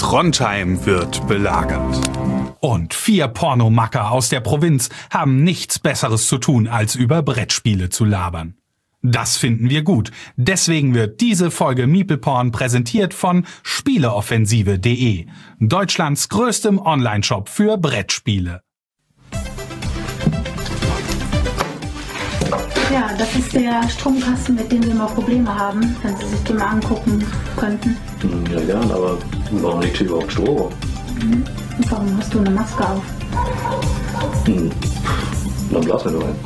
Trondheim wird belagert. Und 4 Pornomacker aus der Provinz haben nichts Besseres zu tun, als über Brettspiele zu labern. Das finden wir gut. Deswegen wird diese Folge MeeplePorn präsentiert von Spieleoffensive.de, Deutschlands größtem Onlineshop für Brettspiele. Ja, das ist der Stromkasten, mit dem wir mal Probleme haben, wenn Sie sich den mal angucken könnten. Ja, gern, aber warum liegt hier überhaupt Strom? Und warum hast du eine Maske auf? Dann blasen wir nur ein.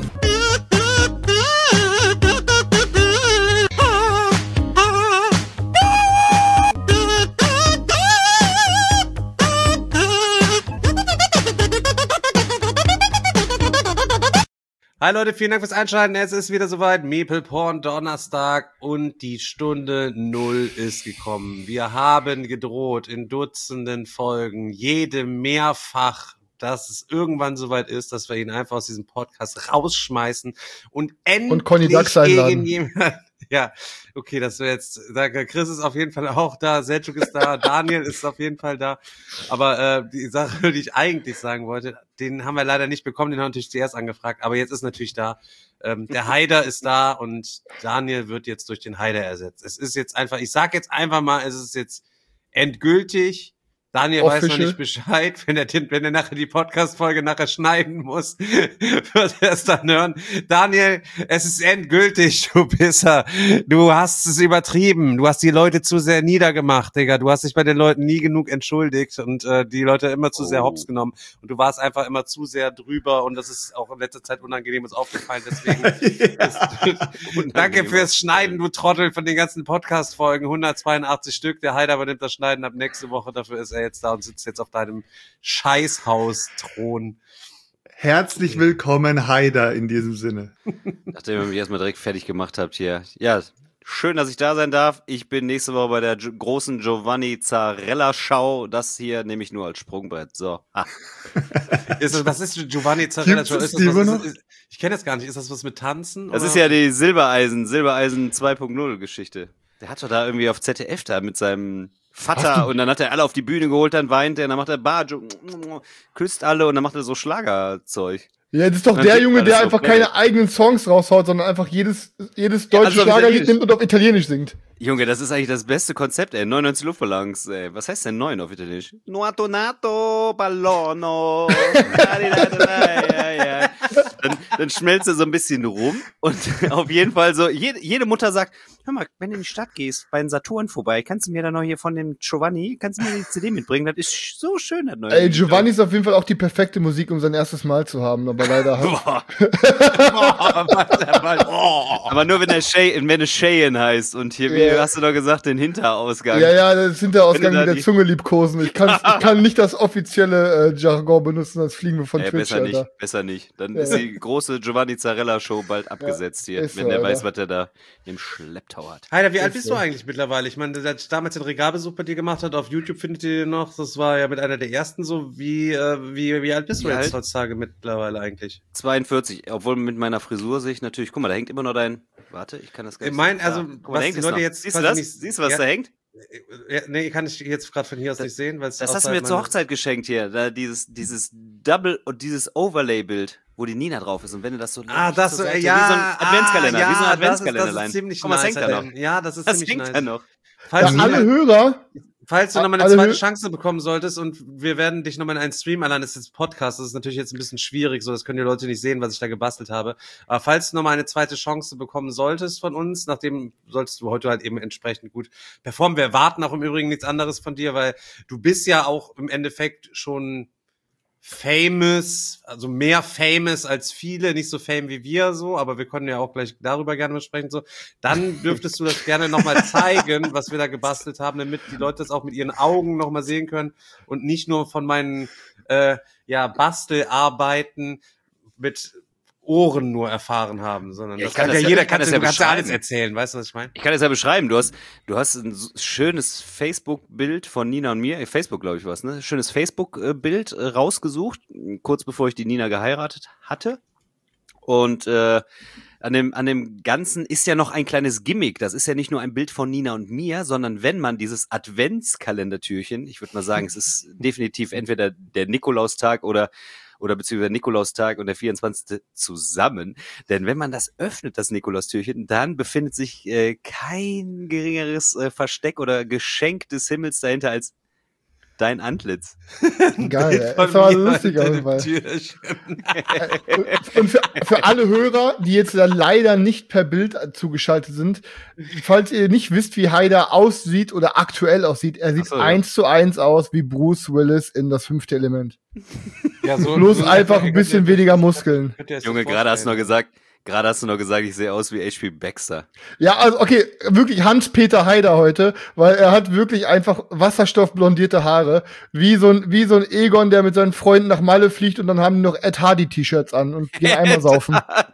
Hi Leute, vielen Dank fürs Einschalten. Es ist wieder soweit. MeeplePorn Donnerstag und die Stunde 0 ist gekommen. Wir haben gedroht in Dutzenden Folgen, jede mehrfach, dass es irgendwann soweit ist, dass wir ihn einfach aus diesem Podcast rausschmeißen und endlich Conny Dax einladen. gegen jemanden. Ja, okay, das wäre jetzt, Chris ist auf jeden Fall auch da, Selçuk ist da, Daniel ist auf jeden Fall da, aber die Sache, die ich eigentlich sagen wollte, den haben wir leider nicht bekommen, den haben wir natürlich zuerst angefragt, aber jetzt ist natürlich da, der Haider ist da und Daniel wird jetzt durch den Haider ersetzt. Es ist jetzt einfach, ich sag jetzt einfach mal, es ist jetzt endgültig. Daniel weiß noch nicht Bescheid, wenn er nachher die Podcast-Folge nachher schneiden muss, wird er es dann hören. Daniel, es ist endgültig, du Pisser. Du hast es übertrieben. Du hast die Leute zu sehr niedergemacht, Digga. Du hast dich bei den Leuten nie genug entschuldigt und die Leute immer zu sehr hops genommen. Und du warst einfach immer zu sehr drüber und das ist auch in letzter Zeit unangenehm uns aufgefallen. Deswegen und danke fürs Schneiden, du Trottel, von den ganzen Podcast-Folgen. 182 Stück. Der Heider übernimmt das Schneiden ab nächste Woche. Dafür ist er jetzt da und sitzt jetzt auf deinem Scheißhaus-Thron. Herzlich willkommen, Haider, in diesem Sinne. Nachdem ihr mich erstmal direkt fertig gemacht habt hier. Ja, schön, dass ich da sein darf. Ich bin nächste Woche bei der großen Giovanni Zarella-Schau. Das hier nehme ich nur als Sprungbrett. So. Was ist Giovanni Zarella-Schau? Ich kenne das gar nicht. Ist das was mit Tanzen? Das oder? ist ja die Silbereisen 2.0 Geschichte. Der hat doch da irgendwie auf ZDF da mit seinem Vater und dann hat er alle auf die Bühne geholt, dann weint er, dann macht er Bajo, küsst alle und dann macht er so Schlagerzeug. Ja, das ist doch der Junge, der einfach keine eigenen Songs raushaut, sondern einfach jedes deutsche Schlagerlied nimmt und auf Italienisch singt. Junge, das ist eigentlich das beste Konzept, ey. 99 Luftballons, ey. Was heißt denn 9 auf Italienisch? Nuoto nato ballono. Dann schmelzt er so ein bisschen rum und auf jeden Fall so, jede Mutter sagt, hör mal, wenn du in die Stadt gehst, bei den Saturn vorbei, kannst du mir dann noch hier von dem Giovanni, kannst du mir die CD mitbringen? Das ist so schön, das neue. Ey, Giovanni ist auf jeden Fall auch die perfekte Musik, um sein erstes Mal zu haben, aber leider halt. Aber nur wenn es Cheyenne heißt und hier, wie hast du doch gesagt, den Hinterausgang. Ja, das Hinterausgang mit der Zunge liebkosen. Ich kann nicht das offizielle Jargon benutzen, das fliegen wir von Twitch, Alter. Besser nicht. Dann ist die große Giovanni Zarella-Show bald abgesetzt hier, wenn der weiß, was er da im Schlepptau hat. Heider, wie alt bist du eigentlich mittlerweile? Ich meine, als ich damals den Regalbesuch bei dir gemacht hat, auf YouTube findet ihr den noch, das war ja mit einer der ersten so, wie alt bist du jetzt heutzutage mittlerweile eigentlich? 42, obwohl mit meiner Frisur sehe ich natürlich, guck mal, da hängt immer noch warte, ich kann das gar nicht was die Leute jetzt siehst du das? Siehst du, was da hängt? Ja, nee, kann ich jetzt gerade von hier aus nicht sehen, weil das hast du mir zur Hochzeit geschenkt hier, da dieses Double und dieses Overlay-Bild, wo die Nina drauf ist und wenn du das so das so, wie so ein Adventskalender, wie so ein Adventskalender. Das ist ziemlich nice, hängt da noch. Ja, das ist ziemlich nice. Da noch. Falls du nochmal eine zweite Chance bekommen solltest und wir werden dich nochmal in einen Stream allein, das ist jetzt Podcast, das ist natürlich jetzt ein bisschen schwierig, so das können die Leute nicht sehen, was ich da gebastelt habe. Aber falls du nochmal eine zweite Chance bekommen solltest von uns, nachdem solltest du heute halt eben entsprechend gut performen. Wir erwarten auch im Übrigen nichts anderes von dir, weil du bist ja auch im Endeffekt schon famous, also mehr famous als viele, nicht so fame wie wir so, aber wir können ja auch gleich darüber gerne besprechen so. Dann dürftest du das gerne nochmal zeigen, was wir da gebastelt haben, damit die Leute das auch mit ihren Augen nochmal sehen können und nicht nur von meinen Bastelarbeiten mit Ohren nur erfahren haben, sondern das kann ja jeder, kannst ja alles erzählen, weißt du, was ich meine? Ich kann das ja beschreiben, du hast ein schönes Facebook-Bild von Nina und mir, Facebook glaube ich was, ne? Schönes Facebook-Bild rausgesucht, kurz bevor ich die Nina geheiratet hatte und an dem Ganzen ist ja noch ein kleines Gimmick. Das ist ja nicht nur ein Bild von Nina und mir, sondern wenn man dieses Adventskalendertürchen, ich würde mal sagen, es ist definitiv entweder der Nikolaustag oder beziehungsweise der Nikolaustag und der 24. zusammen. Denn wenn man das öffnet, das Nikolaustürchen, dann befindet sich kein geringeres Versteck oder Geschenk des Himmels dahinter als dein Antlitz. Geil, das war lustig auf jeden Fall. Und für alle Hörer, die jetzt leider nicht per Bild zugeschaltet sind, falls ihr nicht wisst, wie Haider aussieht oder aktuell aussieht, er sieht 1:1 aus wie Bruce Willis in Das 5. Element. Ja, so Bloß einfach ein bisschen weniger Muskeln. Junge, gerade hast du noch gesagt, ich sehe aus wie H.P. Baxter. Ja, also okay, wirklich Hans-Peter Haider heute, weil er hat wirklich einfach wasserstoffblondierte Haare, wie so ein Egon, der mit seinen Freunden nach Malle fliegt und dann haben die noch Ed Hardy T-Shirts an und gehen einmal saufen.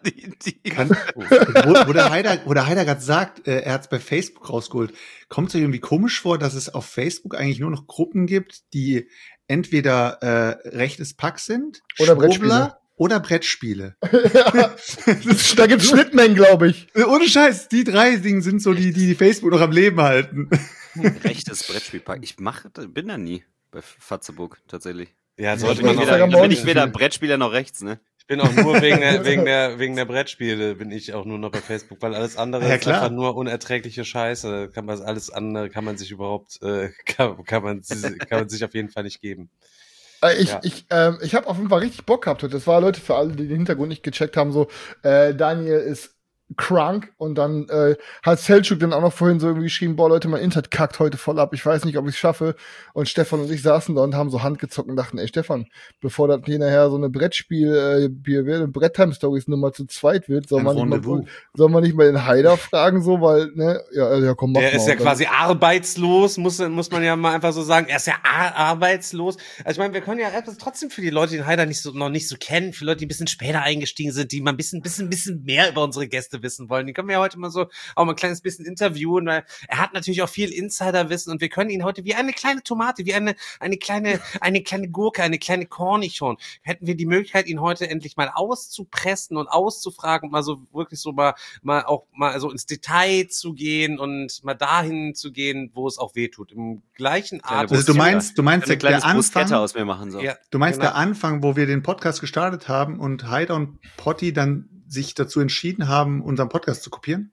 Wo der Haider gerade sagt, er hat es bei Facebook rausgeholt, kommt es euch irgendwie komisch vor, dass es auf Facebook eigentlich nur noch Gruppen gibt, die entweder rechtes Pack sind, oder Brettspiele. Oder Brettspiele. Ja, da gibt's Schnittmengen, glaube ich. Ohne Scheiß, die 3 Dinge sind so die Facebook noch am Leben halten. Rechtes Brettspielpack. Bin da nie bei Fatzeburg, tatsächlich. Ja, sollte man Dann bin ich weder Brettspieler noch rechts, ne? Ich bin auch nur wegen der Brettspiele bin ich auch nur noch bei Facebook, weil alles andere ist einfach nur unerträgliche Scheiße. Alles andere kann man sich überhaupt, kann man sich auf jeden Fall nicht geben. Ich habe auf jeden Fall richtig Bock gehabt heute. Das war, Leute, für alle, die den Hintergrund nicht gecheckt haben, so, Daniel ist krank und dann hat Selçuk dann auch noch vorhin so irgendwie geschrieben, boah Leute, mein Internet kackt heute voll ab, ich weiß nicht, ob ich es schaffe. Und Stefan und ich saßen da und haben so Handgezockt und dachten, ey Stefan, bevor das hier nachher so eine Bretttime-Stories-Nummer zu zweit wird, soll man nicht mal den Haider fragen, so, weil, ne, ja komm, mach mal. Der ist ja quasi arbeitslos, muss man ja mal einfach so sagen, er ist ja arbeitslos. Also ich meine, wir können ja trotzdem für die Leute, die den Haider noch nicht so kennen, für Leute, die ein bisschen später eingestiegen sind, die mal ein bisschen mehr über unsere Gäste wissen wollen. Die können wir ja heute mal so auch mal ein kleines bisschen interviewen, weil er hat natürlich auch viel Insiderwissen und wir können ihn heute wie eine kleine Tomate, wie eine kleine Gurke, eine kleine Cornichon, hätten wir die Möglichkeit, ihn heute endlich mal auszupressen und auszufragen und mal so wirklich so mal so ins Detail zu gehen und mal dahin zu gehen, wo es auch weh tut. Im gleichen Art. Also du meinst der Anfang aus mir machen so. Ja, du meinst genau. Der Anfang, wo wir den Podcast gestartet haben und Haider und Potti dann sich dazu entschieden haben, unseren Podcast zu kopieren?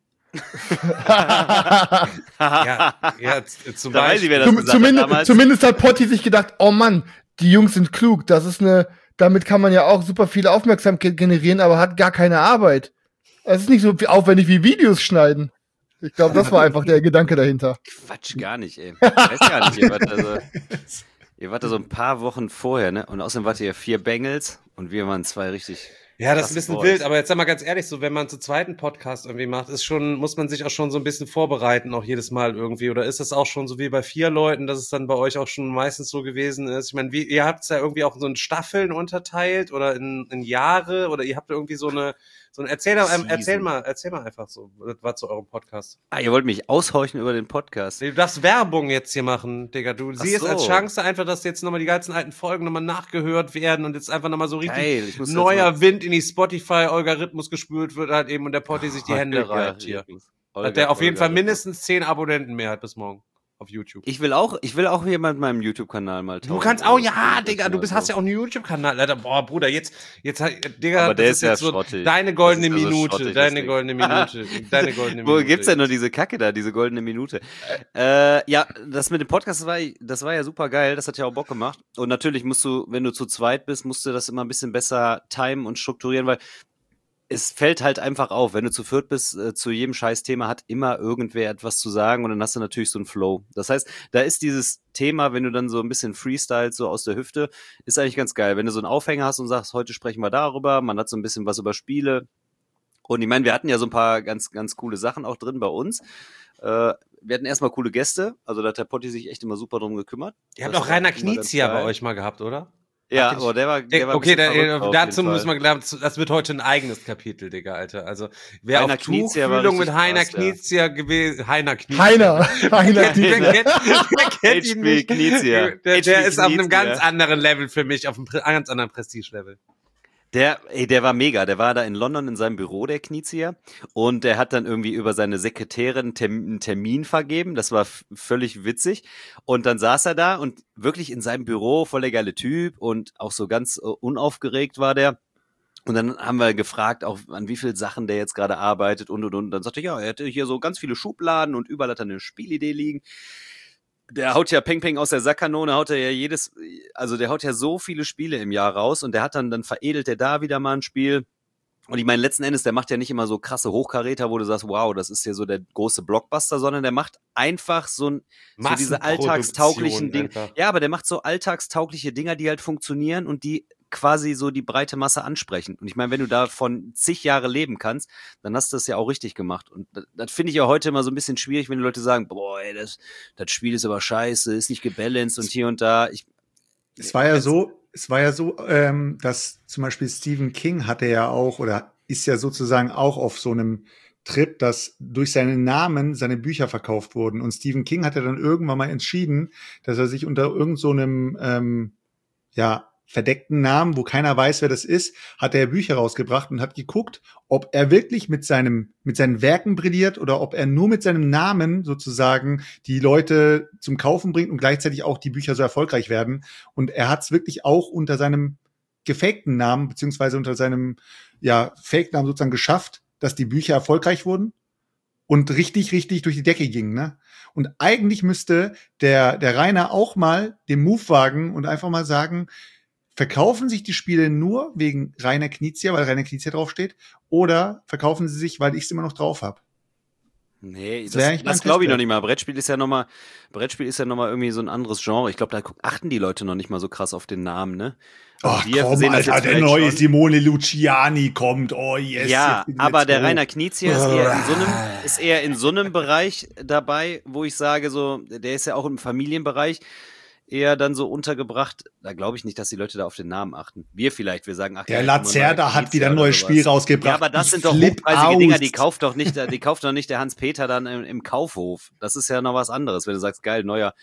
Zum Beispiel. Zumindest hat Potti sich gedacht, oh Mann, die Jungs sind klug, damit kann man ja auch super viel Aufmerksamkeit generieren, aber hat gar keine Arbeit. Es ist nicht so aufwendig wie Videos schneiden. Ich glaube, das war einfach der Gedanke dahinter. Quatsch, gar nicht, ey. Ich weiß gar nicht, ihr wart da so ein paar Wochen vorher, ne? Und außerdem wart ihr ja 4 Bengels und wir waren 2 richtig. Ja, das ist ein bisschen wild, aber jetzt sag mal ganz ehrlich, so wenn man zu zweiten Podcast irgendwie macht, muss man sich auch schon so ein bisschen vorbereiten, auch jedes Mal irgendwie, oder ist das auch schon so wie bei 4 Leuten, dass es dann bei euch auch schon meistens so gewesen ist? Ich meine, ihr habt es ja irgendwie auch so in Staffeln unterteilt oder in Jahre, oder ihr habt irgendwie so eine erzähl mal einfach so, das war zu eurem Podcast. Ihr wollt mich aushorchen über den Podcast. Du darfst Werbung jetzt hier machen, Digga. Du siehst als Chance einfach, dass jetzt nochmal die ganzen alten Folgen nochmal nachgehört werden und jetzt einfach nochmal so richtig neuer Wind in die Spotify-Algorithmus gespült wird halt eben und der Potti sich die Hände reibt hier. Hat der auf jeden Fall mindestens 10 Abonnenten mehr hat bis morgen. Auf YouTube. Ich will auch hier mit meinem YouTube-Kanal mal tauchen. Du kannst auch, ja, Digga, hast ja auch einen YouTube-Kanal, Alter. Boah, Bruder, jetzt, Digga, aber der ist ja so deine goldene Minute, deine goldene Minute. Wo gibt's denn nur diese Kacke da, diese goldene Minute? Ja, das mit dem Podcast, das war ja super geil, das hat ja auch Bock gemacht. Und natürlich wenn du zu zweit bist, musst du das immer ein bisschen besser timen und strukturieren, weil es fällt halt einfach auf, wenn du zu viert bist, zu jedem Scheißthema hat immer irgendwer etwas zu sagen und dann hast du natürlich so einen Flow. Das heißt, da ist dieses Thema, wenn du dann so ein bisschen freestylst, so aus der Hüfte, ist eigentlich ganz geil. Wenn du so einen Aufhänger hast und sagst, heute sprechen wir darüber, man hat so ein bisschen was über Spiele. Und ich meine, wir hatten ja so ein paar ganz, ganz coole Sachen auch drin bei uns. Wir hatten erstmal coole Gäste, also da hat der Potti sich echt immer super drum gekümmert. Ihr habt auch Rainer Knizia bei euch mal gehabt, oder? Ja, aber der war okay, dazu müssen wir glauben, das wird heute ein eigenes Kapitel, Digga, Alter. Also, wer Heiner auf Tuchfühlung mit Heiner Knizia gewesen, Heiner Knizia. Heiner kennt ihn nicht. Der ist auf einem ganz anderen Level für mich, auf einem ganz anderen Prestige-Level. Der war mega. Der war da in London in seinem Büro, der Knizia. Und der hat dann irgendwie über seine Sekretärin einen Termin vergeben. Das war völlig witzig. Und dann saß er da und wirklich in seinem Büro, voll der geile Typ und auch so ganz unaufgeregt war der. Und dann haben wir gefragt, auch an wie viel Sachen der jetzt gerade arbeitet und. Und dann sagte er, ja, er hätte hier so ganz viele Schubladen und überall hat er eine Spielidee liegen. Der haut ja Peng aus der Sackkanone, der haut ja so viele Spiele im Jahr raus und der hat dann veredelt der da wieder mal ein Spiel. Und ich meine, letzten Endes, der macht ja nicht immer so krasse Hochkaräter, wo du sagst, wow, das ist hier so der große Blockbuster, sondern der macht einfach so diese alltagstauglichen Dinge. Ja, aber der macht so alltagstaugliche Dinger, die halt funktionieren und die quasi so die breite Masse ansprechen. Und ich meine, wenn du davon zig Jahre leben kannst, dann hast du das ja auch richtig gemacht. Und das finde ich ja heute immer so ein bisschen schwierig, wenn die Leute sagen, boah, ey, das Spiel ist aber scheiße, ist nicht gebalanced und hier und da. Es war ja so, dass zum Beispiel Stephen King hatte ja auch oder ist ja sozusagen auch auf so einem Trip, dass durch seinen Namen seine Bücher verkauft wurden. Und Stephen King hat ja dann irgendwann mal entschieden, dass er sich unter irgend so einem verdeckten Namen, wo keiner weiß, wer das ist, hat er Bücher rausgebracht und hat geguckt, ob er wirklich mit seinen Werken brilliert oder ob er nur mit seinem Namen sozusagen die Leute zum Kaufen bringt und gleichzeitig auch die Bücher so erfolgreich werden. Und er hat es wirklich auch unter seinem gefakten Namen beziehungsweise unter seinem Fake-Namen sozusagen geschafft, dass die Bücher erfolgreich wurden und richtig durch die Decke gingen, ne? Und eigentlich müsste der Rainer auch mal den Move wagen und einfach mal sagen, verkaufen sich die Spiele nur wegen Rainer Knizia, weil Rainer Knizia draufsteht, oder verkaufen sie sich, weil ich es immer noch drauf habe? Nee, das glaube ich noch nicht mal. Brettspiel ist ja noch mal irgendwie so ein anderes Genre. Ich glaube, da achten die Leute noch nicht mal so krass auf den Namen, ne? Ach komm, Alter, der neue Simone Luciani kommt. Oh yes. Ja, aber der Rainer Knizia ist eher in so einem Bereich dabei, wo ich sage so, der ist ja auch im Familienbereich eher dann so untergebracht. Da glaube ich nicht, dass die Leute da auf den Namen achten. Wir sagen, ach, der Lacerda hat wieder ein neues Spiel rausgebracht. Ja, aber das sind doch hochpreisige Dinger, die kauft doch nicht der Hans-Peter dann im Kaufhof. Das ist ja noch was anderes, wenn du sagst, geil, neuer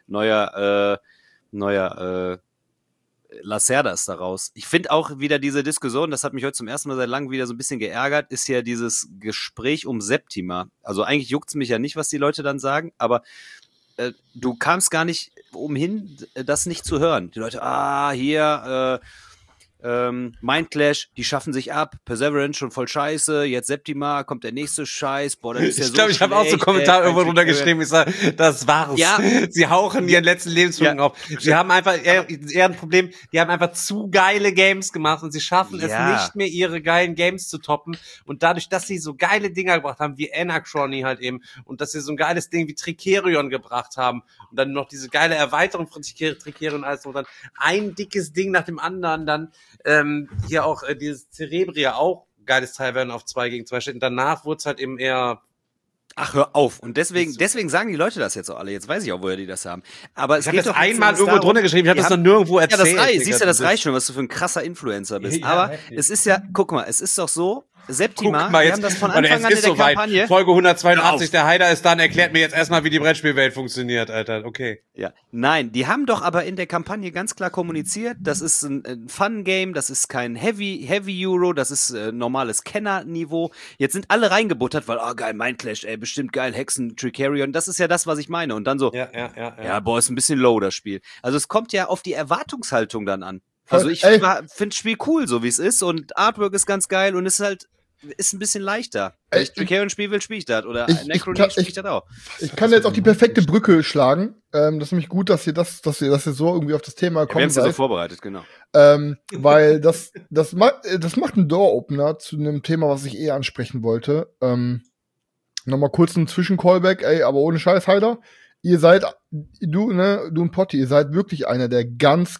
Lacerda ist da raus. Ich finde auch wieder diese Diskussion, das hat mich heute zum ersten Mal seit langem wieder so ein bisschen geärgert, ist ja dieses Gespräch um Septima. Also eigentlich juckt's mich ja nicht, was die Leute dann sagen, aber du kamst gar nicht umhin, das nicht zu hören. Die Leute, hier, Mindclash, die schaffen sich ab, Perseverance schon voll scheiße, jetzt Septima, kommt der nächste Scheiß, boah, das ist ja so. Ich glaube, ich habe auch so Kommentare irgendwo drunter geschrieben, ich sage, das war's. Ja. Sie hauchen ihren letzten Lebensflügen auf. Sie haben einfach eher ein Problem, die haben einfach zu geile Games gemacht und sie schaffen es nicht mehr, ihre geilen Games zu toppen. Und dadurch, dass sie so geile Dinger gebracht haben, wie Anachrony halt eben, und dass sie so ein geiles Ding wie Tricerion gebracht haben und dann noch diese geile Erweiterung von Tricerion und alles, und dann ein dickes Ding nach dem anderen, dann hier auch dieses Cerebria, auch geiles Teil, werden auf 2 gegen 2 steht. Und danach wurde es halt eben eher. Ach, hör auf. Und deswegen sagen die Leute das jetzt auch alle. Jetzt weiß ich auch, woher die das haben. Aber es geht doch einmal irgendwo drunter geschrieben. Ich habe das doch nirgendwo erzählt. Ja, das reicht. Siehst du, das reicht schon, was du für ein krasser Influencer bist. Ja, aber es ist ja, guck mal, es ist doch so, Septima, wir haben das von Anfang an in der Kampagne. Folge 182, der Heider ist dann, erklärt mir jetzt erstmal, wie die Brettspielwelt funktioniert, Alter. Okay. Ja. Nein, die haben doch aber in der Kampagne ganz klar kommuniziert, das ist ein Fun-Game, das ist kein Heavy Euro, das ist normales Kenner-Niveau. Jetzt sind alle reingebuttert, weil, geil, Mindclash, bestimmt geil, Hexen, Tricerion, das ist ja das, was ich meine. Und dann so, ja, boah, ist ein bisschen low, das Spiel. Also es kommt ja auf die Erwartungshaltung dann an. Also ich finde das Spiel cool, so wie es ist, und Artwork ist ganz geil und ist ein bisschen leichter. Wenn ich Tricerion spielen will, spiele ich das. Oder Necrony spiele ich das auch. Ich kann jetzt auch die perfekte Brücke schlagen. Das ist nämlich gut, dass ihr so irgendwie auf das Thema kommt. Wir haben es ja so vorbereitet, genau. Weil das macht einen Door-Opener zu einem Thema, was ich ansprechen wollte. Nochmal kurz einen Zwischen-Callback, aber ohne Scheiß, Heider. Ihr seid, du und Potti, ihr seid wirklich einer der ganz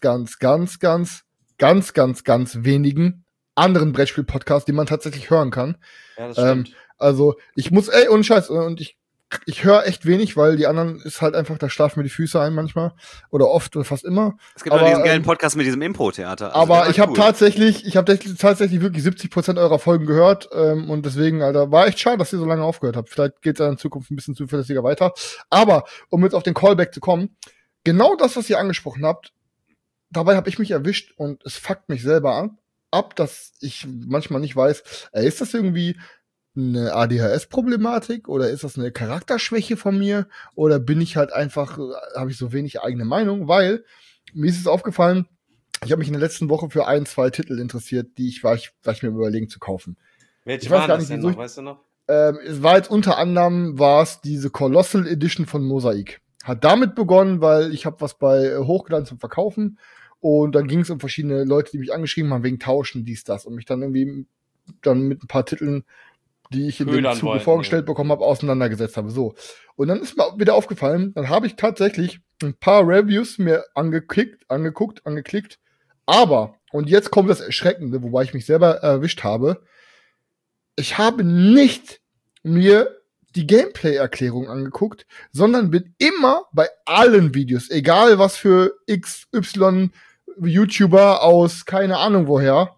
wenigen anderen Brettspiel-Podcasts, die man tatsächlich hören kann. Ja, das stimmt. Also, ich muss, ohne Scheiß, und ich höre echt wenig, weil die anderen ist halt einfach, da schlafen mir die Füße ein manchmal. Oder oft oder fast immer. Es gibt auch diesen geilen Podcast mit diesem Impro-Theater. Also aber ich habe tatsächlich wirklich 70% eurer Folgen gehört. Und deswegen, Alter, war echt schade, dass ihr so lange aufgehört habt. Vielleicht geht's ja in Zukunft ein bisschen zuverlässiger weiter. Aber, um jetzt auf den Callback zu kommen, genau das, was ihr angesprochen habt, dabei habe ich mich erwischt und es fuckt mich selber ab, dass ich manchmal nicht weiß, ist das irgendwie eine ADHS-Problematik oder ist das eine Charakterschwäche von mir oder bin ich halt einfach, habe ich so wenig eigene Meinung, weil mir ist es aufgefallen, ich habe mich in der letzten Woche für 2 Titel interessiert, die ich mir überlegen zu kaufen. Welche Ich weiß waren gar das nicht, denn wieso noch, weißt du noch? Es war jetzt unter anderem diese Colossal Edition von Mosaic. Hat damit begonnen, weil ich habe was bei hochgeladen zum Verkaufen und dann ging es um verschiedene Leute, die mich angeschrieben haben wegen Tauschen, dies, das und mich dann irgendwie dann mit ein paar Titeln, die ich in dem Ködern Zuge wollten, vorgestellt bekommen habe, auseinandergesetzt habe. So. Und dann ist mir wieder aufgefallen, dann habe ich tatsächlich ein paar Reviews mir angeklickt, aber, und jetzt kommt das Erschreckende, wobei ich mich selber erwischt habe, ich habe nicht mir die Gameplay-Erklärung angeguckt, sondern bin immer bei allen Videos, egal was für XY YouTuber aus keine Ahnung woher,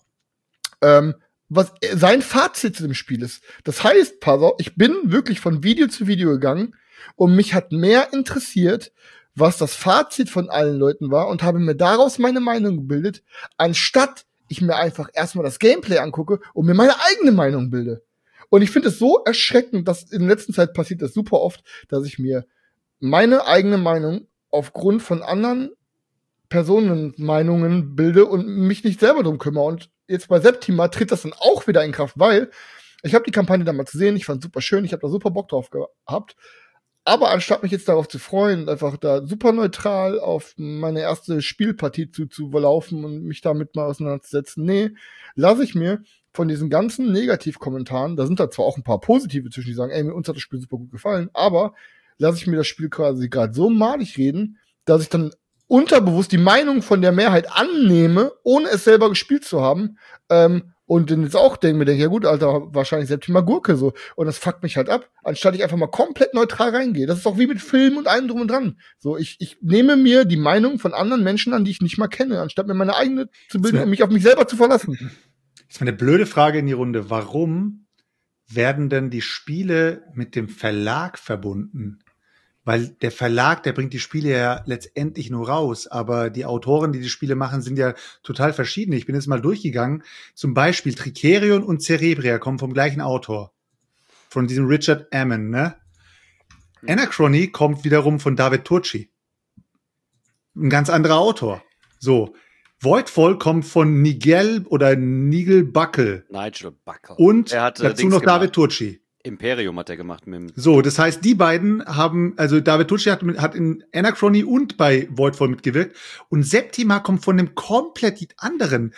was sein Fazit zu dem Spiel ist. Das heißt, pass auf, ich bin wirklich von Video zu Video gegangen und mich hat mehr interessiert, was das Fazit von allen Leuten war und habe mir daraus meine Meinung gebildet, anstatt ich mir einfach erstmal das Gameplay angucke und mir meine eigene Meinung bilde. Und ich finde es so erschreckend, dass in der letzten Zeit passiert das super oft, dass ich mir meine eigene Meinung aufgrund von anderen Personenmeinungen bilde und mich nicht selber drum kümmere. Und jetzt bei Septima tritt das dann auch wieder in Kraft, weil ich habe die Kampagne damals gesehen, ich fand super schön, ich habe da super Bock drauf gehabt. Aber anstatt mich jetzt darauf zu freuen, einfach da super neutral auf meine erste Spielpartie zu laufen und mich damit mal auseinanderzusetzen, nee, lasse ich mir von diesen ganzen Negativkommentaren, da sind da zwar auch ein paar positive zwischen, die sagen, ey, uns hat das Spiel super gut gefallen, aber lasse ich mir das Spiel quasi gerade so malig reden, dass ich dann unterbewusst die Meinung von der Mehrheit annehme, ohne es selber gespielt zu haben, und dann jetzt auch denke, ja gut, Alter, wahrscheinlich selbst mal Gurke so. Und das fuckt mich halt ab, anstatt ich einfach mal komplett neutral reingehe. Das ist auch wie mit Filmen und allem drum und dran. So, ich nehme mir die Meinung von anderen Menschen an, die ich nicht mal kenne, anstatt mir meine eigene zu bilden und mich auf mich selber zu verlassen. Jetzt mal eine blöde Frage in die Runde. Warum werden denn die Spiele mit dem Verlag verbunden? Weil der Verlag, der bringt die Spiele ja letztendlich nur raus, aber die Autoren, die Spiele machen, sind ja total verschieden. Ich bin jetzt mal durchgegangen. Zum Beispiel Tricerion und Cerebria kommen vom gleichen Autor. Von diesem Richard Ammon, ne? Anachrony kommt wiederum von David Turczi. Ein ganz anderer Autor. So. Voidfall kommt von Nigel Buckle. Und dazu noch David Turczi. Imperium hat er gemacht. So, das heißt, die beiden haben, also David Turczi hat in Anachrony und bei Voidfall mitgewirkt. Und Septima kommt von einem komplett anderen.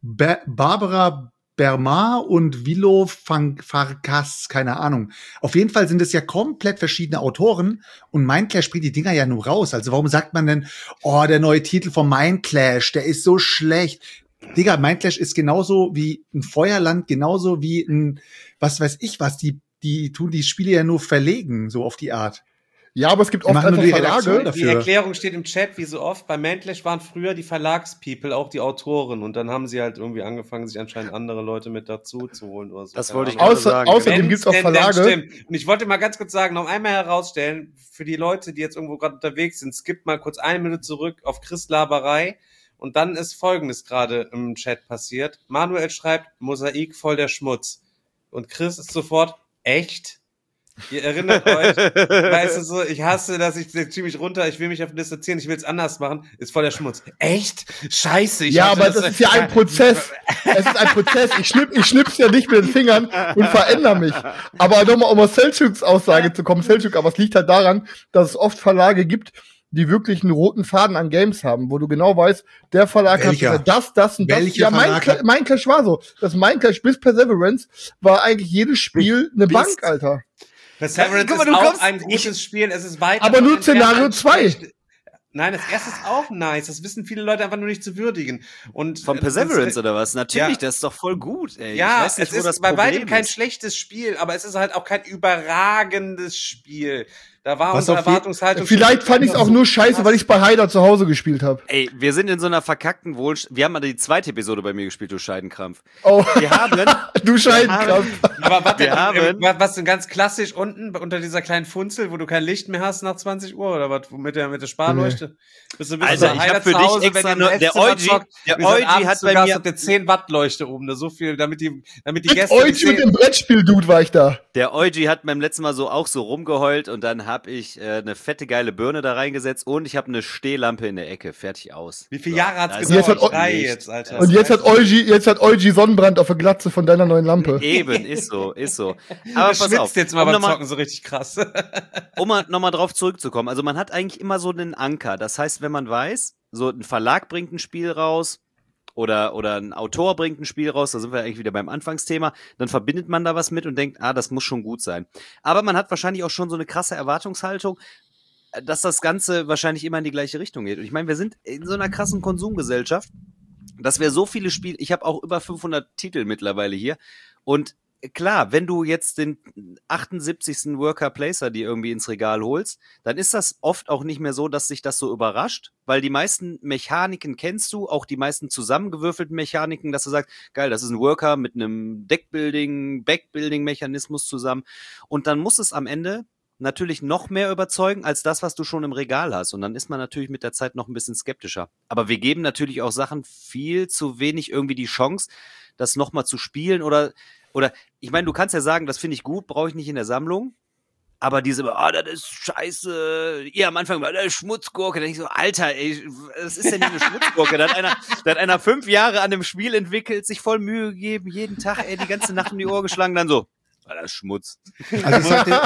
Barbara Bermar und Vilo Farkas, keine Ahnung. Auf jeden Fall sind es ja komplett verschiedene Autoren und Mindclash bringt die Dinger ja nur raus. Also warum sagt man denn, oh, der neue Titel von Mindclash, der ist so schlecht. Digga, Mindclash ist genauso wie ein Feuerland, genauso wie ein, was weiß ich was, die tun die Spiele ja nur verlegen, so auf die Art. Ja, aber es gibt oft einfach Verlage. Die Erklärung steht im Chat, wie so oft. Bei Mindclash waren früher die Verlagspeople, auch die Autoren. Und dann haben sie halt irgendwie angefangen, sich anscheinend andere Leute mit dazu zu holen oder so. Das wollte ich gerade sagen. Außerdem gibt es auch Verlage. Stimmt. Und ich wollte mal ganz kurz sagen, noch einmal herausstellen, für die Leute, die jetzt irgendwo gerade unterwegs sind, skippt mal kurz 1 Minute zurück auf Chris Laberei. Und dann ist Folgendes gerade im Chat passiert. Manuel schreibt, Mosaik voll der Schmutz. Und Chris ist sofort, echt? Ihr erinnert euch, weißt du so, ich hasse das, ich zieh mich runter, ich will mich auf distanzieren, ich will es anders machen, ist voll der Schmutz. Echt? Scheiße. Ja, aber das ist ja ein Prozess. Es ist ein Prozess. Ich schnipp's ja nicht mit den Fingern und verändere mich. Aber nochmal, um auf Selçuks Aussage zu kommen, Selçuk, aber es liegt halt daran, dass es oft Verlage gibt, die wirklich einen roten Faden an Games haben, wo du genau weißt, der Verlag hat das und das. Ja, Mindclash war so. Das Mindclash bis Perseverance war eigentlich jedes Spiel eine Bank, Alter. Perseverance ist auch ein gutes Spiel, es ist weiter. Aber nur Szenario 2. Nein, das erste ist auch nice. Das wissen viele Leute einfach nur nicht zu würdigen. Und von Perseverance oder was? Natürlich, das ist doch voll gut, ey. Ja, ich weiß nicht, es ist bei weitem kein schlechtes Spiel, aber es ist halt auch kein überragendes Spiel. Da war unsere Erwartungshaltung. Vielleicht fand ich es auch nur scheiße, weil ich es bei Haider zu Hause gespielt habe. Ey, wir sind in so einer verkackten Wir haben mal die 2. Episode bei mir gespielt, du Scheidenkrampf. Oh. Wir haben. Du Scheidenkrampf. Aber was denn ganz klassisch unten unter dieser kleinen Funzel, wo du kein Licht mehr hast nach 20 Uhr oder was mit der Sparleuchte? Bist du ein bisschen Alter, so ich Heiler hab für zu dich Hause, extra wenn nur- ihr im der Esszimmer Eugi- zockt, der wir sind Eugi abends hat zu bei Gast, mir- habt ihr 10 Watt Leuchte oben, ne? So viel, damit die Mit Gäste Eugi und dem Brettspiel-Dude war ich da. Der Eugi hat beim letzten Mal auch so rumgeheult und dann habe ich eine fette geile Birne da reingesetzt und ich habe eine Stehlampe in der Ecke. Fertig aus. Wie viele Jahre hat's da ist gedauert? jetzt hat- Drei jetzt, Alter. Und jetzt hat Eugi Sonnenbrand auf der Glatze von deiner neuen Lampe. Eben, ist so. Aber Du pass auf, schwitzt jetzt mal um beim nochmal Zocken so richtig krass. noch mal drauf zurückzukommen. Also man hat eigentlich immer so einen Anker. Das heißt, wenn man weiß, so ein Verlag bringt ein Spiel raus oder ein Autor bringt ein Spiel raus, da sind wir eigentlich wieder beim Anfangsthema, dann verbindet man da was mit und denkt, das muss schon gut sein. Aber man hat wahrscheinlich auch schon so eine krasse Erwartungshaltung, dass das Ganze wahrscheinlich immer in die gleiche Richtung geht. Und ich meine, wir sind in so einer krassen Konsumgesellschaft, dass wir so viele Spiele, ich habe auch über 500 Titel mittlerweile hier und klar, wenn du jetzt den 78. Worker Placer dir irgendwie ins Regal holst, dann ist das oft auch nicht mehr so, dass sich das so überrascht, weil die meisten Mechaniken kennst du, auch die meisten zusammengewürfelten Mechaniken, dass du sagst, geil, das ist ein Worker mit einem Deckbuilding, Backbuilding-Mechanismus zusammen und dann muss es am Ende natürlich noch mehr überzeugen als das, was du schon im Regal hast. Und dann ist man natürlich mit der Zeit noch ein bisschen skeptischer. Aber wir geben natürlich auch Sachen viel zu wenig irgendwie die Chance, das nochmal zu spielen oder ich meine, du kannst ja sagen, das finde ich gut, brauche ich nicht in der Sammlung. Aber diese, das ist scheiße, ihr am Anfang, das ist Schmutzgurke, da denke ich so, Alter, ey, was ist denn hier eine Schmutzgurke? Da hat einer 5 Jahre an dem Spiel entwickelt, sich voll Mühe gegeben, jeden Tag, ey, die ganze Nacht um die Ohr geschlagen, dann so, das ist Schmutz. Also ich sag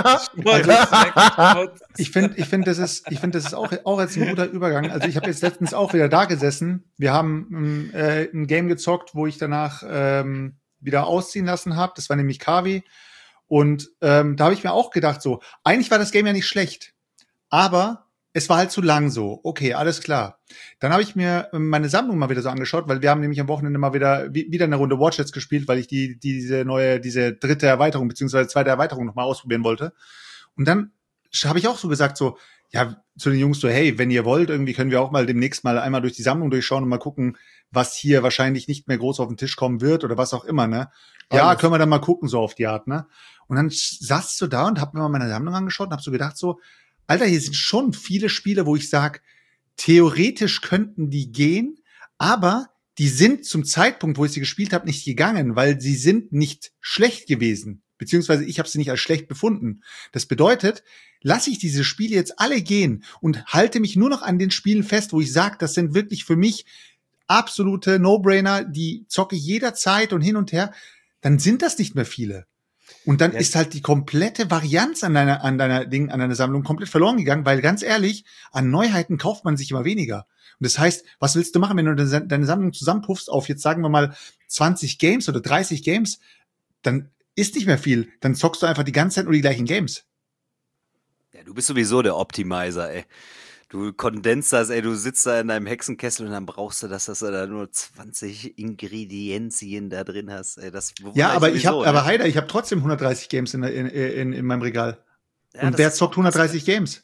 dir, ich finde, finde, das ist auch jetzt ein guter Übergang. Also ich habe jetzt letztens auch wieder da gesessen. Wir haben ein Game gezockt, wo ich danach wieder ausziehen lassen habe. Das war nämlich Kavi. Und da habe ich mir auch gedacht, so, eigentlich war das Game ja nicht schlecht, aber es war halt zu lang so. Okay, alles klar. Dann habe ich mir meine Sammlung mal wieder so angeschaut, weil wir haben nämlich am Wochenende mal wieder eine Runde Watchets gespielt, weil ich diese dritte Erweiterung beziehungsweise zweite Erweiterung noch mal ausprobieren wollte. Und dann habe ich auch so gesagt, so, ja, zu den Jungs so, hey, wenn ihr wollt, irgendwie können wir auch mal demnächst mal einmal durch die Sammlung durchschauen und mal gucken, was hier wahrscheinlich nicht mehr groß auf den Tisch kommen wird oder was auch immer, ne? Ja, Alles. können wir dann mal gucken, so auf die Art, ne? Und dann saß ich so da und hab mir mal meine Sammlung angeschaut und hab so gedacht, so, Alter, hier sind schon viele Spiele, wo ich sag, theoretisch könnten die gehen, aber die sind zum Zeitpunkt, wo ich sie gespielt habe, nicht gegangen, weil sie sind nicht schlecht gewesen. Beziehungsweise ich habe sie nicht als schlecht befunden. Das bedeutet, lasse ich diese Spiele jetzt alle gehen und halte mich nur noch an den Spielen fest, wo ich sage, das sind wirklich für mich absolute No-Brainer, die zocke ich jederzeit und hin und her, dann sind das nicht mehr viele. Und dann ist halt die komplette Varianz an deiner Sammlung komplett verloren gegangen, weil ganz ehrlich, an Neuheiten kauft man sich immer weniger. Und das heißt, was willst du machen, wenn du deine Sammlung zusammenpuffst auf jetzt sagen wir mal 20 Games oder 30 Games, dann ist nicht mehr viel. Dann zockst du einfach die ganze Zeit nur die gleichen Games. Ja, du bist sowieso der Optimizer, ey. Du kondensst das, ey, du sitzt da in deinem Hexenkessel und dann brauchst du das, dass du da nur 20 Ingredienzien da drin hast. Ey, das ja, aber sowieso, Heider, ich habe trotzdem 130 Games in meinem Regal. Ja, und wer zockt 130 Games?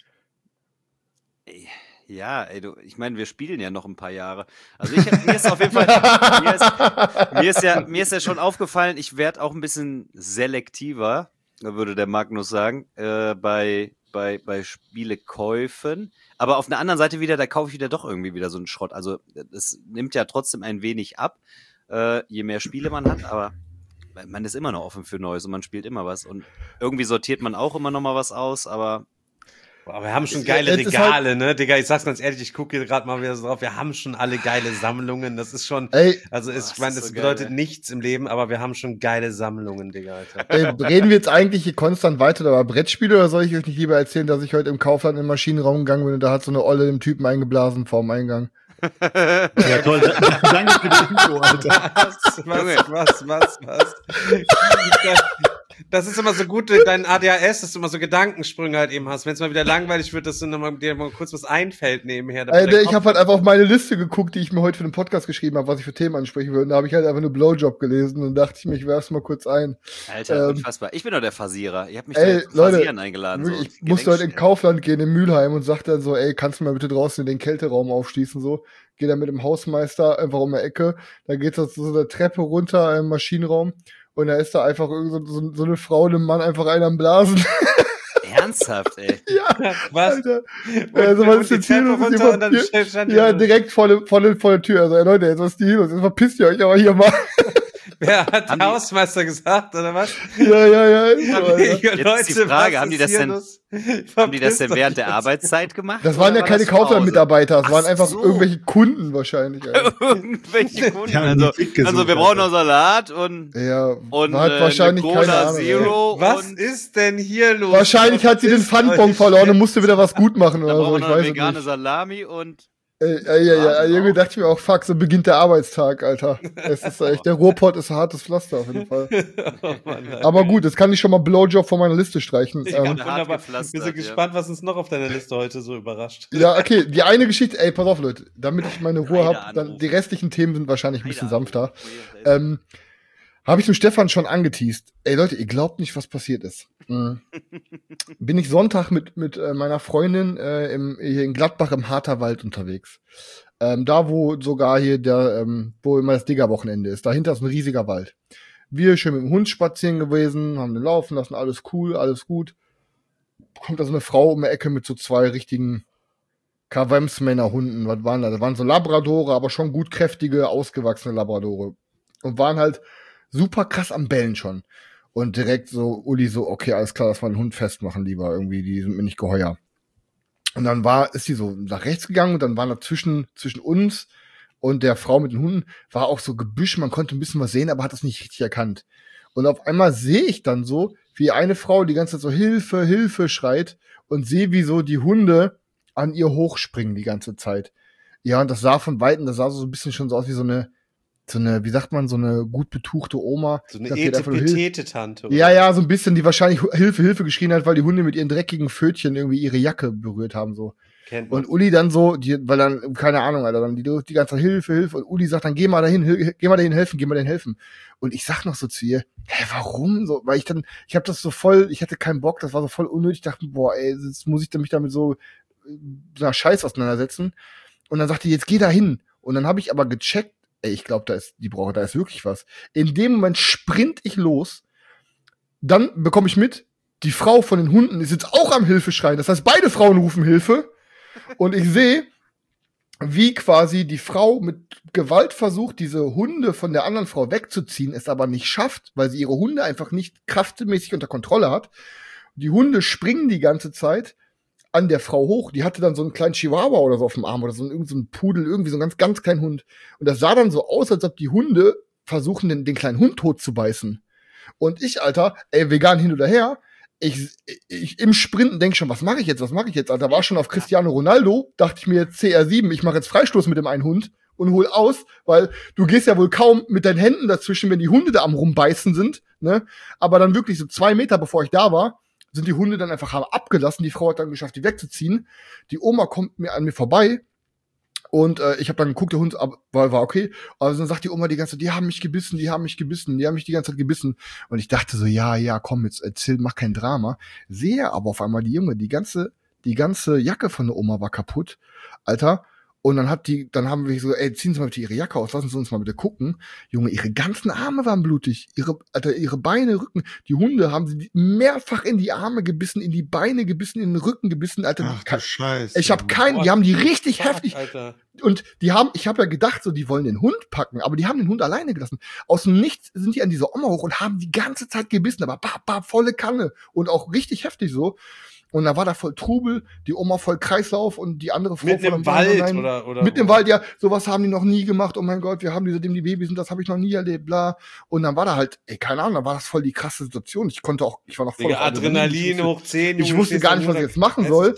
Ja, ey, ich meine, wir spielen ja noch ein paar Jahre. Also mir ist auf jeden Fall, mir ist ja schon aufgefallen, ich werde auch ein bisschen selektiver, würde der Magnus sagen, bei Spielekäufen. Aber auf der anderen Seite wieder, da kaufe ich wieder doch irgendwie wieder so einen Schrott. Also es nimmt ja trotzdem ein wenig ab, je mehr Spiele man hat, aber man ist immer noch offen für Neues und man spielt immer was. Und irgendwie sortiert man auch immer noch mal was aus, aber wir haben schon geile Regale, ne, Digga, ich sag's ganz ehrlich, ich gucke hier gerade mal wieder so drauf, wir haben schon alle geile Sammlungen, das ist schon, also ich meine, das bedeutet nichts im Leben, aber wir haben schon geile Sammlungen, Digga, Alter. Reden wir jetzt eigentlich hier konstant weiter über Brettspiele oder soll ich euch nicht lieber erzählen, dass ich heute im Kaufland im Maschinenraum gegangen bin und da hat so eine Olle dem Typen eingeblasen vorm Eingang? Ja, toll. Danke für die Info, Alter. Was? Das ist immer so gut, dein ADHS, dass du immer so Gedankensprünge halt eben hast. Wenn es mal wieder langweilig wird, dass du dir mal kurz was einfällt nebenher. Ich habe halt einfach auf meine Liste geguckt, die ich mir heute für den Podcast geschrieben habe, was ich für Themen ansprechen würde. Und da habe ich halt einfach nur Blowjob gelesen und dachte ich mir, ich werf's mal kurz ein. Alter, unfassbar. Ich bin doch der Fasierer. Ihr habt mich zum Leute, Fasieren eingeladen. Wirklich, ich musste heute in Kaufland gehen, in Mülheim und sagte dann so, kannst du mal bitte draußen in den Kälteraum aufschließen, so. Geh dann mit dem Hausmeister einfach um die Ecke. Da geht's so eine Treppe runter im Maschinenraum. Und da ist da einfach so eine Frau, einem Mann einfach einer am Blasen. Ernsthaft, ey. Ja, Was? Alter. Und, Also, was und ist die jetzt hier Treppe los? runter und dann stand Ja, da- direkt vor der Tür. Also, ey, Leute, jetzt was ist hier los? Jetzt verpisst ihr euch aber hier mal. Wer hat Haben der die- Hausmeister gesagt, oder was? Ja. Ist so, Alter. Jetzt ist die Frage, haben die das denn- Haben die das denn Verpisst während euch der jetzt. Arbeitszeit gemacht? Das waren oder ja war keine das zu Hause? Kaufland-Mitarbeiter, das Ach waren einfach so. irgendwelche Kunden wahrscheinlich. Alter. Irgendwelche Kunden. Die haben Also, einen Klick gesucht, also wir brauchen Alter. noch Salat und Ja, und hat wahrscheinlich eine keine Cola Ahnung. Zero Was und ist denn hier los? Wahrscheinlich hat sie den Verpisst Pfandbon euch verloren und jetzt. musste wieder was gut machen dann oder so. brauchen Ich wir noch eine weiß es vegane nicht. Salami und Ja. Irgendwie dachte ich mir auch, fuck, so beginnt der Arbeitstag, Alter. Es ist echt, der Ruhrpott ist ein hartes Pflaster auf jeden Fall. Oh Mann, Alter. Aber gut, jetzt kann ich schon mal Blowjob von meiner Liste streichen. Ja, hab- wunderbar. hart Wir gepflastert, sind ja. gespannt, was uns noch auf deiner Liste heute so überrascht. Ja, okay, die eine Geschichte, ey, pass auf, Leute, damit ich meine Ruhe Leider habe, dann anrufen. die restlichen Themen sind wahrscheinlich ein bisschen Leider sanfter. anrufen. Habe ich dem Stefan schon angeteast. Ey Leute, ihr glaubt nicht, was passiert ist. Bin ich Sonntag mit meiner Freundin hier in Gladbach im Harterwald unterwegs. Da, wo sogar hier wo immer das Digger-Wochenende ist. Dahinter ist ein riesiger Wald. Wir schön mit dem Hund spazieren gewesen, haben den laufen lassen, alles cool, alles gut. Kommt da so eine Frau um die Ecke mit so 2 richtigen Kawemsmänner-Hunden. Was waren da? Das waren so Labradore, aber schon gut kräftige, ausgewachsene Labradore. Und waren halt super krass am Bellen schon. Und direkt so, Uli so, okay, alles klar, lass mal den Hund festmachen lieber. Irgendwie, die sind mir nicht geheuer. Und dann ist die so nach rechts gegangen und dann war da zwischen uns und der Frau mit den Hunden war auch so Gebüsch, man konnte ein bisschen was sehen, aber hat das nicht richtig erkannt. Und auf einmal sehe ich dann so, wie eine Frau die ganze Zeit so Hilfe, Hilfe schreit und sehe, wie so die Hunde an ihr hochspringen die ganze Zeit. Ja, und das sah von Weitem, das sah so ein bisschen schon so aus wie so eine, wie sagt man, so eine gut betuchte Oma. So eine Ich dachte, die hat einfach nur Hilfe. Etepetete-Tante. Ja, so ein bisschen, die wahrscheinlich Hilfe, Hilfe geschrien hat, weil die Hunde mit ihren dreckigen Pfötchen irgendwie ihre Jacke berührt haben, so. Kennt man. Und Uli dann so, weil dann, keine Ahnung, Alter, dann die ganze Zeit Hilfe. Und Uli sagt dann, geh mal dahin helfen. Und ich sag noch so zu ihr, hä, warum so? Weil ich hab das so voll, ich hatte keinen Bock, das war so voll unnötig. Ich dachte, boah, ey, jetzt muss ich mich damit so einer Scheiß auseinandersetzen. Und dann sagte die, jetzt geh da hin. Und dann habe ich aber gecheckt, ey, ich glaube, da ist wirklich was. In dem Moment sprint ich los. Dann bekomme ich mit, die Frau von den Hunden ist jetzt auch am Hilfe schreien. Das heißt, beide Frauen rufen Hilfe. Und ich sehe, wie quasi die Frau mit Gewalt versucht, diese Hunde von der anderen Frau wegzuziehen, es aber nicht schafft, weil sie ihre Hunde einfach nicht kraftmäßig unter Kontrolle hat. Die Hunde springen die ganze Zeit an der Frau hoch. Die hatte dann so einen kleinen Chihuahua oder so auf dem Arm oder so einen Pudel, irgendwie so einen ganz, ganz kleinen Hund. Und das sah dann so aus, als ob die Hunde versuchen, den kleinen Hund tot zu beißen. Und ich, Alter, ey, vegan hin oder her, ich im Sprinten denke schon, was mache ich jetzt, Alter, war schon auf Cristiano Ronaldo, dachte ich mir jetzt CR7, ich mache jetzt Freistoß mit dem einen Hund und hol aus, weil du gehst ja wohl kaum mit deinen Händen dazwischen, wenn die Hunde da am rumbeißen sind, ne, aber dann wirklich so 2 Meter, bevor ich da war, sind die Hunde dann einfach abgelassen, die Frau hat dann geschafft, die wegzuziehen, die Oma kommt an mir vorbei und ich habe dann geguckt, der Hund war okay. Also dann sagt die Oma die ganze Zeit, die haben mich die ganze Zeit gebissen. Und ich dachte so, ja, komm, jetzt erzähl, mach kein Drama. Sehe aber auf einmal die Junge, die ganze Jacke von der Oma war kaputt, Alter. Und dann haben wir so, ey, ziehen Sie mal bitte Ihre Jacke aus, lassen Sie uns mal bitte gucken. Junge, ihre ganzen Arme waren blutig. Ihre Beine, Rücken. Die Hunde haben sie mehrfach in die Arme gebissen, in die Beine gebissen, in den Rücken gebissen, Alter. Ach du Scheiße. Ich habe die haben die richtig heftig. Alter. Und ich habe ja gedacht, so, die wollen den Hund packen, aber die haben den Hund alleine gelassen. Aus dem Nichts sind die an diese Oma hoch und haben die ganze Zeit gebissen, aber volle Kanne und auch richtig heftig so. Und da war da voll Trubel, die Oma voll Kreislauf und die andere Frau Mitten im Wald oder mitten im Wald, ja, sowas haben die noch nie gemacht. Oh mein Gott, wir haben die, seitdem die Babys sind, das habe ich noch nie erlebt, bla. Und dann war da halt, ey, keine Ahnung, dann war das voll die krasse Situation. Ich war noch voll Digga, auf Adrenalin hoch 10. Ich wusste gar nicht, was ich jetzt machen soll.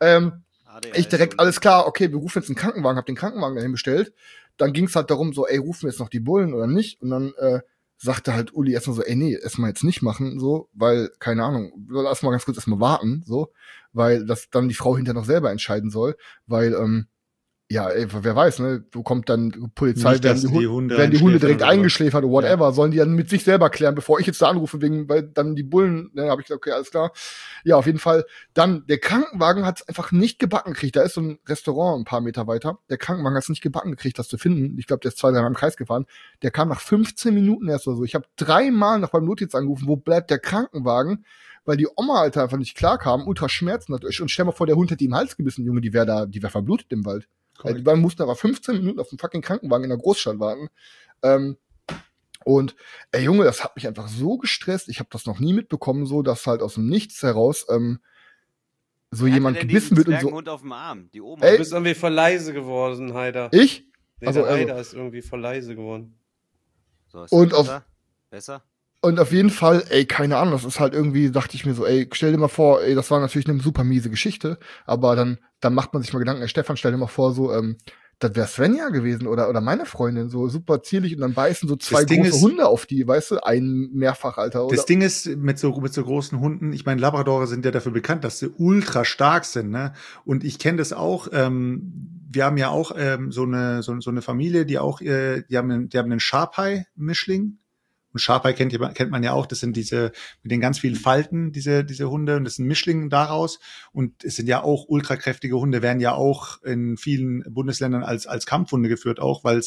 Ich direkt, alles klar, okay, wir rufen jetzt einen Krankenwagen, hab den Krankenwagen dahin bestellt. Dann ging's halt darum, so, ey, rufen wir jetzt noch die Bullen oder nicht? Und dann sagte halt Uli erstmal so, ey, nee, erstmal jetzt nicht machen, so, weil, keine Ahnung, lass mal ganz kurz erstmal warten, so, weil das dann die Frau hinterher noch selber entscheiden soll, weil Ja, ey, wer weiß, ne? Wo kommt dann Polizei, Nicht, dass die werden Hunde die Hunde einschläfern direkt oder so. eingeschläfert oder whatever. Sollen die dann mit sich selber klären, bevor ich jetzt da anrufe, weil dann die Bullen, ne, habe ich gesagt, okay, alles klar. Ja, auf jeden Fall. Dann, der Krankenwagen hat es einfach nicht gebacken gekriegt. Da ist so ein Restaurant ein paar Meter weiter. Der Krankenwagen hat es nicht gebacken gekriegt, das zu finden. Ich glaube, der ist 2-3 Mal im Kreis gefahren. Der kam nach 15 Minuten erst oder so. Ich habe 3-mal noch beim Notarzt angerufen, wo bleibt der Krankenwagen? Weil die Oma, Alter, einfach nicht klar kam, ultra Schmerzen hat. Und stell mal vor, der Hund hätte ihm den Hals gebissen, Junge, die wäre verblutet im Wald. Die beiden mussten aber 15 Minuten auf dem fucking Krankenwagen in der Großstadt warten. Und, ey Junge, das hat mich einfach so gestresst. Ich habe das noch nie mitbekommen, so, dass halt aus dem Nichts heraus so jemand gebissen wird und so. Hund auf dem Arm, die Oma. Ey. Du bist irgendwie voll leise geworden, Heider. Ich? Nee, Also, der Heider ist irgendwie voll leise geworden. So, ist Und das auf- besser? Und auf jeden Fall, ey, keine Ahnung, das ist halt irgendwie, dachte ich mir so, ey, stell dir mal vor, ey, das war natürlich eine super miese Geschichte, aber dann macht man sich mal Gedanken, ey, Stefan, stell dir mal vor, so, das wäre Svenja gewesen oder meine Freundin, so super zierlich und dann beißen so 2 Ding große ist- Hunde auf die, weißt du, ein Mehrfachalter, oder? Das Ding ist, mit so großen Hunden, ich meine, Labradore sind ja dafür bekannt, dass sie ultra stark sind, ne? Und ich kenne das auch, wir haben ja auch so eine Familie, die auch, die haben einen Sharpei-Mischling. Und Sharpei kennt man ja auch, das sind diese, mit den ganz vielen Falten, diese Hunde, und das sind Mischlinge daraus. Und es sind ja auch ultrakräftige Hunde, werden ja auch in vielen Bundesländern als Kampfhunde geführt, auch, weil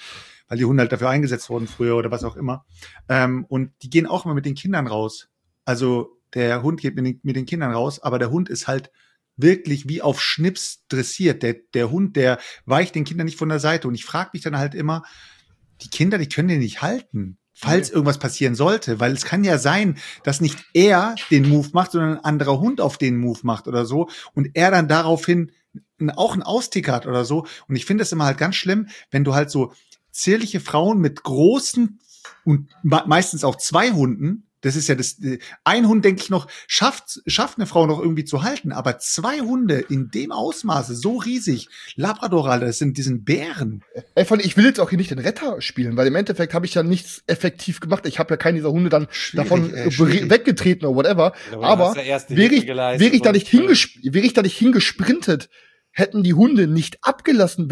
die Hunde halt dafür eingesetzt wurden früher oder was auch immer. Und die gehen auch immer mit den Kindern raus. Also der Hund geht mit den Kindern raus, aber der Hund ist halt wirklich wie auf Schnips dressiert. Der Hund, der weicht den Kindern nicht von der Seite. Und ich frage mich dann halt immer, die Kinder, die können den nicht halten, falls irgendwas passieren sollte. Weil es kann ja sein, dass nicht er den Move macht, sondern ein anderer Hund auf den Move macht oder so. Und er dann daraufhin auch einen Austick hat oder so. Und ich finde es immer halt ganz schlimm, wenn du halt so zierliche Frauen mit großen und meistens auch 2 Hunden, das ist ja ein Hund, denke ich noch, schafft eine Frau noch irgendwie zu halten, aber 2 Hunde in dem Ausmaße, so riesig, Labrador, Alter, die sind Bären. Ey, ich will jetzt auch hier nicht den Retter spielen, weil im Endeffekt habe ich ja nichts effektiv gemacht. Ich habe ja keinen dieser Hunde dann davon schwierig. weggetreten oder whatever. Aber wäre ich da nicht hingesprintet, hätten die Hunde nicht abgelassen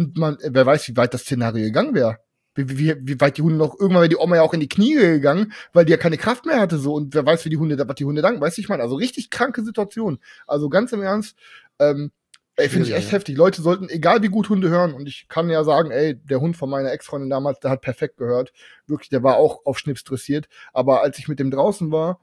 wer weiß, wie weit das Szenario gegangen wäre. Wie weit die Hunde noch, irgendwann wäre die Oma ja auch in die Knie gegangen, weil die ja keine Kraft mehr hatte, so, und wer weiß, was die Hunde danken, weißt du, ich meine, also richtig kranke Situation. Also ganz im Ernst, finde ich echt heftig. Leute sollten, egal wie gut Hunde hören, und ich kann ja sagen, ey, der Hund von meiner Ex-Freundin damals, der hat perfekt gehört. Wirklich, der war auch auf Schnips dressiert. Aber als ich mit dem draußen war,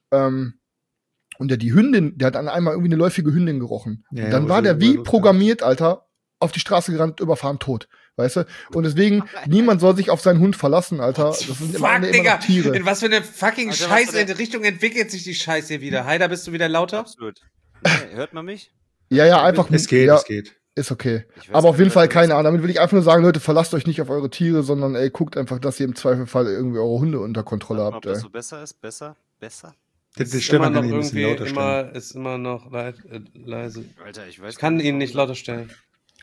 und die Hündin, der hat an einmal irgendwie eine läufige Hündin gerochen. Ja, und dann ja, war der wie so programmiert, Alter, auf die Straße gerannt, überfahren, tot. Weißt du? Und deswegen, niemand soll sich auf seinen Hund verlassen, Alter. Das sind immer Digga, noch Tiere. in was für eine fucking Alter, Scheiß-Richtung entwickelt sich die Scheiße hier wieder? Heider, bist du wieder lauter? Absolut. Nee, hört man mich? Ja, einfach. Es geht, ja, es geht. ist okay. Ich weiß Aber auf nicht, jeden was Fall du keine sagst. Ahnung. Damit will ich einfach nur sagen, Leute, verlasst euch nicht auf eure Tiere, sondern ey, guckt einfach, dass ihr im Zweifelfall irgendwie eure Hunde unter Kontrolle Ob habt, das ey. so besser ist? Besser? Der Ist Stefan immer kann noch ihn ein bisschen irgendwie, lauter stellen. ist immer noch leise. Alter, ich weiß Ich kann gar ihn nicht lauter stellen.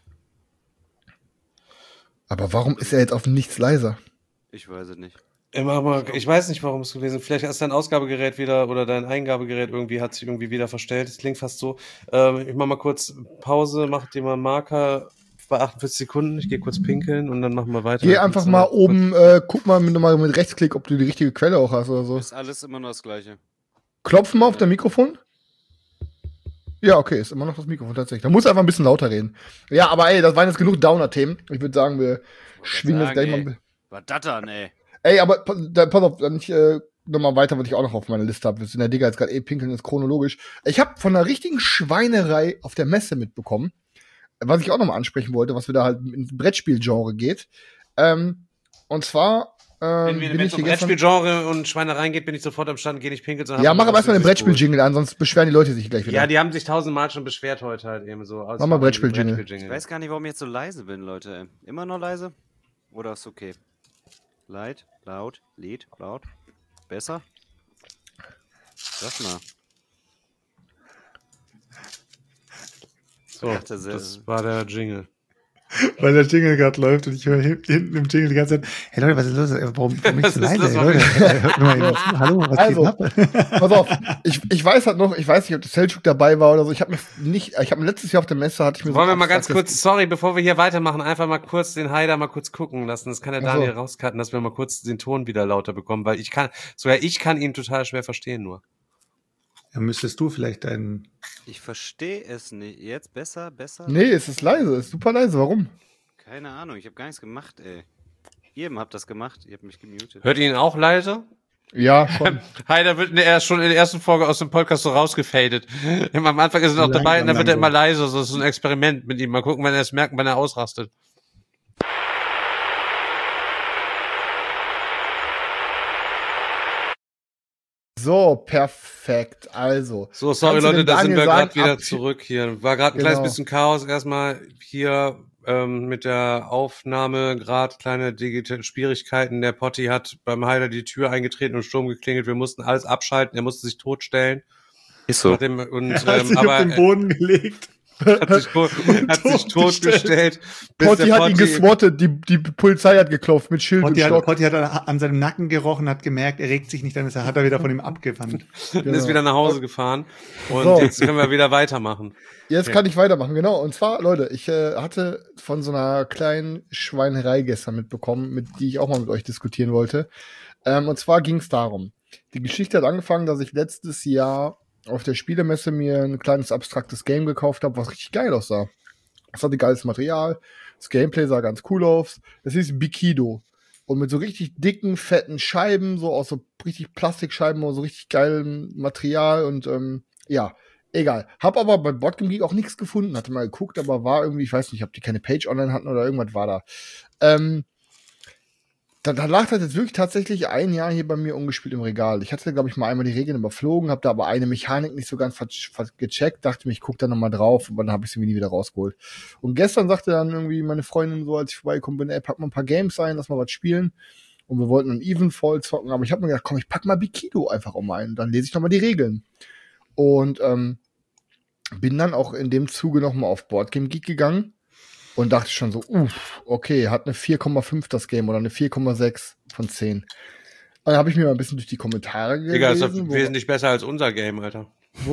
Aber warum ist er jetzt auf nichts leiser? Ich weiß es nicht. Immer mal, ich weiß nicht, warum es gewesen ist. Vielleicht ist dein Ausgabegerät wieder oder dein Eingabegerät hat sich irgendwie wieder verstellt. Das klingt fast so. Ich mach mal kurz Pause, mach dir mal einen Marker bei 48 Sekunden. Ich gehe kurz pinkeln und dann machen wir weiter. Geh Dann einfach kannst du mal kurz- oben, guck mal mit Rechtsklick, ob du die richtige Quelle auch hast oder so. Ist alles immer nur das Gleiche. Klopfen mal auf dein Mikrofon. Ja, okay, ist immer noch das Mikrofon tatsächlich. Da muss einfach ein bisschen lauter reden. Ja, aber ey, das waren jetzt genug Downer-Themen. Ich würde sagen, wir schwingen jetzt gleich mal. Was das dann, ey? Ey, aber pass auf, dann ich nochmal weiter, was ich auch noch auf meiner Liste habe. Wir sind der Digga jetzt gerade pinkeln, ist chronologisch. Ich habe von einer richtigen Schweinerei auf der Messe mitbekommen, was ich auch nochmal ansprechen wollte, was wieder halt ins Brettspiel-Genre geht. Und zwar Wenn bin es ich um hier gestern... Brettspielgenre und Schweinereien geht, bin ich sofort am Stand, gehe nicht pinkeln. sondern Ja, hab mach was aber erstmal den für sich Brettspiel-Jingle an, sonst beschweren die Leute sich gleich wieder. Ja, die haben sich 1000-mal schon beschwert heute halt eben so. Mach mal Brettspiel-Jingle. Ich weiß gar nicht, warum ich jetzt so leise bin, Leute. Ey. Immer noch leise? Oder ist okay? Leid, laut, Lied, laut. Besser? Sag mal. So, dachte, das war der Jingle. Weil der Jingle gerade läuft und ich höre hinten im Jingle die ganze Zeit, hey Leute, was ist los? Warum bist du leise? Hey, Leute, hört mir mal jemand zu. Hallo, was Also, geht ab? Pass auf, ich weiß halt noch, ich weiß nicht, ob der Selçuk dabei war oder so. Ich habe letztes Jahr auf der Messe hatte ich mir Wollen so wir mal ganz abstraktes- kurz, sorry, bevor wir hier weitermachen, einfach mal kurz den Haider mal kurz gucken lassen. Das kann der Ach so. Daniel rauscutten, dass wir mal kurz den Ton wieder lauter bekommen, weil ich kann ihn total schwer verstehen nur. Ja, müsstest du vielleicht deinen. Ich verstehe es nicht. Jetzt besser? Nee, es ist leise, es ist super leise. Warum? Keine Ahnung, ich habe gar nichts gemacht, ey. Ihr habt das gemacht, ihr habt mich gemutet. Hört ihr ihn auch leise? Ja, schon. Haider wird schon in der ersten Folge aus dem Podcast so rausgefadet. Am Anfang ist er noch dabei und dann wird er immer leiser. So, das ist ein Experiment mit ihm. Mal gucken, wenn er es merkt, wenn er ausrastet. So, perfekt. Also. So, sorry kannst du Leute, dem da sind Daniel wir sagen, gerade wieder zurück hier. War gerade ein Genau. kleines bisschen Chaos erstmal hier mit der Aufnahme, gerade kleine digitale Schwierigkeiten. Der Potti hat beim Heiler die Tür eingetreten und Sturm geklingelt. Wir mussten alles abschalten. Er musste sich totstellen. Ist so. Und, Hat sich auf den Boden gelegt. hat sich totgestellt. bis Potti der hat ihn geswattet, die Polizei hat geklopft mit Schild Potti und Stock. hat an seinem Nacken gerochen, hat gemerkt, er regt sich nicht, dann hat er wieder von ihm abgewandt. und ist wieder nach Hause gefahren. Und So. jetzt können wir wieder weitermachen. Jetzt kann ich weitermachen, genau. Und zwar, Leute, ich hatte von so einer kleinen Schweinerei gestern mitbekommen, mit die ich auch mal mit euch diskutieren wollte. Und zwar ging es darum. Die Geschichte hat angefangen, dass ich letztes Jahr auf der Spielemesse mir ein kleines abstraktes Game gekauft habe, was richtig geil aussah. Es hatte geiles Material, das Gameplay sah ganz cool aus. Das hieß Bikido. Und mit so richtig dicken, fetten Scheiben, so aus so richtig Plastikscheiben, so richtig geilem Material und ja, egal. Hab aber bei Boardgame Geek auch nichts gefunden, hatte mal geguckt, aber war irgendwie, ich weiß nicht, ob die keine Page online hatten oder irgendwas war da. Da lag das jetzt wirklich tatsächlich ein Jahr hier bei mir ungespielt im Regal. Ich hatte, glaube ich, mal einmal die Regeln überflogen, habe da aber eine Mechanik nicht so ganz gecheckt, dachte mir, ich gucke da nochmal drauf und dann habe ich sie mir nie wieder rausgeholt. Und gestern sagte dann irgendwie meine Freundin so, als ich vorbeigekommen bin, ey, pack mal ein paar Games ein, lass mal was spielen. Und wir wollten dann Evenfall zocken, aber ich habe mir gedacht, komm, ich pack mal Bikido einfach um ein, dann lese ich nochmal die Regeln. Und bin dann auch in dem Zuge nochmal auf Boardgame Geek gegangen. Und dachte schon so, okay, hat eine 4,5 das Game oder eine 4,6 von 10. Und dann habe ich mir mal ein bisschen durch die Kommentare Digga, ist doch gelesen, wesentlich besser als unser Game, Alter.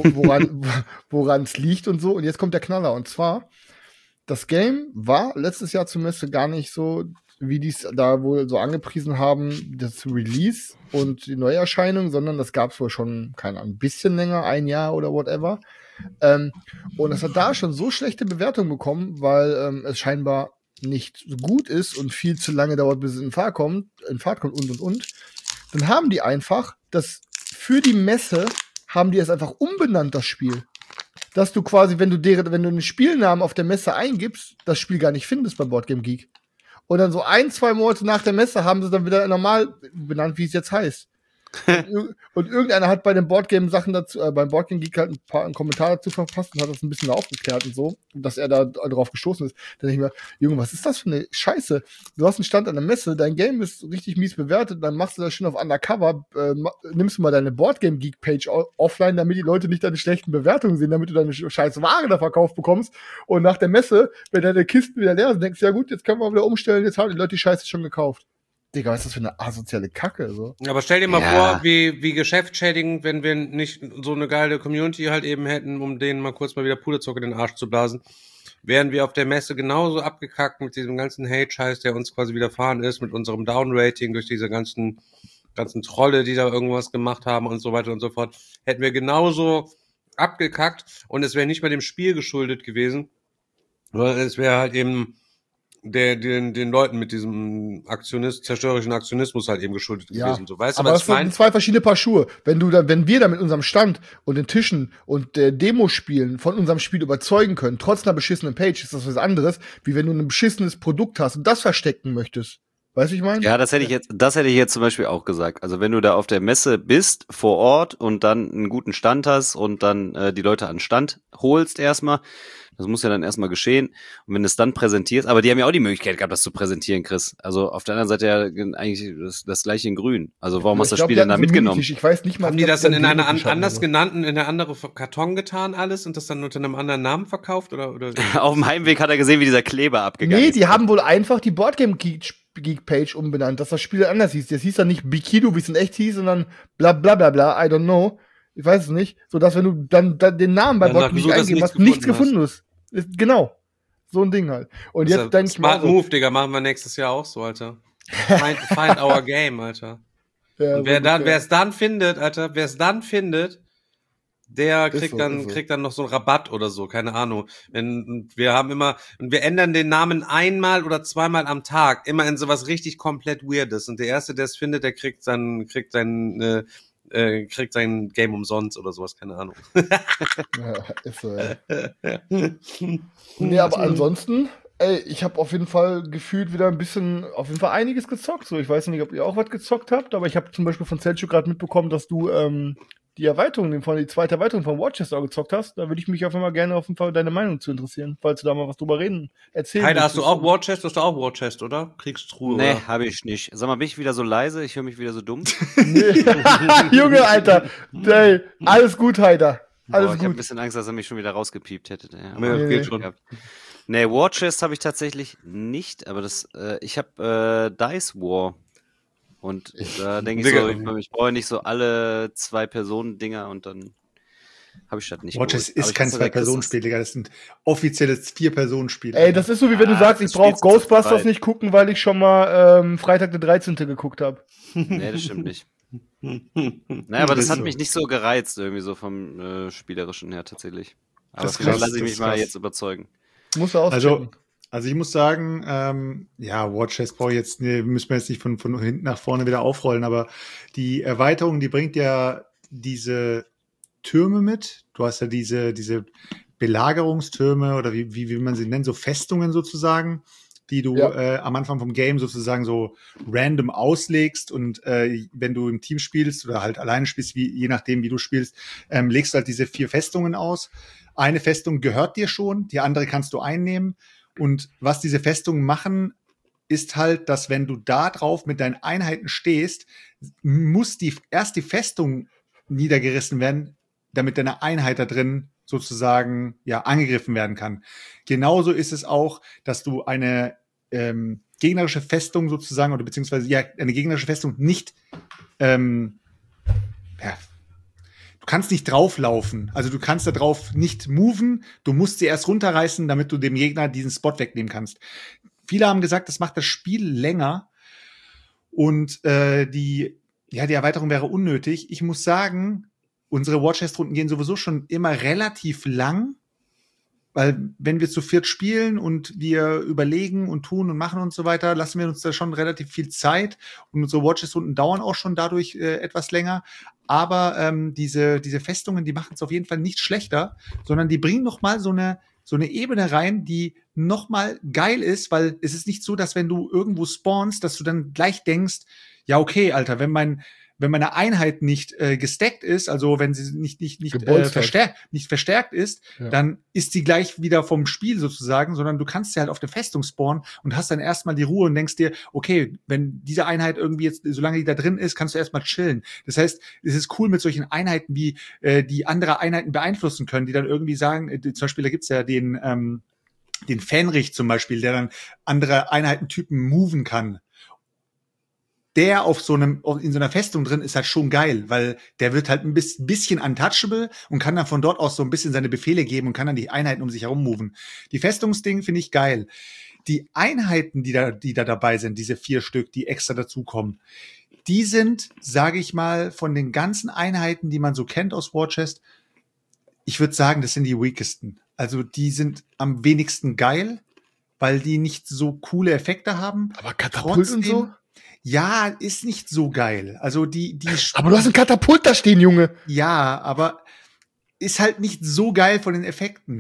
woran es liegt und so. Und jetzt kommt der Knaller. Und zwar, das Game war letztes Jahr zur Messe gar nicht so, wie die es da wohl so angepriesen haben, das Release und die Neuerscheinung, sondern das gab es wohl schon, keine Ahnung, ein bisschen länger, ein Jahr oder whatever. Und es hat da schon so schlechte Bewertungen bekommen, weil es scheinbar nicht so gut ist und viel zu lange dauert, bis es in Fahrt kommt und. Dann haben die einfach das für die Messe haben die es einfach umbenannt, das Spiel. Dass du quasi, wenn du einen Spielnamen auf der Messe eingibst, das Spiel gar nicht findest bei Boardgame Geek. Und dann so 1-2 Monate nach der Messe haben sie dann wieder normal benannt, wie es jetzt heißt. Und irgendeiner hat bei den Boardgame-Sachen dazu, beim Boardgame Geek halt einen Kommentar dazu verfasst und hat das ein bisschen aufgeklärt und so, dass er da drauf gestoßen ist. Dann denke ich mir, Junge, was ist das für eine Scheiße? Du hast einen Stand an der Messe, dein Game ist richtig mies bewertet, dann machst du das schön auf Undercover, nimmst du mal deine Boardgame Geek Page offline, damit die Leute nicht deine schlechten Bewertungen sehen, damit du deine scheiß Ware da verkauft bekommst. Und nach der Messe, wenn deine Kisten wieder leer sind, denkst du, ja gut, jetzt können wir wieder umstellen, jetzt haben die Leute die Scheiße schon gekauft. Digga, was ist das für eine asoziale Kacke, so? Aber stell dir mal vor, wie geschäftsschädigend, wenn wir nicht so eine geile Community halt eben hätten, um denen mal kurz mal wieder Puderzucker in den Arsch zu blasen, wären wir auf der Messe genauso abgekackt mit diesem ganzen Hate-Scheiß, der uns quasi widerfahren ist, mit unserem Down-Rating durch diese ganzen Trolle, die da irgendwas gemacht haben und so weiter und so fort, hätten wir genauso abgekackt und es wäre nicht mal dem Spiel geschuldet gewesen, sondern es wäre halt eben den Leuten mit diesem zerstörerischen Aktionismus halt eben geschuldet gewesen. So, weißt du, aber was ich meine? Das sind zwei verschiedene Paar Schuhe. Wenn wir da mit unserem Stand und den Tischen und der Demospielen von unserem Spiel überzeugen können, trotz einer beschissenen Page, ist das was anderes, wie wenn du ein beschissenes Produkt hast und das verstecken möchtest. Weißt du, ich meine? Ja, das hätte ich jetzt zum Beispiel auch gesagt. Also wenn du da auf der Messe bist, vor Ort und dann einen guten Stand hast und dann die Leute an Stand holst erstmal, das muss ja dann erstmal geschehen. Und wenn du es dann präsentierst, aber die haben ja auch die Möglichkeit gehabt, das zu präsentieren, Chris. Also auf der anderen Seite ja eigentlich das gleiche in grün. Also warum hast du das Spiel denn da mitgenommen? Ich weiß nicht mal. Haben die das dann in einer anders genannten, genannten, in eine andere Karton getan alles und das dann unter einem anderen Namen verkauft? Oder? Auf dem Heimweg hat er gesehen, wie dieser Kleber abgegangen ist. Nee, die haben wohl einfach die Boardgame Geek-Page umbenannt, dass das Spiel anders hieß. Das hieß dann nicht Bikido, wie es in echt hieß, sondern bla bla bla bla, I don't know. Ich weiß es nicht. So dass wenn du dann den Namen bei Boardgame Geek eingeben hast, nichts gefunden hast. Genau. So ein Ding halt. Und jetzt denke ich mal. Smart Move, Digga, machen wir nächstes Jahr auch so, Alter. Find our game, Alter. Ja, und wer es dann findet, Alter, der kriegt dann noch so einen Rabatt oder so, keine Ahnung. Wir ändern den Namen einmal oder zweimal am Tag, immer in sowas richtig komplett Weirdes. Und der Erste, der es findet, der kriegt sein Game umsonst oder sowas, keine Ahnung. Ja, ist so, ja. Nee, aber ansonsten, ich habe auf jeden Fall gefühlt wieder auf jeden Fall einiges gezockt. So, ich weiß nicht, ob ihr auch was gezockt habt, aber ich habe zum Beispiel von Selchuk gerade mitbekommen, dass du die zweite Erweiterung von War Chest auch gezockt hast. Da würde ich mich auf jeden Fall gerne auf jeden Fall deine Meinung zu interessieren, falls du da mal was drüber erzählen Heide, hast du auch War Chest? Hast du auch War Chest, oder? Kriegstruhe, Nee, oder? habe ich nicht. Sag mal, bin ich wieder so leise? Ich höre mich wieder so dumm. Nee. Junge, Alter. Hey, alles gut, Heider. Alles gut. Ich habe ein bisschen Angst, dass er mich schon wieder rausgepiept hätte. Ja, Nee, geht schon. Nee, War Chest habe ich tatsächlich nicht, aber ich habe Dice War. Und da denke ich so, ich brauche nicht so alle 2-Personen-Dinger und dann habe ich das nicht. War Chest ist kein 2-Personen-Spiel, Digga. Das sind offizielles 4-Personen-Spiel. Ey, das ist so, wie wenn du sagst, ich brauche Ghostbusters nicht gucken, weil ich schon mal Freitag der 13. geguckt habe. Nee, das stimmt nicht. Naja, aber das hat mich nicht so gereizt, irgendwie so vom Spielerischen her tatsächlich. Aber vielleicht lasse ich mich mal jetzt überzeugen. Muss er auschecken. Also ich muss sagen, War Chest brauche ich jetzt, müssen wir jetzt nicht von hinten nach vorne wieder aufrollen, aber die Erweiterung, die bringt ja diese Türme mit. Du hast ja diese Belagerungstürme oder wie man sie nennt, so Festungen sozusagen, die du am Anfang vom Game sozusagen so random auslegst und wenn du im Team spielst oder halt alleine spielst, je nachdem wie du spielst, legst du halt diese 4 Festungen aus. Eine Festung gehört dir schon, die andere kannst du einnehmen. Und was diese Festungen machen, ist halt, dass wenn du da drauf mit deinen Einheiten stehst, muss erst die Festung niedergerissen werden, damit deine Einheit da drin sozusagen angegriffen werden kann. Genauso ist es auch, dass du eine gegnerische Festung sozusagen oder beziehungsweise eine gegnerische Festung nicht du kannst nicht drauflaufen. Also du kannst da drauf nicht moven. Du musst sie erst runterreißen, damit du dem Gegner diesen Spot wegnehmen kannst. Viele haben gesagt, das macht das Spiel länger und die Erweiterung wäre unnötig. Ich muss sagen, unsere War Chest-Runden gehen sowieso schon immer relativ lang, weil wenn wir zu viert spielen und wir überlegen und tun und machen und so weiter, lassen wir uns da schon relativ viel Zeit und unsere War Chest-Runden dauern auch schon dadurch etwas länger. Aber diese Festungen, die machen es auf jeden Fall nicht schlechter, sondern die bringen noch mal so eine Ebene rein, die noch mal geil ist, weil es ist nicht so, dass wenn du irgendwo spawnst, dass du dann gleich denkst, ja okay, Alter, wenn meine Einheit nicht gestackt ist, also wenn sie nicht verstärkt ist, dann ist sie gleich wieder vom Spiel sozusagen, sondern du kannst sie halt auf der Festung spawnen und hast dann erstmal die Ruhe und denkst dir, okay, wenn diese Einheit irgendwie jetzt, solange die da drin ist, kannst du erstmal chillen. Das heißt, es ist cool mit solchen Einheiten, wie die andere Einheiten beeinflussen können, die dann irgendwie sagen, zum Beispiel, da gibt's ja den Fähnrich zum Beispiel, der dann andere Einheitentypen moven kann. Der in so einer Festung drin ist halt schon geil, weil der wird halt ein bisschen untouchable und kann dann von dort aus so ein bisschen seine Befehle geben und kann dann die Einheiten um sich herum moven. Die Festungsding finde ich geil. Die Einheiten, die da dabei sind, diese 4 Stück, die extra dazukommen, die sind, sage ich mal, von den ganzen Einheiten, die man so kennt aus War Chest, ich würde sagen, das sind die weakesten. Also die sind am wenigsten geil, weil die nicht so coole Effekte haben. Aber Katapult und so? Ja, ist nicht so geil. Also die. Aber du hast ein Katapult da stehen, Junge. Ja, aber ist halt nicht so geil von den Effekten.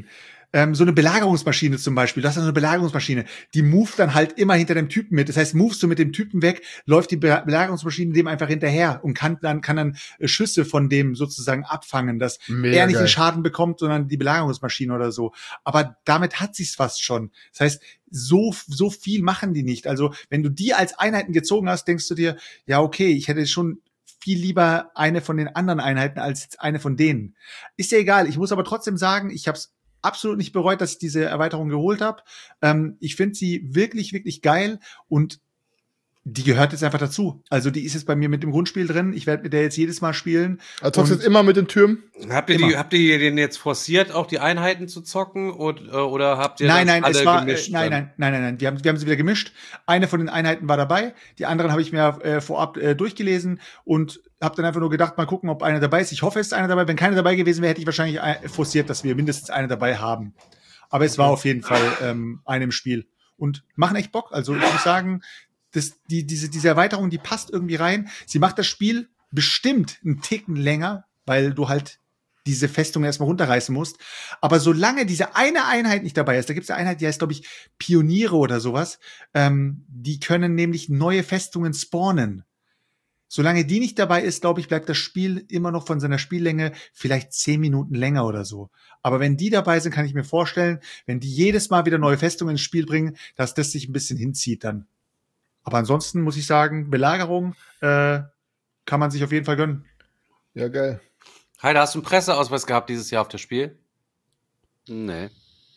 so eine Belagerungsmaschine zum Beispiel, du hast eine Belagerungsmaschine, die moved dann halt immer hinter dem Typen mit. Das heißt, movest du mit dem Typen weg, läuft die Belagerungsmaschine dem einfach hinterher und kann dann Schüsse von dem sozusagen abfangen, dass Mega er nicht geil. den Schaden bekommt, sondern die Belagerungsmaschine oder so. Aber damit hat sich's fast schon. Das heißt, so viel machen die nicht. Also, wenn du die als Einheiten gezogen hast, denkst du dir, ja, okay, ich hätte schon viel lieber eine von den anderen Einheiten als jetzt eine von denen. Ist ja egal. Ich muss aber trotzdem sagen, ich habe es absolut nicht bereut, dass ich diese Erweiterung geholt habe. Ich finde sie wirklich, wirklich geil und die gehört jetzt einfach dazu. Also die ist jetzt bei mir mit dem Grundspiel drin. Ich werde mit der jetzt jedes Mal spielen. Also zockst du jetzt immer mit den Türmen? Habt ihr den jetzt forciert, auch die Einheiten zu zocken oder habt ihr Nein, das alle gemischt? Nein. Wir haben sie wieder gemischt. Eine von den Einheiten war dabei. Die anderen habe ich mir vorab durchgelesen und habe dann einfach nur gedacht, mal gucken, ob einer dabei ist. Ich hoffe, es ist einer dabei. Wenn keine dabei gewesen wäre, hätte ich wahrscheinlich forciert, dass wir mindestens eine dabei haben. Aber es war auf jeden Fall eine im Spiel. Und machen echt Bock. Also ich muss sagen, diese Erweiterung, die passt irgendwie rein. Sie macht das Spiel bestimmt einen Ticken länger, weil du halt diese Festung erstmal runterreißen musst. Aber solange diese eine Einheit nicht dabei ist, da gibt es eine Einheit, die heißt, glaube ich, Pioniere oder sowas, die können nämlich neue Festungen spawnen. Solange die nicht dabei ist, glaube ich, bleibt das Spiel immer noch von seiner Spiellänge vielleicht 10 Minuten länger oder so. Aber wenn die dabei sind, kann ich mir vorstellen, wenn die jedes Mal wieder neue Festungen ins Spiel bringen, dass das sich ein bisschen hinzieht dann. Aber ansonsten muss ich sagen, Belagerung kann man sich auf jeden Fall gönnen. Ja, geil. Heide, hast du einen Presseausweis gehabt dieses Jahr auf das Spiel? Nee.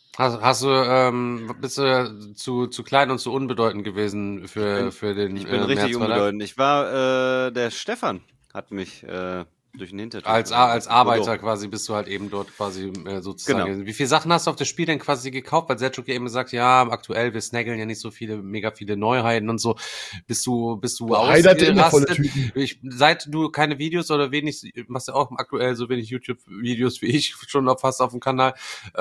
Bist du zu klein und zu unbedeutend gewesen für den Ich bin richtig unbedeutend. Ich war, der Stefan hat mich durch den Hintertür. Als Arbeiter quasi bist du halt eben dort quasi sozusagen. Genau. Wie viele Sachen hast du auf das Spiel denn quasi gekauft? Weil Selchuk ja eben gesagt, ja, aktuell, wir snaggeln ja nicht so mega viele Neuheiten und so. Bist du Heide hatte immer volle ausgerastet? Tüten. Seit du keine Videos oder machst ja auch aktuell so wenig YouTube-Videos wie ich schon fast auf dem Kanal,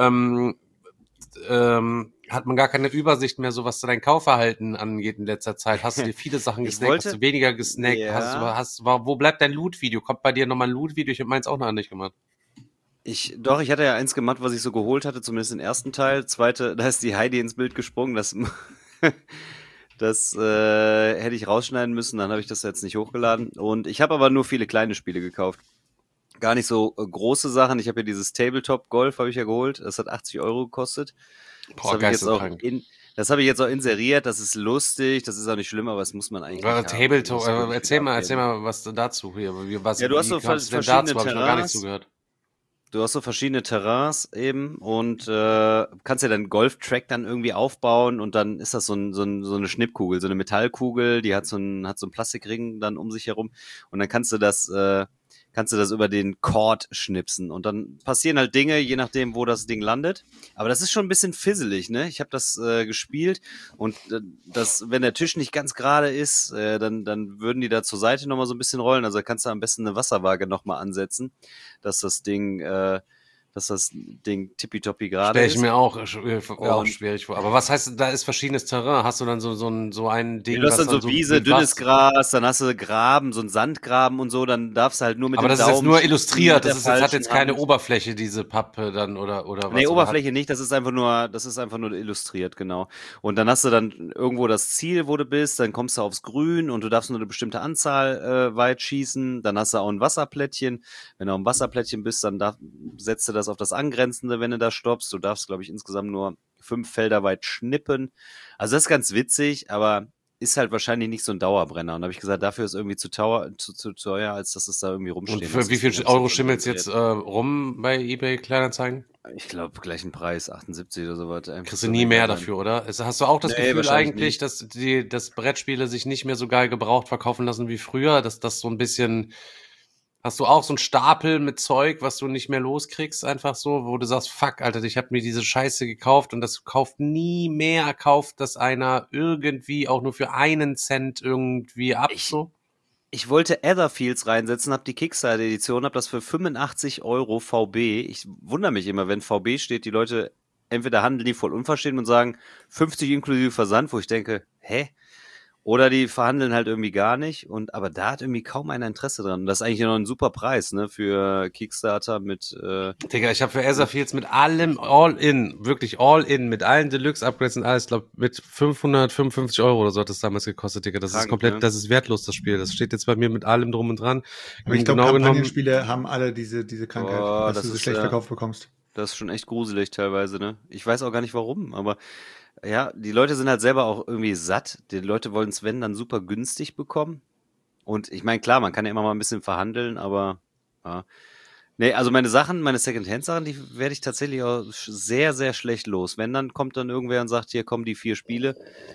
hat man gar keine Übersicht mehr, so was dein Kaufverhalten angeht in letzter Zeit. Hast du dir viele Sachen gesnackt, hast du weniger gesnackt? Ja. Wo bleibt dein Loot-Video? Kommt bei dir nochmal ein Loot-Video? Ich habe meins auch noch nicht gemacht. Ich hatte ja eins gemacht, was ich so geholt hatte, zumindest den ersten Teil. Zweite, da ist die Heidi ins Bild gesprungen, das hätte ich rausschneiden müssen, dann habe ich das jetzt nicht hochgeladen. Und ich habe aber nur viele kleine Spiele gekauft. Gar nicht so große Sachen. Ich habe ja dieses Tabletop Golf habe ich ja geholt. Das hat 80 € gekostet. Boah, Das habe ich jetzt auch inseriert. Das ist lustig. Das ist auch nicht schlimm, aber das muss man eigentlich nicht Tabletop, haben. erzähl mal was dazu hier. Ja, du hast so verschiedene dazu, hab ich noch gar Terrains. nicht zugehört. Du hast so verschiedene Terrains eben und kannst ja deinen Golftrack dann irgendwie aufbauen und dann ist das so eine Schnippkugel, so eine Metallkugel, die hat so einen Plastikring dann um sich herum und dann kannst du das über den Court schnipsen und dann passieren halt Dinge, je nachdem, wo das Ding landet. Aber das ist schon ein bisschen fizzelig, ne? Ich habe das gespielt und wenn der Tisch nicht ganz gerade ist, dann würden die da zur Seite nochmal so ein bisschen rollen. Also da kannst du am besten eine Wasserwaage nochmal ansetzen, dass das Ding tippitoppi gerade ist. Stell ich mir auch schwierig vor. Aber was heißt, da ist verschiedenes Terrain? Hast du dann so ein Ding? Ja, du hast dann was so Wiese, dünnes Gras, dann hast du Graben, so ein Sandgraben und so, dann darfst du halt nur mit aber dem das Daumen... ist jetzt nur illustriert, mit der hat jetzt keine falschen Oberfläche, diese Pappe dann, oder was? Nee, Oberfläche nicht, das ist einfach nur illustriert, genau. Und dann hast du dann irgendwo das Ziel, wo du bist, dann kommst du aufs Grün und du darfst nur eine bestimmte Anzahl weit schießen, dann hast du auch ein Wasserplättchen. Wenn du auf dem Wasserplättchen bist, dann setzt du das auf das Angrenzende, wenn du da stoppst. Du darfst, glaube ich, insgesamt nur 5 Felder weit schnippen. Also das ist ganz witzig, aber ist halt wahrscheinlich nicht so ein Dauerbrenner. Und da habe ich gesagt, dafür ist irgendwie zu teuer, als dass es da irgendwie rumsteht. Und für wie viel Euro schimmelt's jetzt rum bei eBay Kleinanzeigen? Ich glaube, gleichen Preis, 78 oder sowas. Kriegst du nie mehr dafür, oder? Hast du auch das Gefühl eigentlich, dass dass Brettspiele sich nicht mehr so geil gebraucht verkaufen lassen wie früher? Dass das so ein bisschen... Hast du auch so einen Stapel mit Zeug, was du nicht mehr loskriegst, einfach so, wo du sagst, fuck, Alter, ich habe mir diese Scheiße gekauft und das kauft das einer irgendwie auch nur für 1 Cent irgendwie ab, so? Ich wollte Etherfields reinsetzen, hab die Kickstarter-Edition, hab das für 85 € VB. Ich wundere mich immer, wenn VB steht, die Leute entweder handeln die voll unverstehen und sagen 50 inklusive Versand, wo ich denke, hä? Oder die verhandeln halt irgendwie gar nicht. Aber da hat irgendwie kaum einer Interesse dran. Und das ist eigentlich noch ein super Preis, ne, für Kickstarter mit. Digga, ich habe für Ezra Fields mit allem All-In, wirklich All-In, mit allen Deluxe-Upgrades und alles, glaube mit 555 € oder so hat das damals gekostet, Digga. Das ist komplett, das ist wertlos, das Spiel. Das steht jetzt bei mir mit allem drum und dran. Aber ich glaube, Kampagnenspiele haben alle diese Krankheit, dass du sie schlecht verkauft bekommst. Das ist schon echt gruselig teilweise, ne? Ich weiß auch gar nicht warum, aber ja, die Leute sind halt selber auch irgendwie satt. Die Leute wollen es, wenn, dann super günstig bekommen. Und ich meine, klar, man kann ja immer mal ein bisschen verhandeln, aber ja. Nee, also meine Second-Hand-Sachen, die werde ich tatsächlich auch sehr, sehr schlecht los. Wenn, dann kommt dann irgendwer und sagt, hier kommen die 4 Spiele.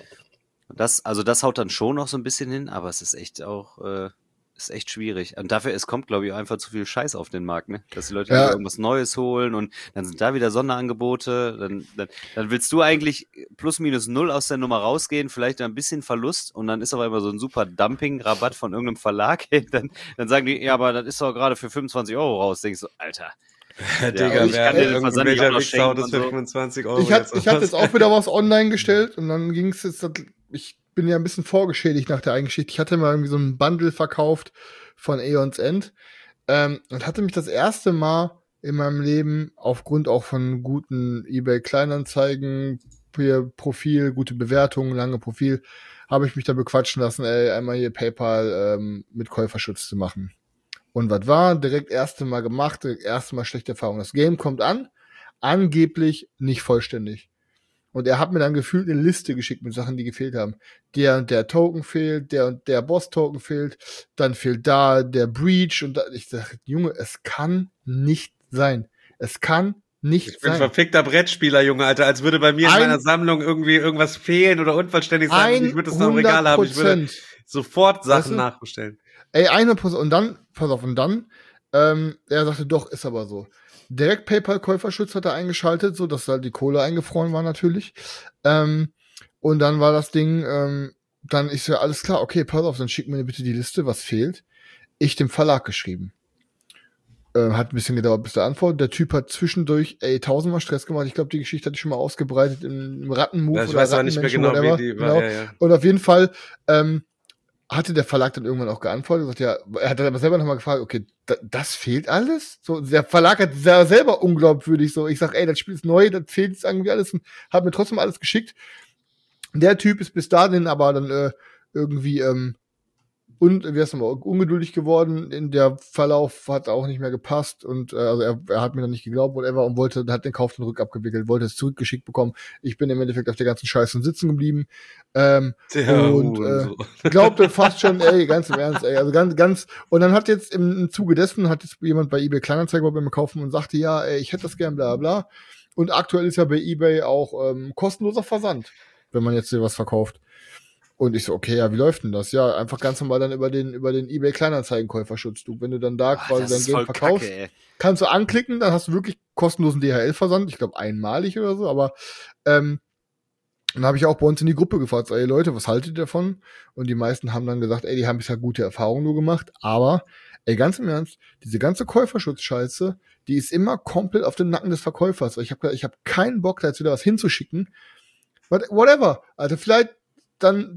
Das haut dann schon noch so ein bisschen hin, aber es ist echt auch, ist echt schwierig. Und dafür, es kommt, glaube ich, einfach zu viel Scheiß auf den Markt, ne? Dass die Leute wieder irgendwas Neues holen und dann sind da wieder Sonderangebote. Dann willst du eigentlich plus minus 0 aus der Nummer rausgehen, vielleicht ein bisschen Verlust und dann ist aber immer so ein super Dumping-Rabatt von irgendeinem Verlag. Dann sagen die, ja, aber das ist doch gerade für 25 € raus. Denkst du, Alter. Digga, ich kann dir den Versand nicht auch noch schenken das für 25 €. Ich hatte jetzt auch wieder was online gestellt und dann ging es jetzt, ich bin ja ein bisschen vorgeschädigt nach der Eigengeschichte. Ich hatte mal irgendwie so ein Bundle verkauft von Aeons End und hatte mich das erste Mal in meinem Leben aufgrund auch von guten eBay-Kleinanzeigen, Profil, gute Bewertungen, lange Profil, habe ich mich da bequatschen lassen, einmal hier PayPal mit Käuferschutz zu machen. Und was war? Direkt erste Mal gemacht, erste Mal schlechte Erfahrung. Das Game kommt an, angeblich nicht vollständig. Und er hat mir dann gefühlt eine Liste geschickt mit Sachen, die gefehlt haben. Der und der Token fehlt, der und der Boss-Token fehlt, dann fehlt da der Breach und da, ich sage, Junge, es kann nicht sein. Es kann nicht sein. Ich bin verfickter Brettspieler, Junge, Alter, als würde bei mir in meiner Sammlung irgendwie irgendwas fehlen oder unvollständig sein und ich würde das noch im Regal haben. Ich würde sofort Sachen nachbestellen. 100%. Und dann, pass auf, er sagte, doch, ist aber so. Direkt PayPal-Käuferschutz hat er eingeschaltet, so dass halt die Kohle eingefroren war natürlich. Und dann war das Ding, dann ist ja alles klar, okay, pass auf, dann schick mir bitte die Liste, was fehlt. Ich dem Verlag geschrieben. Hat ein bisschen gedauert, bis der Antwort. Der Typ hat zwischendurch, tausendmal Stress gemacht. Ich glaube, die Geschichte hatte ich schon mal ausgebreitet im Rattenmove. Ja, ich weiß aber nicht mehr genau, wie die war. Genau. Ja. Und auf jeden Fall, hatte der Verlag dann irgendwann auch geantwortet, gesagt, ja, er hat dann aber selber nochmal gefragt, okay, das fehlt alles? So, der Verlag hat selber unglaubwürdig so, ich sag, das Spiel ist neu, das fehlt jetzt irgendwie alles und hat mir trotzdem alles geschickt. Der Typ ist bis dahin aber dann irgendwie ungeduldig geworden. In der Verlauf hat auch nicht mehr gepasst und also er hat mir dann nicht geglaubt, whatever, und hat den Kauf dann rückabgewickelt, wollte es zurückgeschickt bekommen. Ich bin im Endeffekt auf der ganzen Scheiße sitzen geblieben. Glaubte fast schon, ganz im Ernst, also ganz, und dann hat jetzt im Zuge dessen hat jetzt jemand bei eBay Kleinanzeigen bei mir kaufen und sagte, ja, ich hätte das gern, bla bla. Und aktuell ist ja bei eBay auch kostenloser Versand, wenn man jetzt hier was verkauft. Und ich so, okay, ja, wie läuft denn das? Ja, einfach ganz normal dann über den eBay Kleinanzeigen-Käuferschutz. Wenn du dann da quasi dein Game verkaufst, kannst du anklicken, dann hast du wirklich kostenlosen DHL-Versand. Ich glaube, einmalig oder so, aber dann habe ich auch bei uns in die Gruppe gefragt, so, Leute, was haltet ihr davon? Und die meisten haben dann gesagt, die haben bisher gute Erfahrungen nur gemacht, aber, ganz im Ernst, diese ganze Käuferschutz-Scheiße, die ist immer komplett auf dem Nacken des Verkäufers. Ich hab keinen Bock, da jetzt wieder was hinzuschicken. Whatever. Also vielleicht dann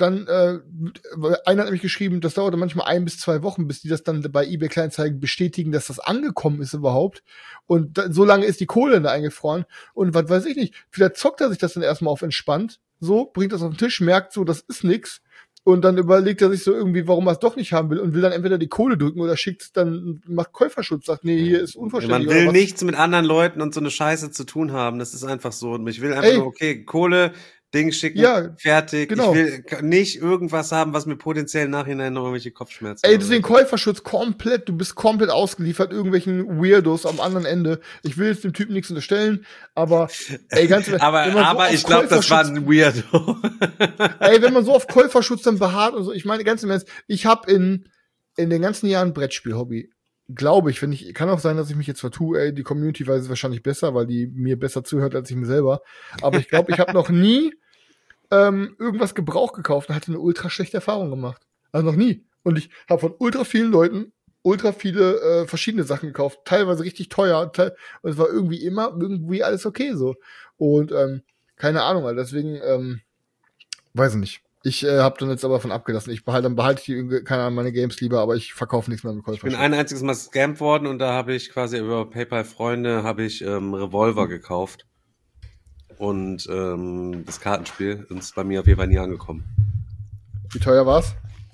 einer hat nämlich geschrieben, das dauerte manchmal 1 bis 2 Wochen, bis die das dann bei eBay Kleinanzeigen bestätigen, dass das angekommen ist überhaupt. Und so lange ist die Kohle da eingefroren. Und was weiß ich nicht, vielleicht zockt er sich das dann erstmal auf entspannt, so, bringt das auf den Tisch, merkt so, das ist nix. Und dann überlegt er sich so irgendwie, warum er es doch nicht haben will und will dann entweder die Kohle drücken oder schickt es dann, macht Käuferschutz, sagt, nee, hier ist unverständlich. Man will nichts mit anderen Leuten und so eine Scheiße zu tun haben, das ist einfach so. Und ich will einfach nur, okay, Kohle, Ding schicken, fertig. Genau. Ich will nicht irgendwas haben, was mir potenziell im Nachhinein noch irgendwelche Kopfschmerzen macht. Deswegen Käuferschutz komplett, du bist komplett ausgeliefert irgendwelchen Weirdos am anderen Ende. Ich will jetzt dem Typen nichts unterstellen, aber ganz aber ich glaube, das war ein Weirdo. Wenn man so auf Käuferschutz dann beharrt und so, ich meine ganz im Ernst, ich habe in den ganzen Jahren Brettspiel-Hobby, glaube ich, kann auch sein, dass ich mich jetzt vertue, die Community weiß es wahrscheinlich besser, weil die mir besser zuhört als ich mir selber, aber ich glaube, ich habe noch nie irgendwas Gebrauch gekauft und hatte eine ultra schlechte Erfahrung gemacht. Also noch nie. Und ich habe von ultra vielen Leuten ultra viele verschiedene Sachen gekauft, teilweise richtig teuer und es war irgendwie alles okay so. Und keine Ahnung, also deswegen weiß ich nicht. Ich habe dann jetzt aber von abgelassen. Behalte ich keine Ahnung, meine Games lieber, aber ich verkaufe nichts mehr mit Ich bin ein einziges Mal gescampt worden und da habe ich quasi über PayPal-Freunde Revolver gekauft. Und das Kartenspiel ist bei mir auf jeden Fall nie angekommen. Wie teuer war's?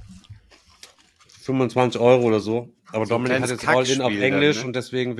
25 € oder so. Aber So ein Dominik hat kleines jetzt All-In auf Kackspiel Englisch dann, ne? und deswegen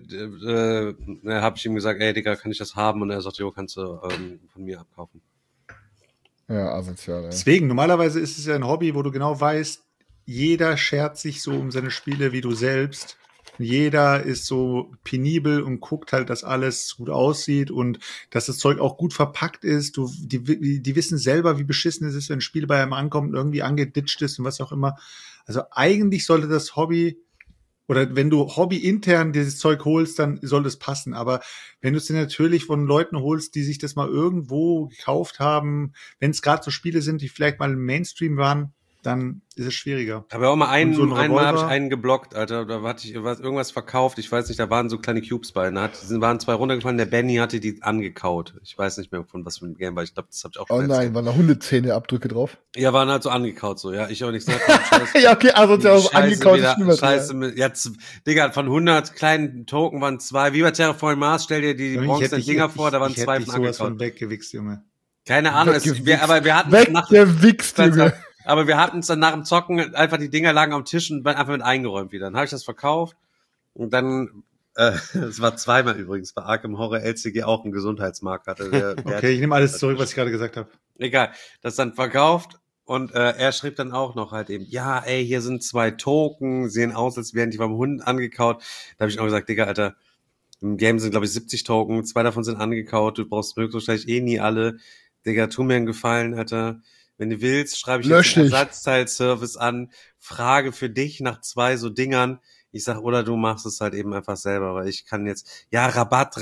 habe ich ihm gesagt, ey Digga, kann ich das haben? Und er sagt, jo, kannst du von mir abkaufen. Ja, asozial, ey. Deswegen, normalerweise ist es ja ein Hobby, wo du genau weißt, jeder schert sich so um seine Spiele wie du selbst. Jeder ist so penibel und guckt halt, dass alles gut aussieht und dass das Zeug auch gut verpackt ist. Die wissen selber, wie beschissen es ist, wenn ein Spiel bei einem ankommt und irgendwie angeditscht ist und was auch immer. Also eigentlich sollte das Hobby, oder wenn du hobbyintern dieses Zeug holst, dann soll es passen. Aber wenn du es dir natürlich von Leuten holst, die sich das mal irgendwo gekauft haben, wenn es gerade so Spiele sind, die vielleicht mal im Mainstream waren, dann ist es schwieriger. Aber auch mal Und so ein einmal habe ich Revolver- einen geblockt, Alter. Da hatte ich irgendwas verkauft. Ich weiß nicht, da waren so kleine Cubes bei. Da waren 2 runtergefallen. Der Benny hatte die angekaut. Ich weiß nicht mehr, von was für ein Game war. Ich glaube, das habe ich auch schon Oh nein, waren da Hundezähne-Abdrücke drauf? Ja, waren halt so angekaut, so. Ja, ich auch nicht gesagt. Ja, okay, asozial, angekaut ist schlimmer. Scheiße, jetzt, Digga, von 100 kleinen Token waren 2. Wie bei Terraforming Mars, stell dir die bronzenen Dinger vor, da waren 2 von von sowas von angekaut. weggewichst, Junge. Keine Ahnung, aber wir hatten Weggewichst, Junge. Aber wir hatten es dann nach dem Zocken, einfach die Dinger lagen am Tisch und einfach mit eingeräumt wieder. Dann habe ich das verkauft und dann, es war zweimal übrigens bei Arkham Horror LCG auch ein Gesundheitsmarkt hatte. Okay, ich nehme alles zurück, was ich gerade gesagt habe. Egal, das dann verkauft und er schrieb dann auch noch halt eben, ja, ey, hier sind 2 Token, sehen aus, als wären die vom Hund angekaut. Da habe ich auch gesagt, Digga, Alter, im Game sind, glaube ich, 70 Token, 2 davon sind angekaut, du brauchst höchstwahrscheinlich nie alle. Digga, tu mir einen Gefallen, Alter. Wenn du willst, schreibe ich jetzt einen Ersatzteilservice an, frage für dich nach 2 so Dingern. Ich sag, oder du machst es halt eben einfach selber, weil ich kann jetzt, ja, Rabatt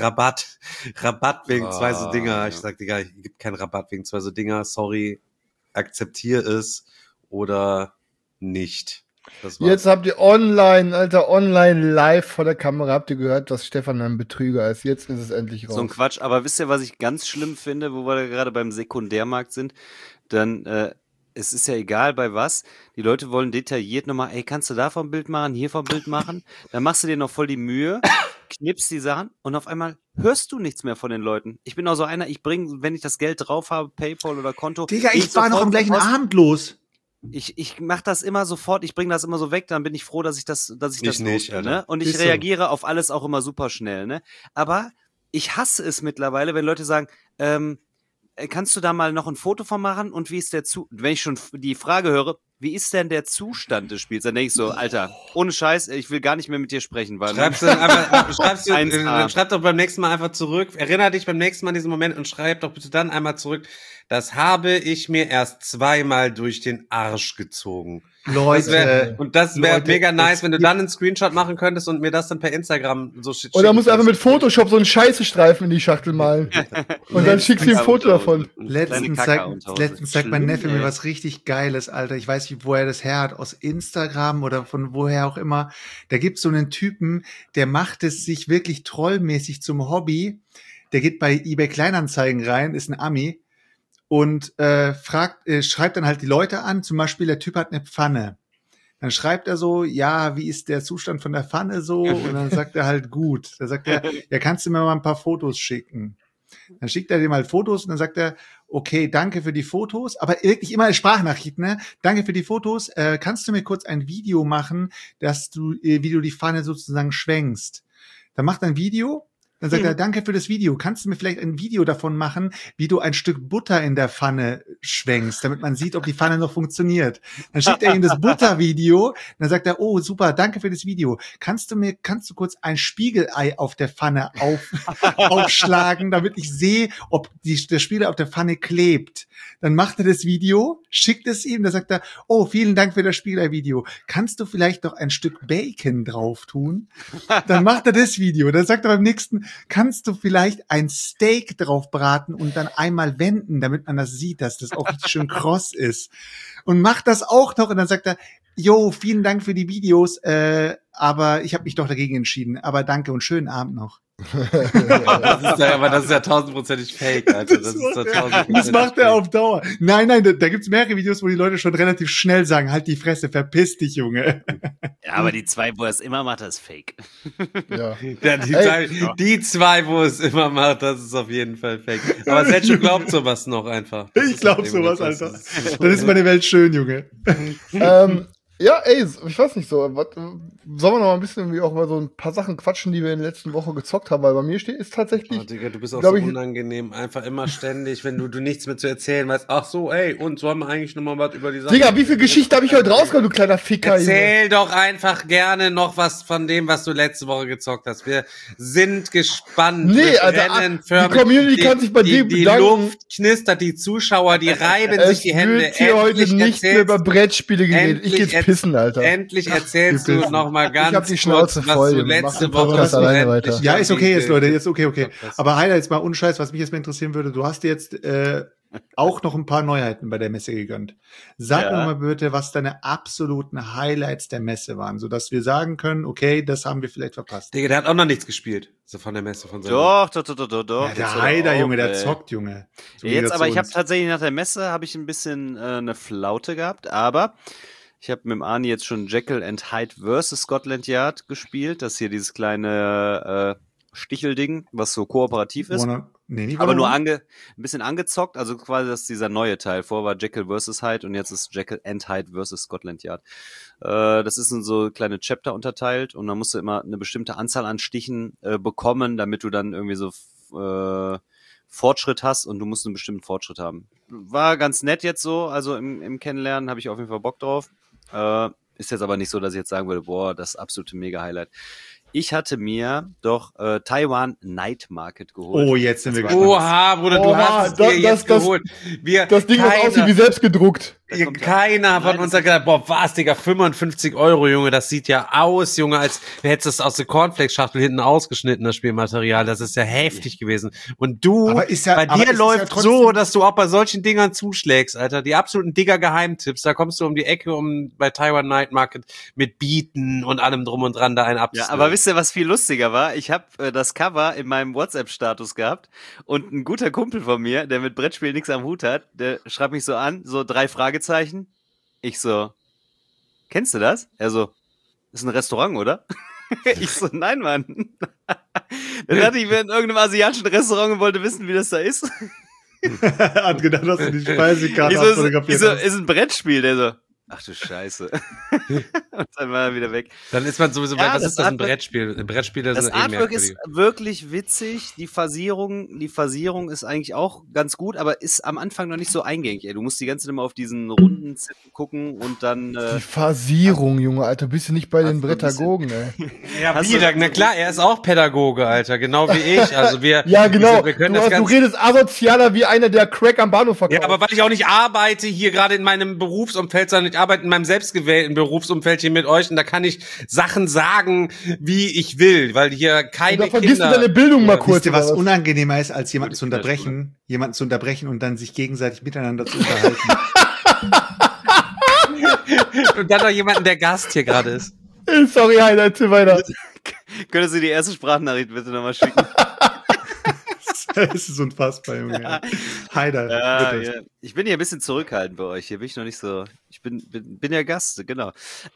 wegen 2 so Dinger. Ja. Ich sag, Digga, ich gebe keinen Rabatt wegen 2 so Dinger, sorry, akzeptier es oder nicht. Das war's. Jetzt habt ihr online live vor der Kamera, habt ihr gehört, dass Stefan ein Betrüger ist. Jetzt ist es endlich raus. So ein Quatsch. Aber wisst ihr, was ich ganz schlimm finde, wo wir da gerade beim Sekundärmarkt sind? Dann, es ist ja egal bei was. Die Leute wollen detailliert nochmal, ey, kannst du davon ein Bild machen, hiervon ein Bild machen? Dann machst du dir noch voll die Mühe, knippst die Sachen und auf einmal hörst du nichts mehr von den Leuten. Ich bin auch so einer, ich bringe, wenn ich das Geld drauf habe, PayPal oder Konto. Digga, ich war noch am gleichen Abend los. Ich mach das immer sofort, ich bringe das immer so weg, dann bin ich froh, dass ich das nicht, los bin, Alter. ne? Und ich Ist so. reagiere auf alles auch immer super schnell, ne? Aber ich hasse es mittlerweile, wenn Leute sagen, kannst du da mal noch ein Foto von machen und wie ist wenn ich schon die Frage höre, wie ist denn der Zustand des Spiels? Dann denke ich so, Alter, ohne Scheiß, ich will gar nicht mehr mit dir sprechen, weil schreib doch beim nächsten Mal einfach zurück, erinnere dich beim nächsten Mal an diesen Moment und schreib doch bitte dann einmal zurück, das habe ich mir erst 2-mal durch den Arsch gezogen. Leute. Das wäre Leute, mega nice, wenn du dann einen Screenshot machen könntest und mir das dann per Instagram so schicken. Oder musst du einfach mit Photoshop so einen Scheißestreifen in die Schachtel malen. Und dann schickst du ihm ein Foto davon. Letztens zeigt mein Neffe mir was richtig Geiles, Alter. Ich weiß nicht, woher das her hat, aus Instagram oder von woher auch immer. Da gibt's so einen Typen, der macht es sich wirklich trollmäßig zum Hobby. Der geht bei eBay Kleinanzeigen rein, ist ein Ami und schreibt dann halt die Leute an. Zum Beispiel, der Typ hat eine Pfanne. Dann schreibt er so, ja, wie ist der Zustand von der Pfanne so? Und dann sagt er halt, gut. Dann sagt er, ja, kannst du mir mal ein paar Fotos schicken? Dann schickt er dem halt Fotos und dann sagt er, okay, danke für die Fotos, aber wirklich immer eine Sprachnachricht, ne? Danke für die Fotos, kannst du mir kurz ein Video machen, wie du die Pfanne sozusagen schwenkst? Dann macht er ein Video. Dann sagt er, danke für das Video. Kannst du mir vielleicht ein Video davon machen, wie du ein Stück Butter in der Pfanne schwenkst, damit man sieht, ob die Pfanne noch funktioniert? Dann schickt er ihm das Buttervideo. Dann sagt er, oh, super, danke für das Video. Kannst du kurz ein Spiegelei auf der Pfanne aufschlagen, damit ich sehe, ob der Spiegelei auf der Pfanne klebt? Dann macht er das Video, schickt es ihm. Dann sagt er, oh, vielen Dank für das Spiegelei-Video. Kannst du vielleicht noch ein Stück Bacon drauf tun? Dann macht er das Video. Dann sagt er beim nächsten, kannst du vielleicht ein Steak drauf braten und dann einmal wenden, damit man das sieht, dass das auch richtig schön kross ist. Und macht das auch noch und dann sagt er, jo, vielen Dank für die Videos, aber ich habe mich doch dagegen entschieden. Aber danke und schönen Abend noch. Aber das ist ja 1000%ig fake, Alter. Das macht er auf Dauer. Nein, da gibt's mehrere Videos, wo die Leute schon relativ schnell sagen, halt die Fresse, verpiss dich, Junge. Ja, aber die zwei, wo er es immer macht, das ist fake. Ja. Die zwei, wo es immer macht, das ist auf jeden Fall fake. Aber Selchuk glaubt sowas noch einfach. Ich glaub sowas, Alter. Dann ist meine Welt schön, Junge. Ja, ey, ich weiß nicht so. Sollen wir noch mal ein bisschen irgendwie auch mal so ein paar Sachen quatschen, die wir in der letzten Woche gezockt haben? Weil bei mir ist tatsächlich. Oh, Digga, du bist auch so unangenehm. Einfach immer ständig, wenn du nichts mehr zu erzählen weißt. Ach so, ey, und sollen wir eigentlich noch mal was über die Sache? Digga, wie viel Geschichte habe ich heute rausgehauen, du kleiner Ficker? Erzähl doch einfach gerne noch was von dem, was du letzte Woche gezockt hast. Wir sind gespannt. Nee, Alter, die Community kann sich bei dir bedanken. Die Luft knistert, die Zuschauer, die reiben sich die Hände. Es wird hier heute nicht mehr über Brettspiele geredet. Ich geht's pissen, Alter. Endlich erzählst du noch mal ganz ich hab die Schnauze kurz, voll, was du letzte Woche alleine weiter. Ja, ist okay jetzt, Leute, jetzt okay. Aber Heiler, jetzt mal unscheiß, was mich jetzt mal interessieren würde, du hast jetzt auch noch ein paar Neuheiten bei der Messe gegönnt. Sag mir mal bitte, was deine absoluten Highlights der Messe waren, sodass wir sagen können, okay, das haben wir vielleicht verpasst. Digga, der hat auch noch nichts gespielt, so von der Messe. Doch. Ja, der Heiler, Junge, der zockt, Junge. So jetzt aber, ich habe tatsächlich nach der Messe, ein bisschen eine Flaute gehabt, aber ich habe mit dem Arni jetzt schon Jekyll and Hyde vs. Scotland Yard gespielt. Das ist hier dieses kleine Stichelding, was so kooperativ ist. Aber nur ein bisschen angezockt. Also quasi, das ist dieser neue Teil. Vorher war Jekyll vs. Hyde und jetzt ist Jekyll and Hyde vs. Scotland Yard. Das ist in so kleine Chapter unterteilt und dann musst du immer eine bestimmte Anzahl an Stichen bekommen, damit du dann irgendwie so Fortschritt hast und du musst einen bestimmten Fortschritt haben. War ganz nett jetzt so, also im Kennenlernen habe ich auf jeden Fall Bock drauf. Ist jetzt aber nicht so, dass ich jetzt sagen würde, boah, das absolute Mega-Highlight. Ich hatte mir doch Taiwan Night Market geholt. Oh, jetzt sind wir gespannt. Oha, Bruder, du hast es dir jetzt geholt. Das Ding ist aussieht wie selbst gedruckt. Keiner von uns hat gesagt, boah, was, Digga, 55 €, Junge, das sieht ja aus, Junge, als hättest du es aus der Cornflakes-Schachtel hinten ausgeschnitten, das Spielmaterial. Das ist ja heftig gewesen. Und du, bei dir läuft so, dass du auch bei solchen Dingern zuschlägst, Alter. Die absoluten Digger-Geheimtipps, da kommst du um die Ecke, um bei Taiwan Night Market mit Bieten und allem drum und dran da einen abzustellen. Ja, aber wisst ihr, was viel lustiger war? Ich habe das Cover in meinem WhatsApp-Status gehabt und ein guter Kumpel von mir, der mit Brettspielen nichts am Hut hat, der schreibt mich so an, so 3 Fragezeichen. Ich so, kennst du das? Er so, ist ein Restaurant, oder? Ich so, nein, Mann. Dann dachte ich, wir in irgendeinem asiatischen Restaurant und wollte wissen, wie das da ist. Hat gedacht, dass du die Speisekarte fotografiert hast. Ist ein Brettspiel, der so, ach du Scheiße. Und dann war er wieder weg. Dann ist man sowieso, was ist das, ein Brettspiel? Brettspiele das Artwork ist wirklich witzig. Die Phasierung ist eigentlich auch ganz gut, aber ist am Anfang noch nicht so eingängig. Ey. Du musst die ganze Zeit immer auf diesen runden Zettel gucken und dann... die Phasierung, Junge, Alter. Bist du nicht bei den Pädagogen, ey? Ja, wieder. Na klar, er ist auch Pädagoge, Alter. Genau wie ich. Also ja, genau. Du redest asozialer wie einer, der Crack am Bahnhof verkauft. Ja, aber weil ich auch nicht arbeite hier gerade in meinem Berufsumfeld, sondern ich arbeite in meinem selbstgewählten Berufsumfeld hier mit euch und da kann ich Sachen sagen, wie ich will, weil hier keine Kinder... vergisst du deine Bildung mal kurz. Wisst ihr, was unangenehmer ist, als jemanden zu unterbrechen und dann sich gegenseitig miteinander zu unterhalten? Und dann noch jemanden, der Gast hier gerade ist. Sorry, Heiler, erzähl weiter. Könntest du die erste Sprachnachricht bitte nochmal schicken? Das ist unfassbar, Junge. Ja. Heider, ja. Ich bin hier ein bisschen zurückhaltend bei euch. Hier bin ich noch nicht so. Ich bin ja Gast, genau.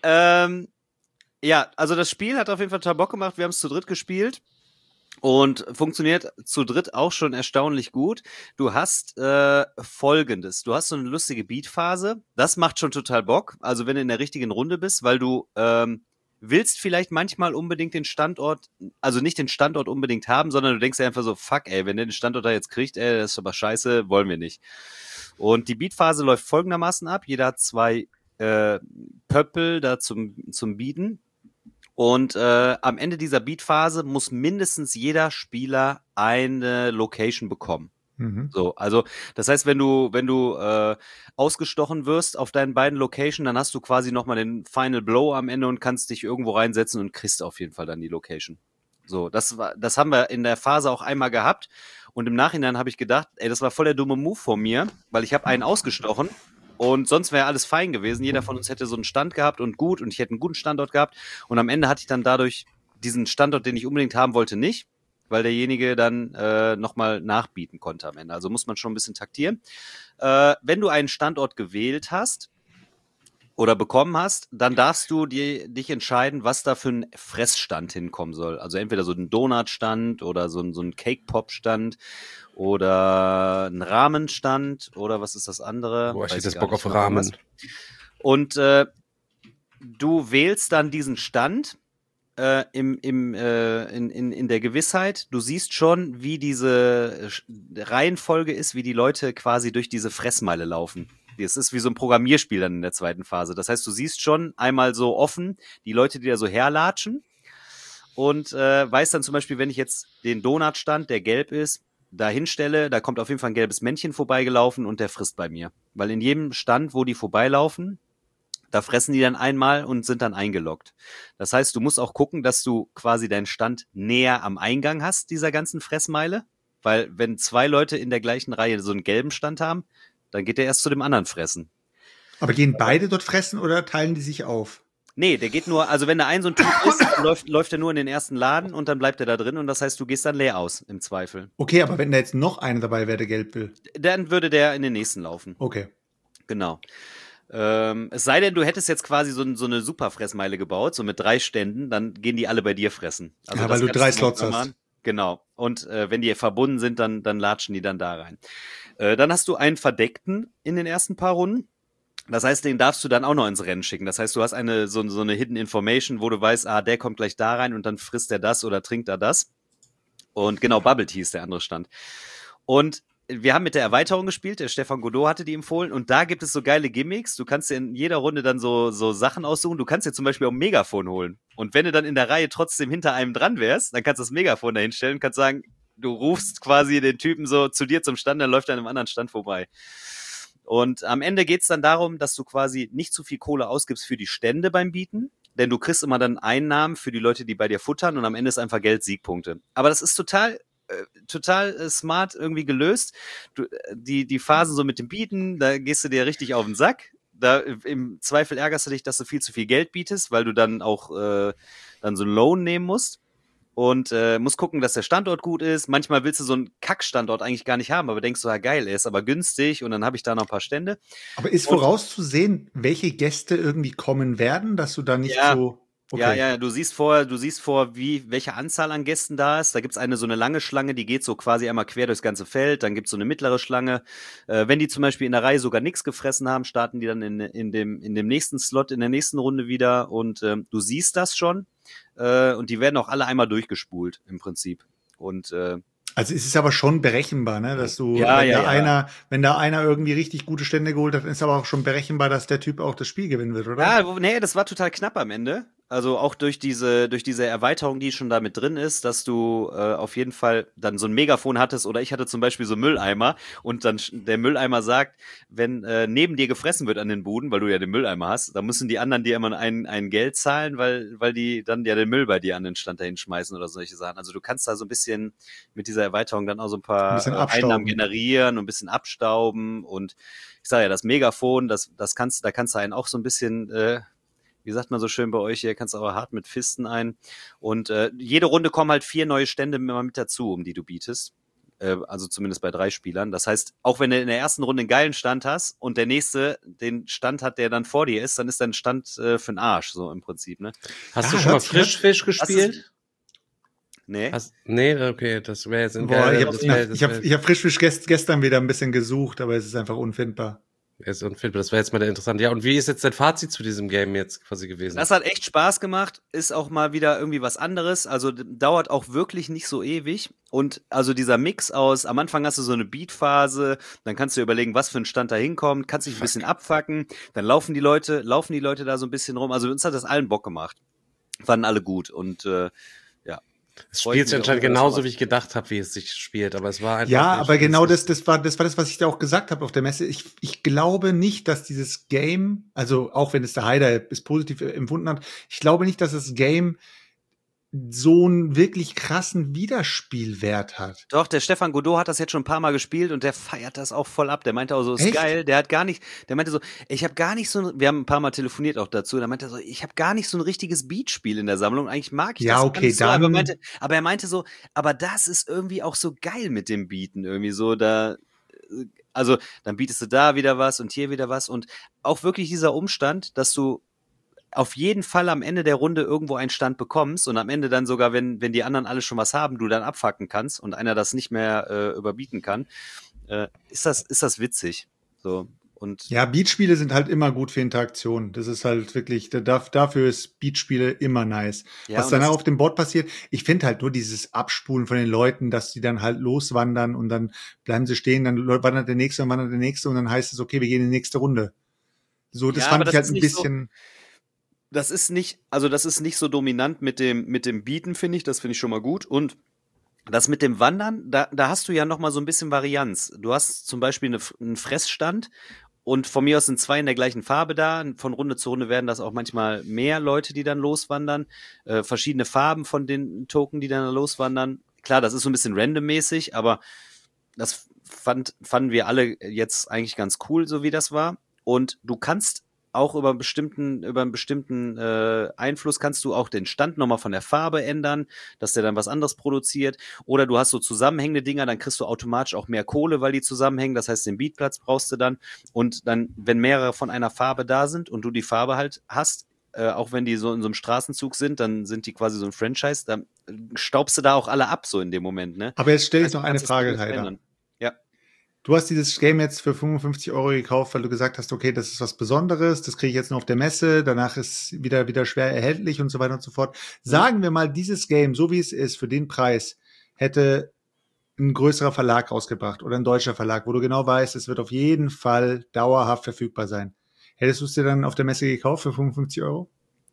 Ja, also das Spiel hat auf jeden Fall total Bock gemacht. Wir haben es zu dritt gespielt und funktioniert zu dritt auch schon erstaunlich gut. Du hast Folgendes. Du hast so eine lustige Beatphase. Das macht schon total Bock. Also wenn du in der richtigen Runde bist, weil du willst vielleicht manchmal unbedingt den Standort, also nicht den Standort unbedingt haben, sondern du denkst dir einfach so, fuck, ey, wenn der den Standort da jetzt kriegt, ey, das ist aber scheiße, wollen wir nicht. Und die Beatphase läuft folgendermaßen ab. Jeder hat 2 Pöppel da zum Bieten. Und am Ende dieser Beatphase muss mindestens jeder Spieler eine Location bekommen. So, also das heißt, wenn du ausgestochen wirst auf deinen beiden Location, dann hast du quasi nochmal den Final Blow am Ende und kannst dich irgendwo reinsetzen und kriegst auf jeden Fall dann die Location. So, das haben wir in der Phase auch einmal gehabt und im Nachhinein habe ich gedacht, ey, das war voll der dumme Move von mir, weil ich habe einen ausgestochen und sonst wäre alles fein gewesen. Jeder von uns hätte so einen Stand gehabt und ich hätte einen guten Standort gehabt und am Ende hatte ich dann dadurch diesen Standort, den ich unbedingt haben wollte, nicht. weil derjenige dann nochmal nachbieten konnte am Ende. Also muss man schon ein bisschen taktieren. Wenn du einen Standort gewählt hast oder bekommen hast, dann darfst du dich entscheiden, was da für ein Fressstand hinkommen soll. Also entweder so ein Donutstand oder so ein Cake-Pop-Stand oder ein Rahmenstand oder was ist das andere? Boah, ich Weiß hätte jetzt gar Bock nicht auf mehr, Rahmen. irgendwas. Und du wählst dann diesen Stand in der Gewissheit, du siehst schon, wie diese Reihenfolge ist, wie die Leute quasi durch diese Fressmeile laufen. Es ist wie so ein Programmierspiel dann in der zweiten Phase. Das heißt, du siehst schon einmal so offen die Leute, die da so herlatschen und weißt dann zum Beispiel, wenn ich jetzt den Donutstand, der gelb ist, da hinstelle, da kommt auf jeden Fall ein gelbes Männchen vorbeigelaufen und der frisst bei mir. Weil in jedem Stand, wo die vorbeilaufen, da fressen die dann einmal und sind dann eingeloggt. Das heißt, du musst auch gucken, dass du quasi deinen Stand näher am Eingang hast, dieser ganzen Fressmeile. Weil wenn 2 Leute in der gleichen Reihe so einen gelben Stand haben, dann geht der erst zu dem anderen fressen. Aber gehen beide dort fressen oder teilen die sich auf? Nee, der geht nur, also wenn da ein so ein Typ ist, läuft er nur in den ersten Laden und dann bleibt er da drin und das heißt, du gehst dann leer aus, im Zweifel. Okay, aber wenn da jetzt noch einer dabei wäre, der gelb will. Dann würde der in den nächsten laufen. Okay. Genau. Es sei denn, du hättest jetzt quasi so eine Superfressmeile gebaut, so mit 3 Ständen, dann gehen die alle bei dir fressen. Also ja, weil du 3 Slots hast. Machen. Genau. Und wenn die verbunden sind, dann latschen die dann da rein. Dann hast du einen Verdeckten in den ersten paar Runden. Das heißt, den darfst du dann auch noch ins Rennen schicken. Das heißt, du hast so eine Hidden Information, wo du weißt, der kommt gleich da rein und dann frisst er das oder trinkt er das. Und genau, Bubble Tea ist der andere Stand. Und wir haben mit der Erweiterung gespielt, der Stefan Godot hatte die empfohlen und da gibt es so geile Gimmicks. Du kannst dir in jeder Runde dann so Sachen aussuchen. Du kannst dir zum Beispiel auch ein Megafon holen. Und wenn du dann in der Reihe trotzdem hinter einem dran wärst, dann kannst du das Megafon da hinstellen, kannst sagen, du rufst quasi den Typen so zu dir zum Stand, dann läuft er an einem anderen Stand vorbei. Und am Ende geht's dann darum, dass du quasi nicht zu viel Kohle ausgibst für die Stände beim Bieten, denn du kriegst immer dann Einnahmen für die Leute, die bei dir futtern und am Ende ist einfach Geld, Siegpunkte. Aber das ist total smart irgendwie gelöst. Die Phasen so mit dem Bieten, da gehst du dir richtig auf den Sack. Da im Zweifel ärgerst du dich, dass du viel zu viel Geld bietest, weil du dann auch dann so einen Loan nehmen musst. Und musst gucken, dass der Standort gut ist. Manchmal willst du so einen Kackstandort eigentlich gar nicht haben, aber denkst du, geil, er ist aber günstig und dann habe ich da noch ein paar Stände. Aber ist vorauszusehen, welche Gäste irgendwie kommen werden, dass du da nicht so... Okay. Ja, du siehst vor, welche Anzahl an Gästen da ist. Da gibt's so eine lange Schlange, die geht so quasi einmal quer durchs ganze Feld. Dann gibt's so eine mittlere Schlange. Wenn die zum Beispiel in der Reihe sogar nichts gefressen haben, starten die dann in dem nächsten Slot, in der nächsten Runde wieder. Und du siehst das schon. Und die werden auch alle einmal durchgespult im Prinzip. Und also es ist aber schon berechenbar, ne, dass du, wenn da einer irgendwie richtig gute Stände geholt hat, ist aber auch schon berechenbar, dass der Typ auch das Spiel gewinnen wird, oder? Ja, nee, das war total knapp am Ende. Also auch durch diese Erweiterung, die schon da mit drin ist, dass du auf jeden Fall dann so ein Megafon hattest oder ich hatte zum Beispiel so Mülleimer und dann der Mülleimer sagt, wenn neben dir gefressen wird an den Buden, weil du ja den Mülleimer hast, dann müssen die anderen dir immer ein Geld zahlen, weil die dann ja den Müll bei dir an den Stand dahin schmeißen oder solche Sachen. Also du kannst da so ein bisschen mit dieser Erweiterung dann auch so ein paar Einnahmen generieren und ein bisschen abstauben und ich sage ja, das Megafon, da kannst du einen auch so ein bisschen wie sagt man so schön bei euch, hier kannst du aber hart mit Fisten ein. Und jede Runde kommen halt 4 neue Stände immer mit dazu, um die du bietest. Also zumindest bei 3 Spielern. Das heißt, auch wenn du in der ersten Runde einen geilen Stand hast und der nächste den Stand hat, der dann vor dir ist, dann ist dein Stand für den Arsch, so im Prinzip. Ne? Hast du schon mal Frischfisch gespielt? Nee. Nee, okay, das wäre jetzt ein Ich hab Frischfisch gestern wieder ein bisschen gesucht, aber es ist einfach unfindbar. Das wäre jetzt mal der interessante. Ja, und wie ist jetzt dein Fazit zu diesem Game jetzt quasi gewesen? Das hat echt Spaß gemacht, ist auch mal wieder irgendwie was anderes, also dauert auch wirklich nicht so ewig und also dieser Mix aus, am Anfang hast du so eine Beat-Phase, dann kannst du überlegen, was für ein Stand da hinkommt, kannst dich ein bisschen abfacken, dann laufen die Leute da so ein bisschen rum, also uns hat das allen Bock gemacht, fanden alle gut und es spielt sich anscheinend genauso, wie ich gedacht habe, wie es sich spielt, aber es war einfach. Ja, aber genau das war das, was ich da auch gesagt habe auf der Messe. Ich glaube nicht, dass dieses Game, also auch wenn es der Heider ist positiv empfunden hat, ich glaube nicht, dass das Game so einen wirklich krassen Wiederspielwert hat. Doch, der Stefan Godot hat das jetzt schon ein paar Mal gespielt und der feiert das auch voll ab. Der meinte auch so, ist Echt? geil. Der meinte so, ich habe gar nicht so, wir haben ein paar Mal telefoniert auch dazu, da meinte er so, ich habe gar nicht so ein richtiges Beatspiel in der Sammlung. Eigentlich mag ich Ja, das okay, gar nicht so, dann- aber er meinte so, aber das ist irgendwie auch so geil mit dem Beaten irgendwie so, da, also dann bietest du da wieder was und hier wieder was und auch wirklich dieser Umstand, dass du auf jeden Fall am Ende der Runde irgendwo einen Stand bekommst und am Ende dann sogar, wenn die anderen alle schon was haben, du dann abfacken kannst und einer das nicht mehr überbieten kann, ist das witzig. So. Und Ja, Beatspiele sind halt immer gut für Interaktion. Das ist halt wirklich, dafür ist Beatspiele immer nice. Ja, Was und danach das- auf dem Board passiert, ich finde halt nur dieses Abspulen von den Leuten, dass die dann halt loswandern und dann bleiben sie stehen, dann wandert der Nächste und wandert der Nächste und dann heißt es, okay, wir gehen in die nächste Runde. So, das Ja, fand aber ich halt das ein ist nicht so- bisschen, das ist nicht so dominant mit dem Beaten, finde ich. Das finde ich schon mal gut. Und das mit dem Wandern, da hast du ja noch mal so ein bisschen Varianz. Du hast zum Beispiel einen Fressstand und von mir aus sind 2 in der gleichen Farbe da. Von Runde zu Runde werden das auch manchmal mehr Leute, die dann loswandern. Verschiedene Farben von den Token, die dann loswandern. Klar, das ist so ein bisschen randommäßig, aber das fanden wir alle jetzt eigentlich ganz cool, so wie das war. Und du kannst auch über einen bestimmten Einfluss kannst du auch den Stand nochmal von der Farbe ändern, dass der dann was anderes produziert. Oder du hast so zusammenhängende Dinger, dann kriegst du automatisch auch mehr Kohle, weil die zusammenhängen. Das heißt, den Beatplatz brauchst du dann. Und dann, wenn mehrere von einer Farbe da sind und du die Farbe halt hast, auch wenn die so in so einem Straßenzug sind, dann sind die quasi so ein Franchise, dann staubst du da auch alle ab, so in dem Moment, ne? aber jetzt stelle ich Also noch du eine kannst es Frage, alles Heider. verändern. Ja. Du hast dieses Game jetzt für 55 € gekauft, weil du gesagt hast, okay, das ist was Besonderes, das kriege ich jetzt nur auf der Messe, danach ist wieder schwer erhältlich und so weiter und so fort. Sagen wir mal, dieses Game, so wie es ist, für den Preis, hätte ein größerer Verlag rausgebracht oder ein deutscher Verlag, wo du genau weißt, es wird auf jeden Fall dauerhaft verfügbar sein. Hättest du es dir dann auf der Messe gekauft für 55 €?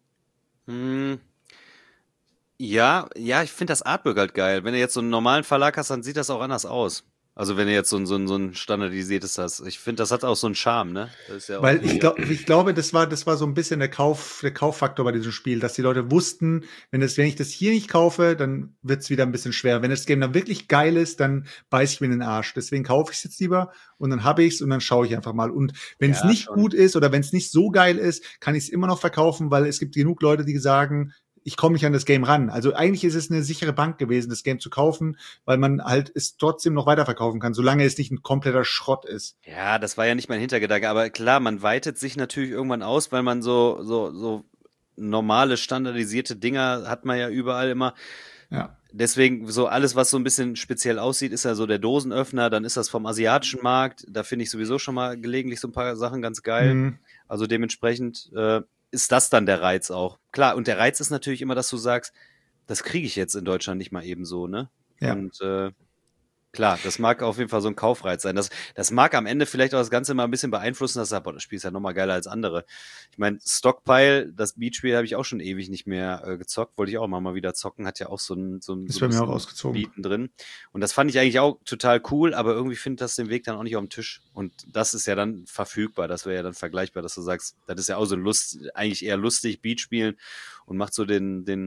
Ja, ich finde das Artwork halt geil. Wenn du jetzt so einen normalen Verlag hast, dann sieht das auch anders aus. Also wenn du jetzt so ein standardisiertes hast. Ich finde, das hat auch so einen Charme, ne? Das ist ja auch Weil ich glaube, das war so ein bisschen der Kauffaktor bei diesem Spiel, dass die Leute wussten, wenn ich das hier nicht kaufe, dann wird's wieder ein bisschen schwer. Wenn das Game dann wirklich geil ist, dann beiß ich mir in den Arsch. Deswegen kaufe ich es jetzt lieber und dann habe ich's und dann schaue ich einfach mal. Und wenn es Ja, nicht schon. gut ist oder wenn es nicht so geil ist, kann ich es immer noch verkaufen, weil es gibt genug Leute, die sagen, ich komme nicht an das Game ran. Also eigentlich ist es eine sichere Bank gewesen, das Game zu kaufen, weil man halt es trotzdem noch weiterverkaufen kann, solange es nicht ein kompletter Schrott ist. Ja, das war ja nicht mein Hintergedanke, aber klar, man weitet sich natürlich irgendwann aus, weil man so normale, standardisierte Dinger hat man ja überall immer. Ja. Deswegen, so alles, was so ein bisschen speziell aussieht, ist ja so der Dosenöffner, dann ist das vom asiatischen Markt, da finde ich sowieso schon mal gelegentlich so ein paar Sachen ganz geil. Mhm. Also dementsprechend ist das dann der Reiz auch. Klar, und der Reiz ist natürlich immer, dass du sagst, das kriege ich jetzt in Deutschland nicht mal eben so, ne? Ja. Und klar, das mag auf jeden Fall so ein Kaufreiz sein. Das mag am Ende vielleicht auch das Ganze mal ein bisschen beeinflussen, dass du sagst, boah, das Spiel ist ja nochmal geiler als andere. Ich meine, Stockpile, das Beatspiel habe ich auch schon ewig nicht mehr gezockt. Wollte ich auch mal wieder zocken. Hat ja auch so ein Ist bei mir bisschen auch ausgezogen. Beaten drin. Und das fand ich eigentlich auch total cool, aber irgendwie findet das den Weg dann auch nicht auf dem Tisch. Und das ist ja dann verfügbar. Das wäre ja dann vergleichbar, dass du sagst, das ist ja auch so eigentlich eher lustig, Beatspielen und macht so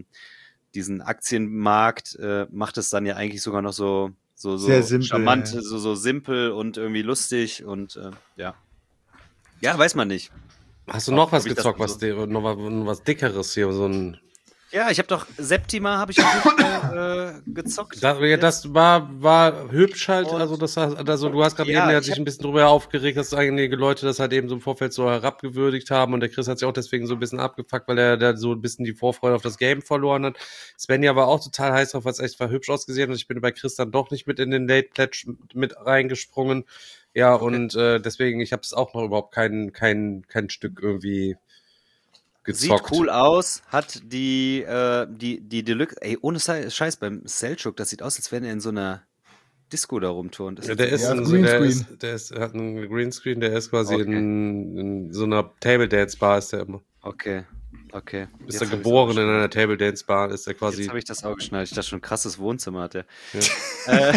diesen Aktienmarkt, macht es dann ja eigentlich sogar noch so Sehr simpel, charmant, ja. so simpel und irgendwie lustig und ja. Ja, weiß man nicht. Hast du noch was Ob ich das gezockt, so- noch was Dickeres hier? So ein Ja, ich habe doch Septima habe ich auf jeden Fall gezockt. das war hübsch halt, Und- also du hast gerade Ja, eben ich sich hab- ein bisschen drüber aufgeregt, dass einige Leute das halt eben so im Vorfeld so herabgewürdigt haben und der Chris hat sich auch deswegen so ein bisschen abgefuckt, weil er da so ein bisschen die Vorfreude auf das Game verloren hat. Svenja war auch total heiß drauf, was echt war hübsch ausgesehen und ich bin bei Chris dann doch nicht mit in den Late Pledge mit reingesprungen. Ja, und deswegen, ich habe es auch noch überhaupt kein Stück irgendwie gezockt. Sieht cool aus, hat die Deluxe, ey, ohne Scheiß, beim Selchuk, das sieht aus, als wenn er in so einer Disco da rumturnt. Ja, der ist Ja, hat einen Greenscreen, der ist quasi Okay. in so einer Table Dance Bar ist der immer. Okay. Ist er geboren in einer Table Dance Bar, ist er quasi. Jetzt habe ich das auch geschnallt. Ich dachte schon, krasses Wohnzimmer hat der. Ja.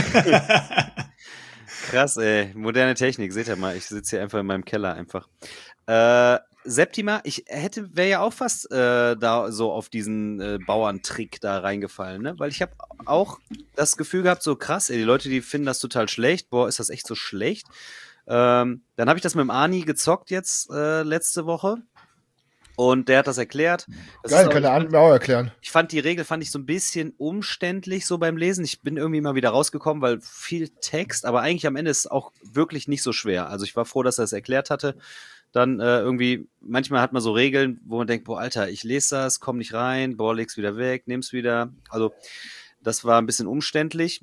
Krass, ey. Moderne Technik, seht ihr mal. Ich sitze hier einfach in meinem Keller einfach. Septima, wäre ja auch fast da so auf diesen Bauerntrick da reingefallen, ne? Weil ich habe auch das Gefühl gehabt, so krass, ey, die Leute, die finden das total schlecht. Boah, ist das echt so schlecht? Dann habe ich das mit dem Ani gezockt jetzt letzte Woche. Und der hat das erklärt. Geil, kann der Arndt mir auch erklären. Ich fand die Regel so ein bisschen umständlich so beim Lesen. Ich bin irgendwie mal wieder rausgekommen, weil viel Text, aber eigentlich am Ende ist es auch wirklich nicht so schwer. Also ich war froh, dass er es erklärt hatte. Dann irgendwie, manchmal hat man so Regeln, wo man denkt, boah, Alter, ich lese das, komm nicht rein, boah, leg's wieder weg, nimm's wieder. Also das war ein bisschen umständlich.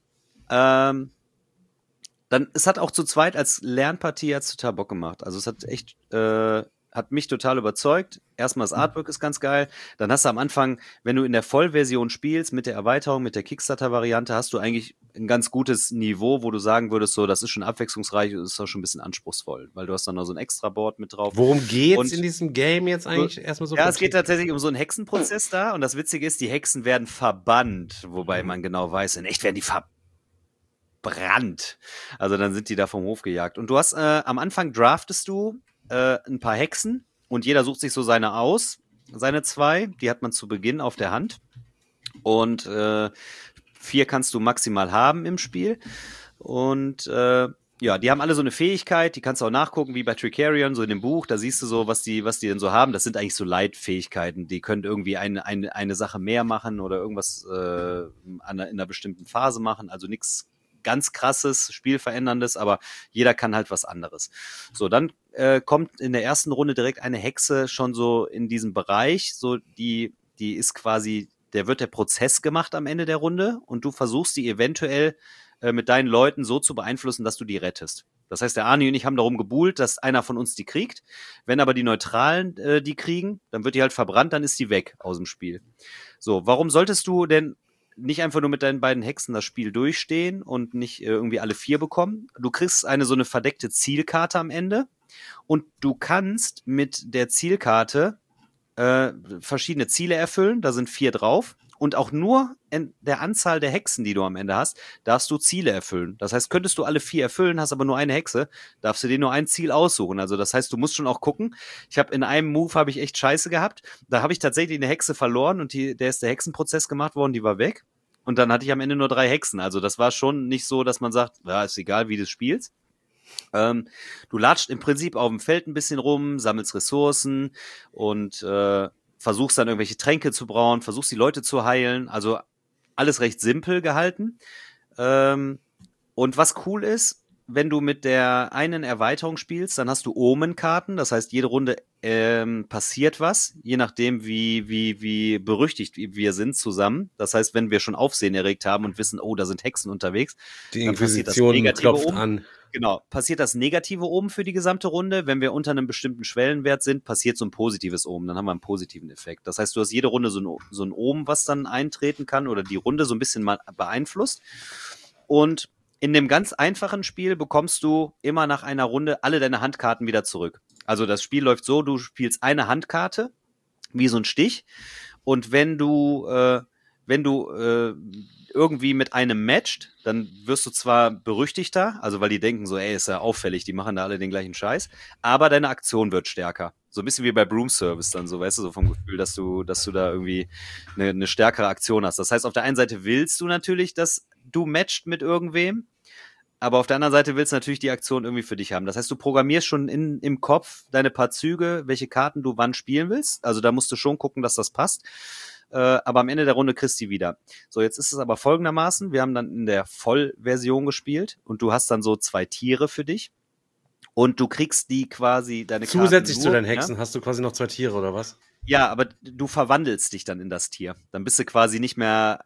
Es hat auch zu zweit als Lernpartie hat's total Bock gemacht. Also es hat echt hat mich total überzeugt. Erstmal das Artwork ist ganz geil. Dann hast du am Anfang, wenn du in der Vollversion spielst, mit der Erweiterung, mit der Kickstarter-Variante, hast du eigentlich ein ganz gutes Niveau, wo du sagen würdest, so, das ist schon abwechslungsreich und ist auch schon ein bisschen anspruchsvoll, weil du hast dann noch so ein Extra-Board mit drauf. Worum geht's in diesem Game jetzt eigentlich erstmal so? Ja, es geht tatsächlich um so einen Hexenprozess da und das Witzige ist, die Hexen werden verbannt, wobei man genau weiß, in echt werden die verbrannt. Also dann sind die da vom Hof gejagt. Und du hast, am Anfang draftest du ein paar Hexen und jeder sucht sich so seine aus, seine 2, die hat man zu Beginn auf der Hand und 4 kannst du maximal haben im Spiel und ja, die haben alle so eine Fähigkeit, die kannst du auch nachgucken, wie bei Tricarion, so in dem Buch, da siehst du so, was die denn so haben, das sind eigentlich so Leitfähigkeiten, die können irgendwie eine Sache mehr machen oder irgendwas in einer bestimmten Phase machen, also nichts ganz krasses, spielveränderndes, aber jeder kann halt was anderes. So, dann kommt in der ersten Runde direkt eine Hexe schon so in diesem Bereich, so die ist quasi, wird der Prozess gemacht am Ende der Runde und du versuchst die eventuell mit deinen Leuten so zu beeinflussen, dass du die rettest. Das heißt, der Arni und ich haben darum gebuhlt, dass einer von uns die kriegt. Wenn aber die Neutralen die kriegen, dann wird die halt verbrannt, dann ist die weg aus dem Spiel. So, warum solltest du denn nicht einfach nur mit deinen beiden Hexen das Spiel durchstehen und nicht irgendwie alle 4 bekommen? Du kriegst so eine verdeckte Zielkarte am Ende und du kannst mit der Zielkarte verschiedene Ziele erfüllen, da sind 4 drauf und auch nur in der Anzahl der Hexen, die du am Ende hast, darfst du Ziele erfüllen. Das heißt, könntest du alle 4 erfüllen, hast aber nur eine Hexe, darfst du dir nur ein Ziel aussuchen. Also das heißt, du musst schon auch gucken. Ich habe in einem Move echt Scheiße gehabt. Da habe ich tatsächlich eine Hexe verloren und der Hexenprozess gemacht worden, die war weg. Und dann hatte ich am Ende nur 3 Hexen. Also das war schon nicht so, dass man sagt, ja, ist egal, wie du spielst. Du latscht im Prinzip auf dem Feld ein bisschen rum, sammelst Ressourcen und versuchst dann irgendwelche Tränke zu brauen, versuchst die Leute zu heilen. Also alles recht simpel gehalten. Und was cool ist, wenn du mit der einen Erweiterung spielst, dann hast du Omenkarten. Das heißt, jede Runde passiert was, je nachdem, wie berüchtigt wir sind zusammen. Das heißt, wenn wir schon Aufsehen erregt haben und wissen, oh, da sind Hexen unterwegs, die dann passiert das Inquisition Negative klopft an. Genau, passiert das Negative Omen für die gesamte Runde. Wenn wir unter einem bestimmten Schwellenwert sind, passiert so ein positives Omen. Dann haben wir einen positiven Effekt. Das heißt, du hast jede Runde so ein Omen, was dann eintreten kann oder die Runde so ein bisschen mal beeinflusst. Und in dem ganz einfachen Spiel bekommst du immer nach einer Runde alle deine Handkarten wieder zurück. Also das Spiel läuft so, du spielst eine Handkarte, wie so ein Stich. Und wenn du irgendwie mit einem matcht, dann wirst du zwar berüchtigter, also weil die denken so, ey, ist ja auffällig, die machen da alle den gleichen Scheiß, aber deine Aktion wird stärker. So ein bisschen wie bei Broom Service dann so, weißt du, so vom Gefühl, dass du da irgendwie eine stärkere Aktion hast. Das heißt, auf der einen Seite willst du natürlich, dass du matcht mit irgendwem, aber auf der anderen Seite willst du natürlich die Aktion irgendwie für dich haben. Das heißt, du programmierst schon im Kopf deine paar Züge, welche Karten du wann spielen willst. Also da musst du schon gucken, dass das passt. Aber am Ende der Runde kriegst du die wieder. So, jetzt ist es aber folgendermaßen, wir haben dann in der Vollversion gespielt und du hast dann so 2 Tiere für dich und du kriegst die quasi, deine Karten zusätzlich nur, zu deinen Hexen hast du quasi noch 2 Tiere, oder was? Ja, aber du verwandelst dich dann in das Tier. Dann bist du quasi nicht mehr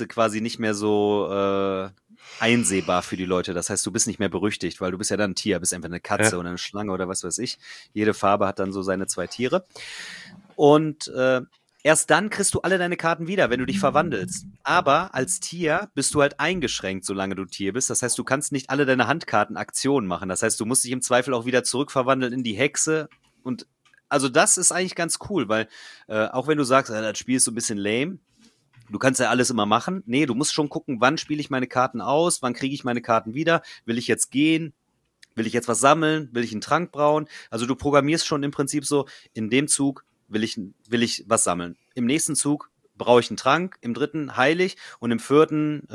so einsehbar für die Leute. Das heißt, du bist nicht mehr berüchtigt, weil du bist ja dann ein Tier, bist einfach eine Katze oder eine Schlange oder was weiß ich. Jede Farbe hat dann so seine 2 Tiere. Und erst dann kriegst du alle deine Karten wieder, wenn du dich verwandelst. Aber als Tier bist du halt eingeschränkt, solange du Tier bist. Das heißt, du kannst nicht alle deine Handkarten Aktionen machen. Das heißt, du musst dich im Zweifel auch wieder zurückverwandeln in die Hexe. Und also das ist eigentlich ganz cool, weil auch wenn du sagst, das Spiel ist so ein bisschen lame, du kannst ja alles immer machen. Nee, du musst schon gucken, wann spiele ich meine Karten aus, wann kriege ich meine Karten wieder, will ich jetzt gehen? Will ich jetzt was sammeln? Will ich einen Trank brauen? Also du programmierst schon im Prinzip so, in dem Zug will ich was sammeln. Im nächsten Zug brauche ich einen Trank, im dritten heile ich und im vierten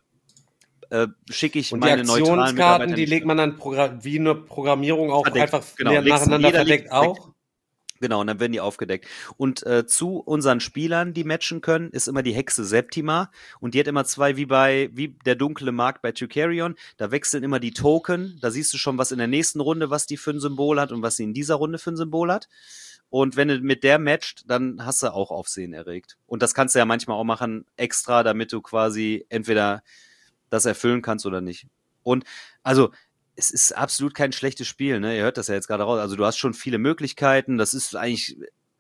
schicke ich Und die meine neutralen Aktionskarten, Mitarbeiter die nicht legt man dann wie eine Programmierung auch verdeckt. einfach Genau, nacheinander jeder verdeckt legt- auch? Genau, und dann werden die aufgedeckt. Und zu unseren Spielern, die matchen können, ist immer die Hexe Septima. Und die hat immer zwei, wie der dunkle Markt bei Tykerion. Da wechseln immer die Token. Da siehst du schon, was in der nächsten Runde, was die für ein Symbol hat und was sie in dieser Runde für ein Symbol hat. Und wenn du mit der matcht, dann hast du auch Aufsehen erregt. Und das kannst du ja manchmal auch machen, extra, damit du quasi entweder das erfüllen kannst oder nicht. Und also, es ist absolut kein schlechtes Spiel, ne? Ihr hört das ja jetzt gerade raus. Also du hast schon viele Möglichkeiten. Das ist eigentlich,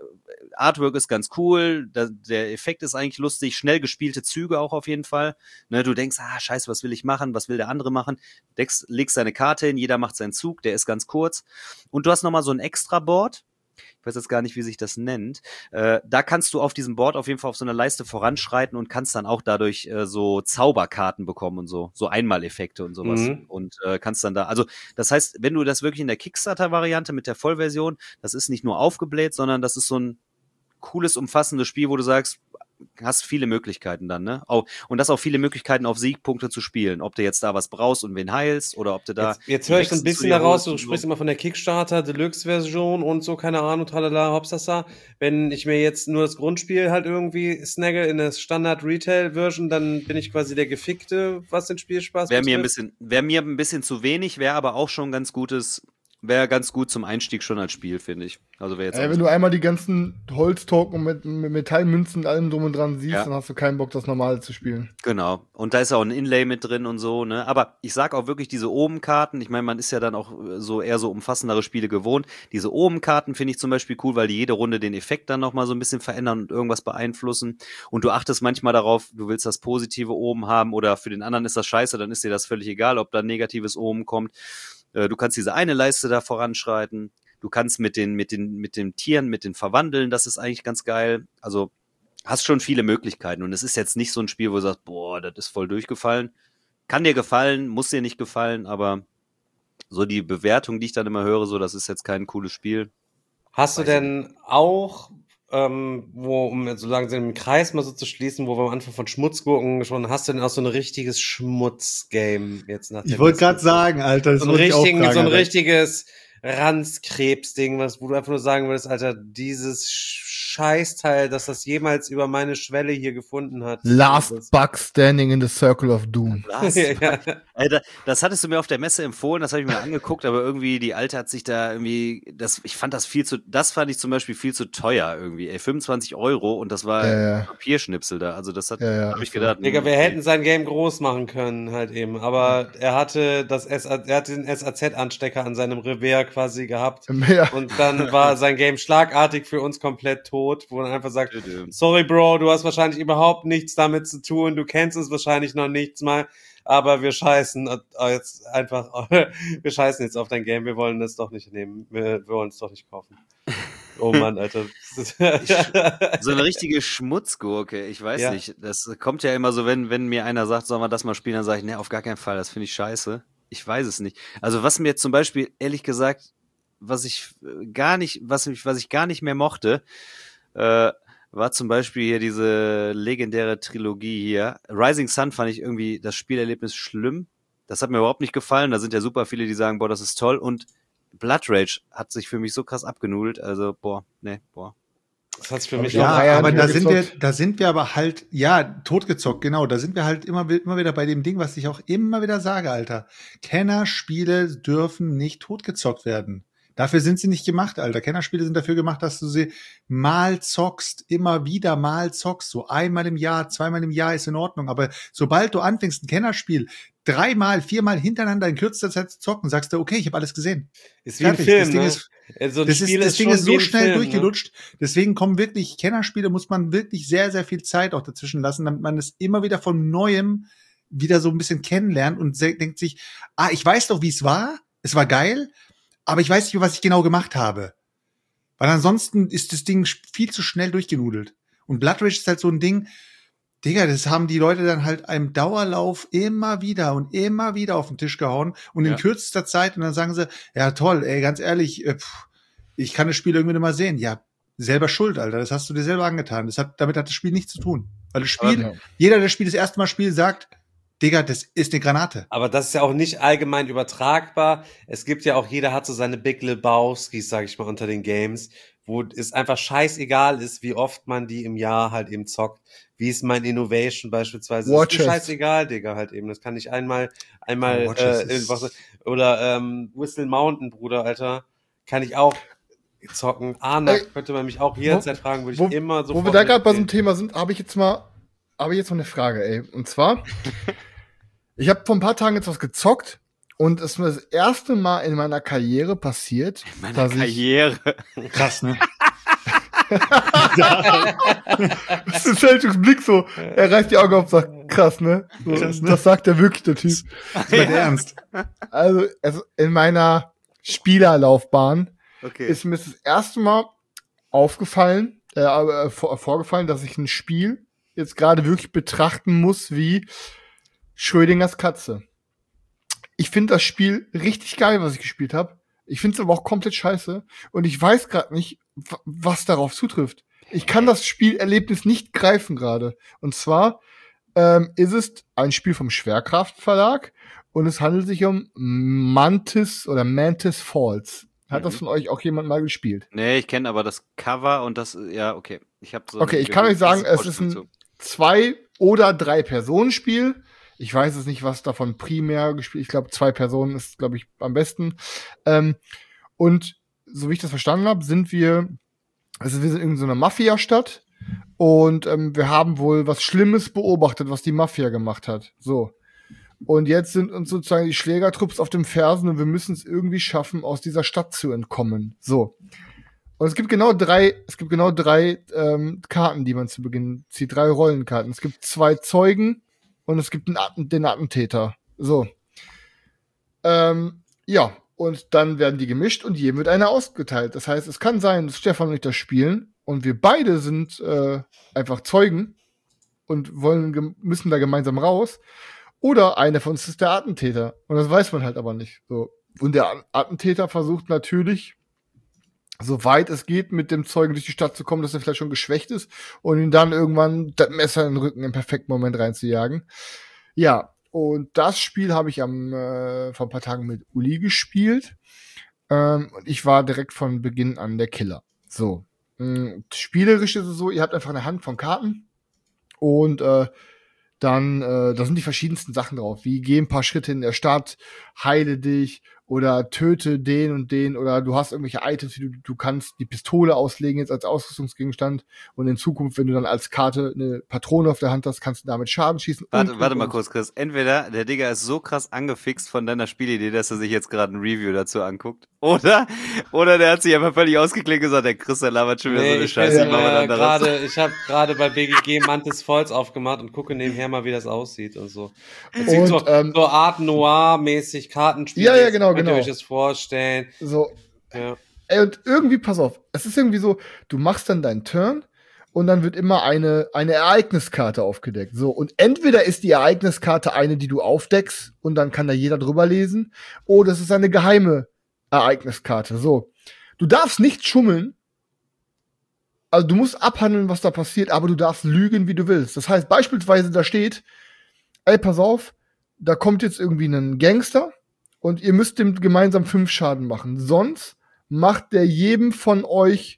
Artwork ist ganz cool. Der Effekt ist eigentlich lustig. Schnell gespielte Züge auch auf jeden Fall. Ne? Du denkst, scheiße, was will ich machen? Was will der andere machen? Legst deine Karte hin, jeder macht seinen Zug. Der ist ganz kurz. Und du hast nochmal so ein Extra-Board. Ich weiß jetzt gar nicht, wie sich das nennt. Da kannst du auf diesem Board auf jeden Fall auf so einer Leiste voranschreiten und kannst dann auch dadurch so Zauberkarten bekommen und so Einmaleffekte und sowas. Mhm. Und kannst dann da, also das heißt, wenn du das wirklich in der Kickstarter-Variante mit der Vollversion, das ist nicht nur aufgebläht, sondern das ist so ein cooles, umfassendes Spiel, wo du sagst, hast viele Möglichkeiten dann, ne? Und das auch viele Möglichkeiten auf Siegpunkte zu spielen. Ob du jetzt da was brauchst und wen heilst oder ob du da. Jetzt höre ich so ein Hexen zu bisschen dir daraus, holst du und so. sprichst immer von der Kickstarter Deluxe-Version und so, keine Ahnung, tralala, hopsasa. Wenn ich mir jetzt nur das Grundspiel halt irgendwie snagge in der Standard-Retail-Version, dann bin ich quasi der Gefickte, was den Spielspaß Wäre mir betrifft. ein bisschen zu wenig, wäre aber auch schon wäre ganz gut zum Einstieg schon als Spiel, finde ich. Also wäre jetzt Wenn du einmal die ganzen Holztoken mit Metallmünzen und allem drum und dran siehst, Ja. dann hast du keinen Bock, das Normale zu spielen. Genau. Und da ist auch ein Inlay mit drin und so, ne? Aber ich sag auch wirklich diese Obenkarten, ich meine, man ist ja dann auch so eher so umfassendere Spiele gewohnt. Diese Obenkarten finde ich zum Beispiel cool, weil die jede Runde den Effekt dann nochmal so ein bisschen verändern und irgendwas beeinflussen. Und du achtest manchmal darauf, du willst das Positive oben haben oder für den anderen ist das scheiße, dann ist dir das völlig egal, ob da ein negatives oben kommt. Du kannst diese eine Leiste da voranschreiten. Du kannst mit den Tieren, mit den verwandeln, das ist eigentlich ganz geil. Also hast schon viele Möglichkeiten und es ist jetzt nicht so ein Spiel, wo du sagst, boah, das ist voll durchgefallen. Kann dir gefallen, muss dir nicht gefallen, aber so die Bewertung, die ich dann immer höre, so, das ist jetzt kein cooles Spiel. Hast du Weiß ich denn auch, um jetzt so langsam den Kreis mal so zu schließen, wo wir am Anfang von Schmutzgurken schon, hast du denn auch so ein richtiges Schmutzgame jetzt nach Ich der wollte gerade Diskussion? sagen, Alter, das So ein wollte ich auch fragen, so ein Alter. richtiges Ranzkrebsding, wo du einfach nur sagen würdest, Alter, dieses Scheißteil, dass das jemals über meine Schwelle hier gefunden hat. Last Bug Standing in the Circle of Doom. Was? Ja. Alter, das hattest du mir auf der Messe empfohlen, das habe ich mir angeguckt, aber irgendwie, die Alte hat sich da irgendwie, das fand ich zum Beispiel viel zu teuer irgendwie, 25 € und das war Ja. Papierschnipsel da, also das hat, Ja, hab ich so. gedacht. Digga, wir okay. hätten sein Game groß machen können halt eben, aber er hatte den SAZ-Anstecker an seinem Revers quasi gehabt Ja. und dann war sein Game schlagartig für uns komplett tot, wo man einfach sagt, sorry Bro, du hast wahrscheinlich überhaupt nichts damit zu tun, du kennst es wahrscheinlich noch nichts mal, aber wir scheißen jetzt einfach, wir scheißen jetzt auf dein Game, wir wollen es doch nicht nehmen, wir wollen es doch nicht kaufen. Oh Mann, Alter. So eine richtige Schmutzgurke, ich weiß Ja. nicht. Das kommt ja immer so, wenn mir einer sagt, soll man das mal spielen, dann sage ich, nee, auf gar keinen Fall, das finde ich scheiße. Ich weiß es nicht. Also was mir jetzt zum Beispiel, ehrlich gesagt, was ich gar nicht mehr mochte, war zum Beispiel hier diese legendäre Trilogie hier. Rising Sun fand ich irgendwie das Spielerlebnis schlimm. Das hat mir überhaupt nicht gefallen. Da sind ja super viele, die sagen, boah, das ist toll. Und Blood Rage hat sich für mich so krass abgenudelt. Also, boah. Das hat's für mich Ja, auch. Ja, aber da totgezockt. sind wir aber halt, ja, totgezockt, genau. Da sind wir halt immer wieder bei dem Ding, was ich auch immer wieder sage, Alter. Kennerspiele dürfen nicht totgezockt werden. Dafür sind sie nicht gemacht, Alter. Kennerspiele sind dafür gemacht, dass du sie mal zockst, immer wieder mal zockst. So einmal im Jahr, zweimal im Jahr ist in Ordnung. Aber sobald du anfängst, ein Kennerspiel 3-mal, 4-mal hintereinander in kürzester Zeit zu zocken, sagst du, okay, ich habe alles gesehen. Ist wie ein Fertig. Film, Das Ding ne? ist- So ein Das Spiel Ding schon ist wie so ein schnell Film, durchgelutscht. Deswegen kommen wirklich Kennerspiele, muss man wirklich sehr, sehr viel Zeit auch dazwischen lassen, damit man es immer wieder von Neuem wieder so ein bisschen kennenlernt und denkt sich, ich weiß doch, wie es war geil, aber ich weiß nicht, was ich genau gemacht habe. Weil ansonsten ist das Ding viel zu schnell durchgenudelt. Und Blood Rage ist halt so ein Ding, Digga, das haben die Leute dann halt einem Dauerlauf immer wieder auf den Tisch gehauen und in kürzester Zeit und dann sagen sie, ja toll, ey, ganz ehrlich, ich kann das Spiel irgendwie nicht mal sehen. Ja, selber schuld, Alter, das hast du dir selber angetan. Damit hat das Spiel nichts zu tun. Weil das Spiel, jeder, der das Spiel das erste Mal spielt, sagt, Digga, das ist eine Granate. Aber das ist ja auch nicht allgemein übertragbar. Es gibt ja auch, jeder hat so seine Big Lebowskis, sag ich mal, unter den Games, wo es einfach scheißegal ist, wie oft man die im Jahr halt eben zockt. Wie ist mein Innovation beispielsweise? Das ist mir scheißegal, Digga, halt eben. Das kann ich einmal oder Whistle Mountain, Bruder, Alter, kann ich auch zocken. Anak könnte man mich auch jederzeit fragen, würde ich immer so. Wo wir da gerade bei so einem Thema sind, habe ich jetzt mal eine Frage, ey. Und zwar, ich habe vor ein paar Tagen jetzt was gezockt und es ist mir das erste Mal in meiner Karriere passiert. Krass, ne? Das ist Selchuks Blick so. Er reißt die Augen auf und sagt, krass, ne? So, krass, ne? Das sagt er wirklich, der Typ. Das war der Ernst. Also in meiner Spielerlaufbahn ist mir das erste Mal vorgefallen, dass ich ein Spiel jetzt gerade wirklich betrachten muss wie Schrödingers Katze. Ich finde das Spiel richtig geil, was ich gespielt habe. Ich finde es aber auch komplett scheiße. Und ich weiß gerade nicht, was darauf zutrifft. Ich kann das Spielerlebnis nicht greifen gerade. Und zwar ist es ein Spiel vom Schwerkraft Verlag und es handelt sich um Mantis Falls. Hat das von euch auch jemand mal gespielt? Nee, ich kenne aber das Cover und das, ja, okay. Ich kann euch sagen, es ist ein 2- oder 3-Personen-Spiel. Ich weiß es nicht, was davon primär gespielt. Ich glaube, 2 Personen ist, glaube ich, am besten. Und so wie ich das verstanden habe, sind wir sind in so einer Mafia-Stadt und wir haben wohl was Schlimmes beobachtet, was die Mafia gemacht hat. So. Und jetzt sind uns sozusagen die Schlägertrupps auf dem Fersen und wir müssen es irgendwie schaffen, aus dieser Stadt zu entkommen. So. Und es gibt genau drei Karten, die man zu Beginn zieht, 3 Rollenkarten. Es gibt 2 Zeugen und es gibt den Attentäter. So. Ja, und dann werden die gemischt und jedem wird einer ausgeteilt. Das heißt, es kann sein, dass Stefan und ich das spielen und wir beide sind einfach Zeugen und müssen da gemeinsam raus. Oder einer von uns ist der Attentäter. Und das weiß man halt aber nicht. So. Und der Attentäter versucht natürlich, soweit es geht, mit dem Zeugen durch die Stadt zu kommen, dass er vielleicht schon geschwächt ist und ihn dann irgendwann das Messer in den Rücken im perfekten Moment reinzujagen. Ja, und das Spiel habe ich vor ein paar Tagen mit Uli gespielt. Und ich war direkt von Beginn an der Killer. So. Spielerisch ist es so, ihr habt einfach eine Hand von Karten und dann da sind die verschiedensten Sachen drauf, wie geh ein paar Schritte in der Stadt, heile dich oder töte den und den oder du hast irgendwelche Items, du kannst die Pistole auslegen jetzt als Ausrüstungsgegenstand und in Zukunft, wenn du dann als Karte eine Patrone auf der Hand hast, kannst du damit Schaden schießen. Warte mal kurz, Chris. Entweder der Digga ist so krass angefixt von deiner Spielidee, dass er sich jetzt gerade ein Review dazu anguckt, oder der hat sich einfach völlig ausgeklickt und gesagt, der Chris, der labert schon wieder so eine Scheiße. Ich habe gerade bei BGG Mantis Falls aufgemacht und gucke nebenher mal, wie das aussieht und so. Es sieht so Art Noir-mäßig Kartenspiel. Ja, genau. Könnt ihr euch das vorstellen? So. Ja. Ey, und irgendwie, pass auf, es ist irgendwie so, du machst dann deinen Turn und dann wird immer eine Ereigniskarte aufgedeckt. So, und entweder ist die Ereigniskarte eine, die du aufdeckst und dann kann da jeder drüber lesen, oder es ist eine geheime Ereigniskarte. So. Du darfst nicht schummeln. Also du musst abhandeln, was da passiert, aber du darfst lügen, wie du willst. Das heißt, beispielsweise da steht, ey, pass auf, da kommt jetzt irgendwie ein Gangster und ihr müsst dem gemeinsam 5 Schaden machen. Sonst macht der jedem von euch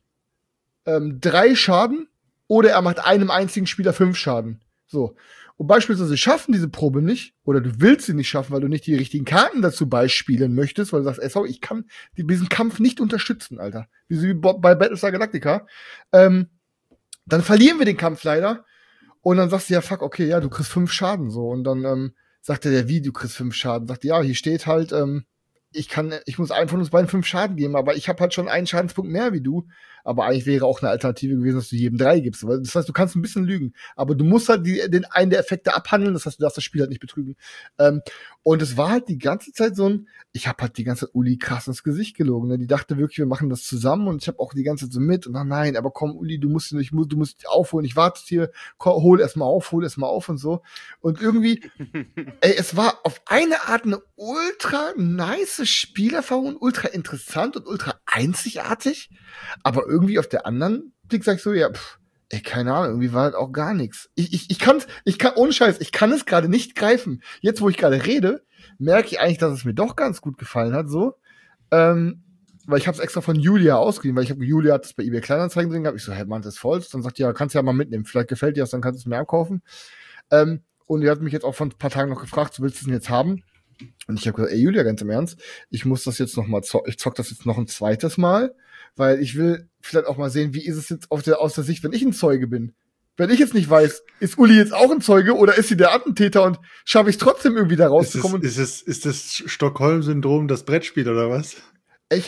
3 Schaden oder er macht einem einzigen Spieler 5 Schaden. So. Und beispielsweise schaffen diese Probe nicht oder du willst sie nicht schaffen, weil du nicht die richtigen Karten dazu beispielen möchtest, weil du sagst, ey, sorry, ich kann diesen Kampf nicht unterstützen, Alter. Wie bei Battlestar Galactica. Dann verlieren wir den Kampf leider und dann sagst du, ja, fuck, okay, ja, du kriegst 5 Schaden, so. Und dann sagte der, wie, du kriegst 5 Schaden? Sagte, ja, hier steht halt, ich muss einem von uns beiden 5 Schaden geben, aber ich habe halt schon einen Schadenspunkt mehr wie du. Aber eigentlich wäre auch eine Alternative gewesen, dass du jedem 3 gibst. Das heißt, du kannst ein bisschen lügen. Aber du musst halt den einen der Effekte abhandeln. Das heißt, du darfst das Spiel halt nicht betrügen. Und es war halt die ganze Zeit ich habe halt die ganze Zeit Uli krass ins Gesicht gelogen. Ne? Die dachte wirklich, wir machen das zusammen. Und ich habe auch die ganze Zeit so mit. Und nein, aber komm, Uli, du musst aufholen. Ich warte hier, hol erst mal auf und so. Und irgendwie, es war auf eine Art eine ultra nice Spielerfahrung, ultra interessant und ultra einzigartig. Aber irgendwie auf der anderen Blick sag ich so, keine Ahnung, irgendwie war halt auch gar nichts. Ohne Scheiß, ich kann es gerade nicht greifen. Jetzt, wo ich gerade rede, merke ich eigentlich, dass es mir doch ganz gut gefallen hat, so. Weil ich habe es extra von Julia ausgeliehen, weil Julia hat es bei eBay Kleinanzeigen drin gehabt. Ich so, hey Mann, das ist voll. Dann sagt die, ja, kannst du ja mal mitnehmen. Vielleicht gefällt dir das, dann kannst du es mir abkaufen. Und die hat mich jetzt auch vor ein paar Tagen noch gefragt, willst du es denn jetzt haben? Und ich habe gesagt, ey Julia, ganz im Ernst, ich muss das jetzt noch mal ich zock das jetzt noch ein zweites Mal, weil ich will vielleicht auch mal sehen, wie ist es jetzt aus der Sicht, wenn ich ein Zeuge bin. Wenn ich jetzt nicht weiß, ist Uli jetzt auch ein Zeuge oder ist sie der Attentäter und schaffe ich es trotzdem irgendwie da rauszukommen? Ist das Stockholm-Syndrom das Brettspiel oder was? Es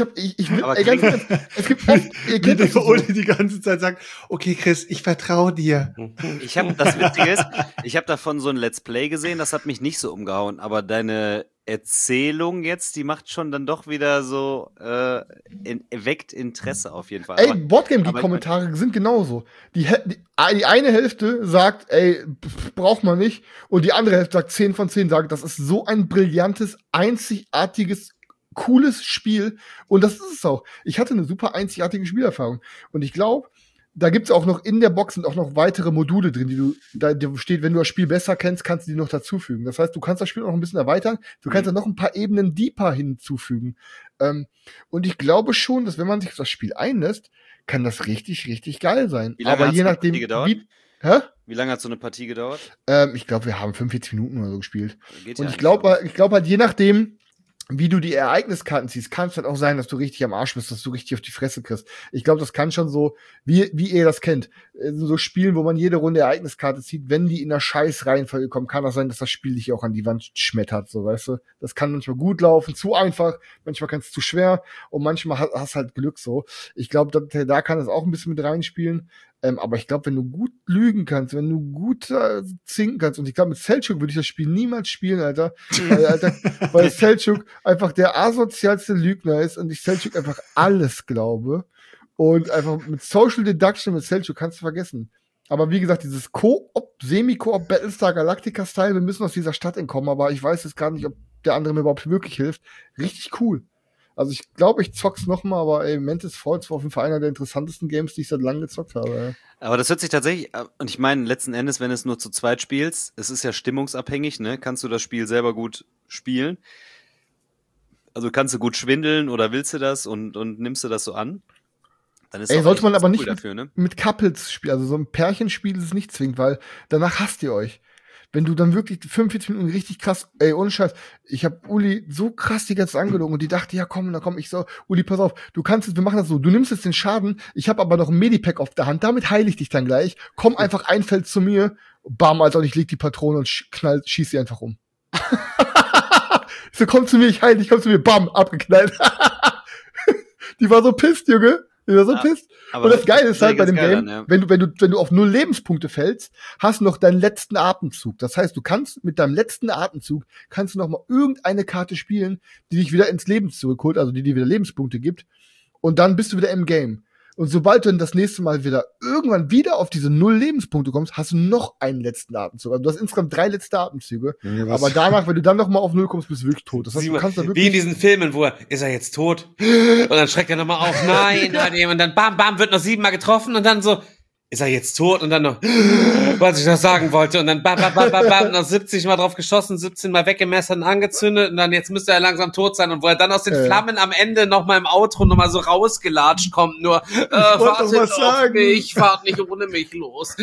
gibt oft, ihr kennt das so. Uli die ganze Zeit sagt, okay Chris, ich vertraue dir. Das Witzige ist, ich habe davon so ein Let's Play gesehen, das hat mich nicht so umgehauen, aber deine Erzählung jetzt, die macht schon dann doch wieder so, weckt Interesse auf jeden Fall. Boardgame-Kommentare sind genauso. Die eine Hälfte sagt, braucht man nicht, und die andere Hälfte sagt 10 von 10, sagt, das ist so ein brillantes, einzigartiges, cooles Spiel, und das ist es auch. Ich hatte eine super einzigartige Spielerfahrung, und ich glaube, da gibt's auch noch in der Box sind auch noch weitere Module drin, da steht, wenn du das Spiel besser kennst, kannst du die noch dazufügen. Das heißt, du kannst das Spiel noch ein bisschen erweitern, du kannst da noch ein paar Ebenen deeper hinzufügen. Und ich glaube schon, dass wenn man sich auf das Spiel einlässt, kann das richtig, richtig geil sein. Wie lange Aber hat's je eine nachdem, Partie gedauert? Wie lange hat so eine Partie gedauert? Ich glaube, wir haben 45 Minuten oder so gespielt. Geht Und ja ich glaube halt, je nachdem, wie du die Ereigniskarten ziehst, kann es halt auch sein, dass du richtig am Arsch bist, dass du richtig auf die Fresse kriegst. Ich glaube, das kann schon so, wie ihr das kennt, so Spielen, wo man jede Runde Ereigniskarte zieht, wenn die in der Scheiß-Reihenfolge kommen, kann das sein, dass das Spiel dich auch an die Wand schmettert, so, weißt du. Das kann manchmal gut laufen, zu einfach, manchmal kann es zu schwer, und manchmal hast halt Glück, so. Ich glaube, da kann es auch ein bisschen mit reinspielen. Aber ich glaube, wenn du gut lügen kannst, wenn du gut zinken kannst, und ich glaube, mit Selçuk würde ich das Spiel niemals spielen, Alter. Weil Selçuk einfach der asozialste Lügner ist und ich Selçuk einfach alles glaube. Und einfach mit Social Deduction mit Selçuk kannst du vergessen. Aber wie gesagt, dieses Semi-Koop Battlestar Galactica-Style, wir müssen aus dieser Stadt entkommen, aber ich weiß jetzt gar nicht, ob der andere mir überhaupt wirklich hilft. Richtig cool. Also ich glaube, ich zock's noch mal, aber Mantis Falls war auf jeden Fall einer der interessantesten Games, die ich seit langem gezockt habe. Ey. Aber das hört sich tatsächlich, und ich meine, letzten Endes, wenn es nur zu zweit spielst, es ist ja stimmungsabhängig, ne? Kannst du das Spiel selber gut spielen? Also kannst du gut schwindeln oder willst du das und nimmst du das so an? Dann ist sollte man aber nicht dafür, ne? mit Couples spielen, also so ein Pärchenspiel ist es nicht zwingend, weil danach hasst ihr euch. Wenn du dann wirklich 45 Minuten richtig krass, ohne Scheiß, ich habe Uli so krass die ganze Zeit angelogen und die dachte, ja komm, ich so, Uli, pass auf, wir machen das so, du nimmst jetzt den Schaden, ich habe aber noch ein Medipack auf der Hand, damit heile ich dich dann gleich, komm einfach ein Feld zu mir, bam, Alter, und ich leg die Patrone und schieß sie einfach um. So, komm zu mir, ich heile dich, komm zu mir, bam, abgeknallt. Die war so pisst, Junge. Die war so pisst. Und das Geile ist halt bei dem Game, ja. wenn du auf 0 Lebenspunkte fällst, hast du noch deinen letzten Atemzug. Das heißt, du kannst mit deinem letzten Atemzug noch mal irgendeine Karte spielen, die dich wieder ins Leben zurückholt, also die dir wieder Lebenspunkte gibt. Und dann bist du wieder im Game. Und sobald du dann das nächste Mal irgendwann wieder auf diese 0 Lebenspunkte kommst, hast du noch einen letzten Atemzug. Also du hast insgesamt 3 letzte Atemzüge. Ja, aber danach, wenn du dann noch mal auf 0 kommst, bist du wirklich tot. Das heißt, du kannst da wirklich wie in diesen Filmen, ist er jetzt tot? Und dann schreckt er nochmal auf, nein, und dann bam, bam, wird noch 7 Mal getroffen und dann so, ist er jetzt tot? Und dann noch, was ich noch sagen wollte. Und dann bam, bam, bam, bam, bam, noch 70 Mal drauf geschossen, 17 Mal weggemessert und angezündet. Und dann jetzt müsste er langsam tot sein. Und wo er dann aus den Flammen am Ende noch mal im Outro noch mal so rausgelatscht kommt. Nur, wartet auf mich, fahrt nicht ohne mich los.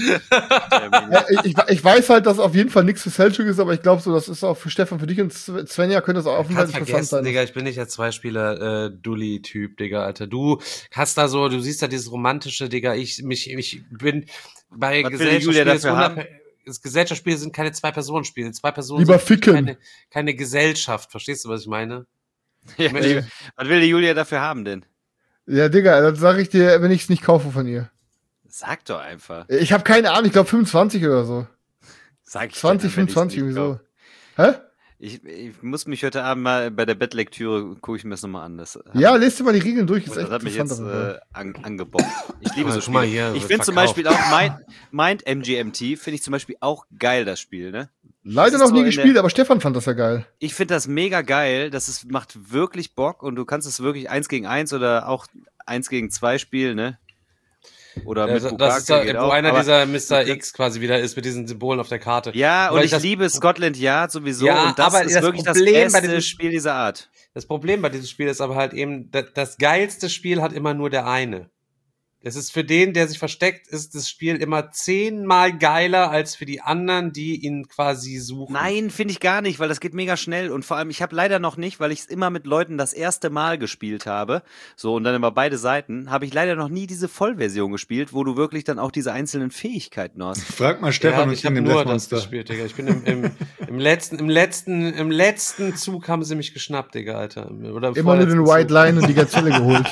Ich weiß halt, dass auf jeden Fall nichts für Selçuk ist, aber ich glaube so, das ist auch für Stefan, für dich und Svenja könnte das auch auf jeden Fall interessant sein. Digga, ich bin nicht der Zweispieler-Dulli-Typ, Digga, Alter. Du hast da so, du siehst da dieses romantische, Digga, ich bin bei Gesellschaftsspiele sind keine 2-Personen-Spiele. 2 Personen lieber sind ficken. Keine Gesellschaft. Verstehst du, was ich meine? Ja, was will die Julia dafür haben denn? Ja, Digga, das sag ich dir, wenn ich es nicht kaufe von ihr. Sag doch einfach. Ich habe keine Ahnung, ich glaube 25 oder so. Sag ich 20, dir, wenn ich's 25, nicht irgendwie so. kauf. Hä? Ich muss mich heute Abend mal bei der Bettlektüre, gucke ich mir das nochmal an. Ja, lest dir mal die Regeln durch. Ist das echt hat mich jetzt interessant. angebockt. Ich liebe so Guck mal Spiele. hier, Ich wird finde zum verkauft. Beispiel auch Mind MGMT, finde ich zum Beispiel auch geil, das Spiel, ne? Leider das noch ist nie so in gespielt, der- aber Stefan fand das ja geil. Ich finde das mega geil. Macht wirklich Bock und du kannst es wirklich 1 gegen 1 oder auch 1 gegen 2 spielen, ne? Oder mit Das Bukake ist da, geht wo auch, einer aber- dieser Mr. X quasi wieder ist mit diesen Symbolen auf der Karte. Ja, Aber und ich das- liebe Scotland Yard sowieso Ja, und das aber ist das wirklich Problem das bei beste diesem- Spiel dieser Art. Das Problem bei diesem Spiel ist aber halt eben, das geilste Spiel hat immer nur der eine. Es ist für den, der sich versteckt, ist das Spiel immer 10-mal geiler als für die anderen, die ihn quasi suchen. Nein, finde ich gar nicht, weil das geht mega schnell und vor allem, ich habe leider noch nicht, weil ich es immer mit Leuten das erste Mal gespielt habe, so und dann immer beide Seiten, habe ich leider noch nie diese Vollversion gespielt, wo du wirklich dann auch diese einzelnen Fähigkeiten hast. Frag mal Ja, Stefan und ich habe King im nur Death das Monster. gespielt, Digga. Ich bin im letzten Zug haben sie mich geschnappt, Digga, Alter. Oder im Immer nur den vorletzten White Zug. Line und die Gazelle geholt.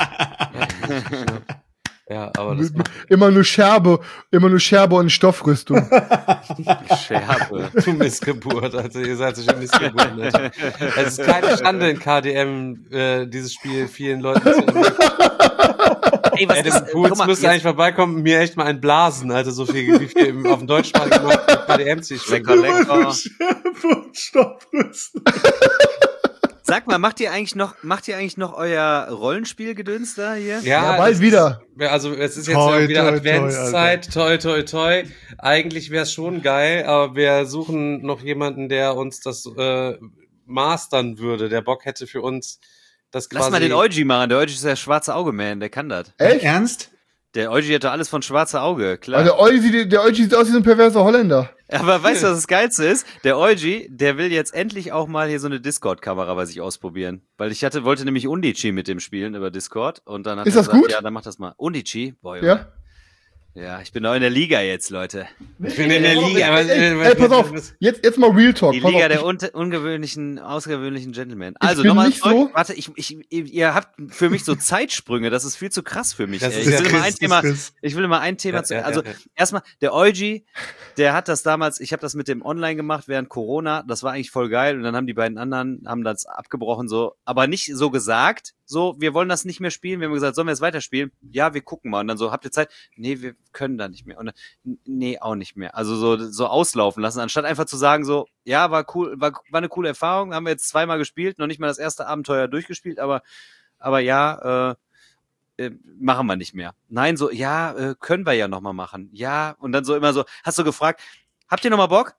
Ja, aber das macht Immer nur Scherbe und Stoffrüstung. Scherbe. du Missgeburt, also ihr seid so schön Missgeburt. Alter. Es ist keine Schande in KDM, dieses Spiel vielen Leuten zu empfehlen. Ey, was Adam ist, Pools guck mal, müsste jetzt- eigentlich vorbeikommen und mir echt mal einen blasen, also so viel, wie viel auf dem deutschsprachigen Markt KDM zu spielen. Lecker, lecker. Stopprüsten. Sag mal, macht ihr eigentlich noch euer Rollenspielgedöns da hier? Ja, bald das wieder. Also es ist jetzt Toi, ja wieder toi, toi, Adventszeit, toi, toi, toi. Eigentlich wäre es schon geil, aber wir suchen noch jemanden, der uns das mastern würde, der Bock hätte für uns das quasi... Lass mal den Eugi machen, der Eugi ist der schwarze Auge-Man, der kann das. Echt? Ernst? Der Eugi hat doch alles von schwarze Auge, klar. Also der Eugi sieht aus wie so ein perverser Holländer. Aber weißt du, was das Geilste ist? Der Eugi, der will jetzt endlich auch mal hier so eine Discord-Kamera bei sich ausprobieren. Weil wollte nämlich Undici mit dem spielen über Discord. Und dann hat Ist er das gut? Ja, dann mach das mal. Undici? Boah, Junge. Ja? Ja, ich bin auch in der Liga jetzt, Leute. Ich bin in der Liga. Ey, pass auf. Jetzt mal Real Talk. Die Pass Liga auf. der außergewöhnlichen Gentlemen. Also, bin nochmal, nicht so- warte, ihr habt für mich so Zeitsprünge, das ist viel zu krass für mich. Das ey. ist ja Ich will immer ein Thema zu, Ja, also, ja. erstmal, der Eugi, der hat das damals, ich habe das mit dem Online gemacht während Corona, das war eigentlich voll geil und dann haben die beiden anderen, haben das abgebrochen so, aber nicht so gesagt, so, wir wollen das nicht mehr spielen, wir haben gesagt, sollen wir jetzt weiterspielen? Ja, wir gucken mal und dann so, habt ihr Zeit? Nee, wir können da nicht mehr und dann, nee, auch nicht mehr. Also so auslaufen lassen, anstatt einfach zu sagen so, ja, war cool, war eine coole Erfahrung, haben wir jetzt 2-mal gespielt, noch nicht mal das erste Abenteuer durchgespielt, aber ja, machen wir nicht mehr. Nein, so, ja, können wir ja nochmal machen. Ja, und dann so immer so, hast du gefragt, habt ihr nochmal Bock?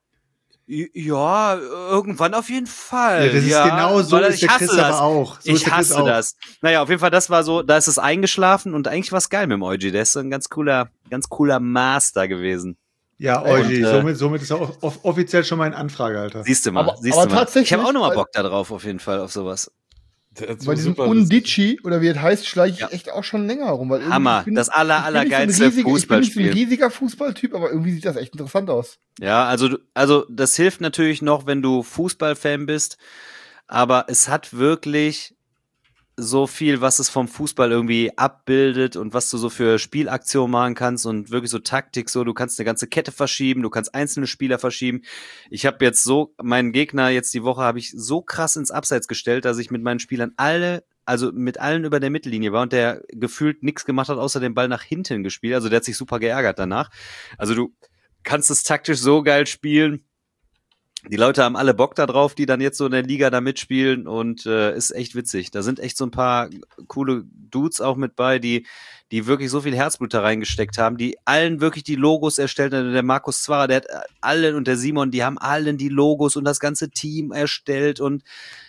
Ja, irgendwann auf jeden Fall. Ja, das ist genau so, weil ist ich der hasse Chris das. aber auch. So ist Ich der Chris hasse auch. das. Naja, auf jeden Fall, das war so, da ist es eingeschlafen und eigentlich war es geil mit dem Eugi. Der ist so ein ganz cooler Master gewesen. Ja, Eugi, Und, somit ist er offiziell schon mal in Anfrage, Alter. Siehst du mal, Aber siehst du mal. tatsächlich, Ich habe auch nochmal weil- Bock da drauf, auf jeden Fall, auf sowas. Bei diesem Undici, oder wie es heißt, schlage ich echt auch schon länger rum. Weil irgendwie- Hammer, ich bin- das ich bin nicht so ein allergeilste riesiger- Ich bin nicht so Fußballspiel. ein riesiger Fußballtyp, aber irgendwie sieht das echt interessant aus. Ja, also das hilft natürlich noch, wenn du Fußballfan bist, aber es hat wirklich so viel, was es vom Fußball irgendwie abbildet und was du so für Spielaktionen machen kannst und wirklich so Taktik, so du kannst eine ganze Kette verschieben, du kannst einzelne Spieler verschieben. Ich habe jetzt so meinen Gegner jetzt die Woche habe ich so krass ins Abseits gestellt, dass ich mit meinen Spielern mit allen über der Mittellinie war und der gefühlt nichts gemacht hat, außer den Ball nach hinten gespielt. Also der hat sich super geärgert danach. Also du kannst es taktisch so geil spielen. Die Leute haben alle Bock da drauf, die dann jetzt so in der Liga da mitspielen und ist echt witzig. Da sind echt so ein paar coole Dudes auch mit bei, die wirklich so viel Herzblut da reingesteckt haben, die allen wirklich die Logos erstellt haben. Der Markus Zwarer, der hat allen und der Simon, die haben allen die Logos und das ganze Team erstellt und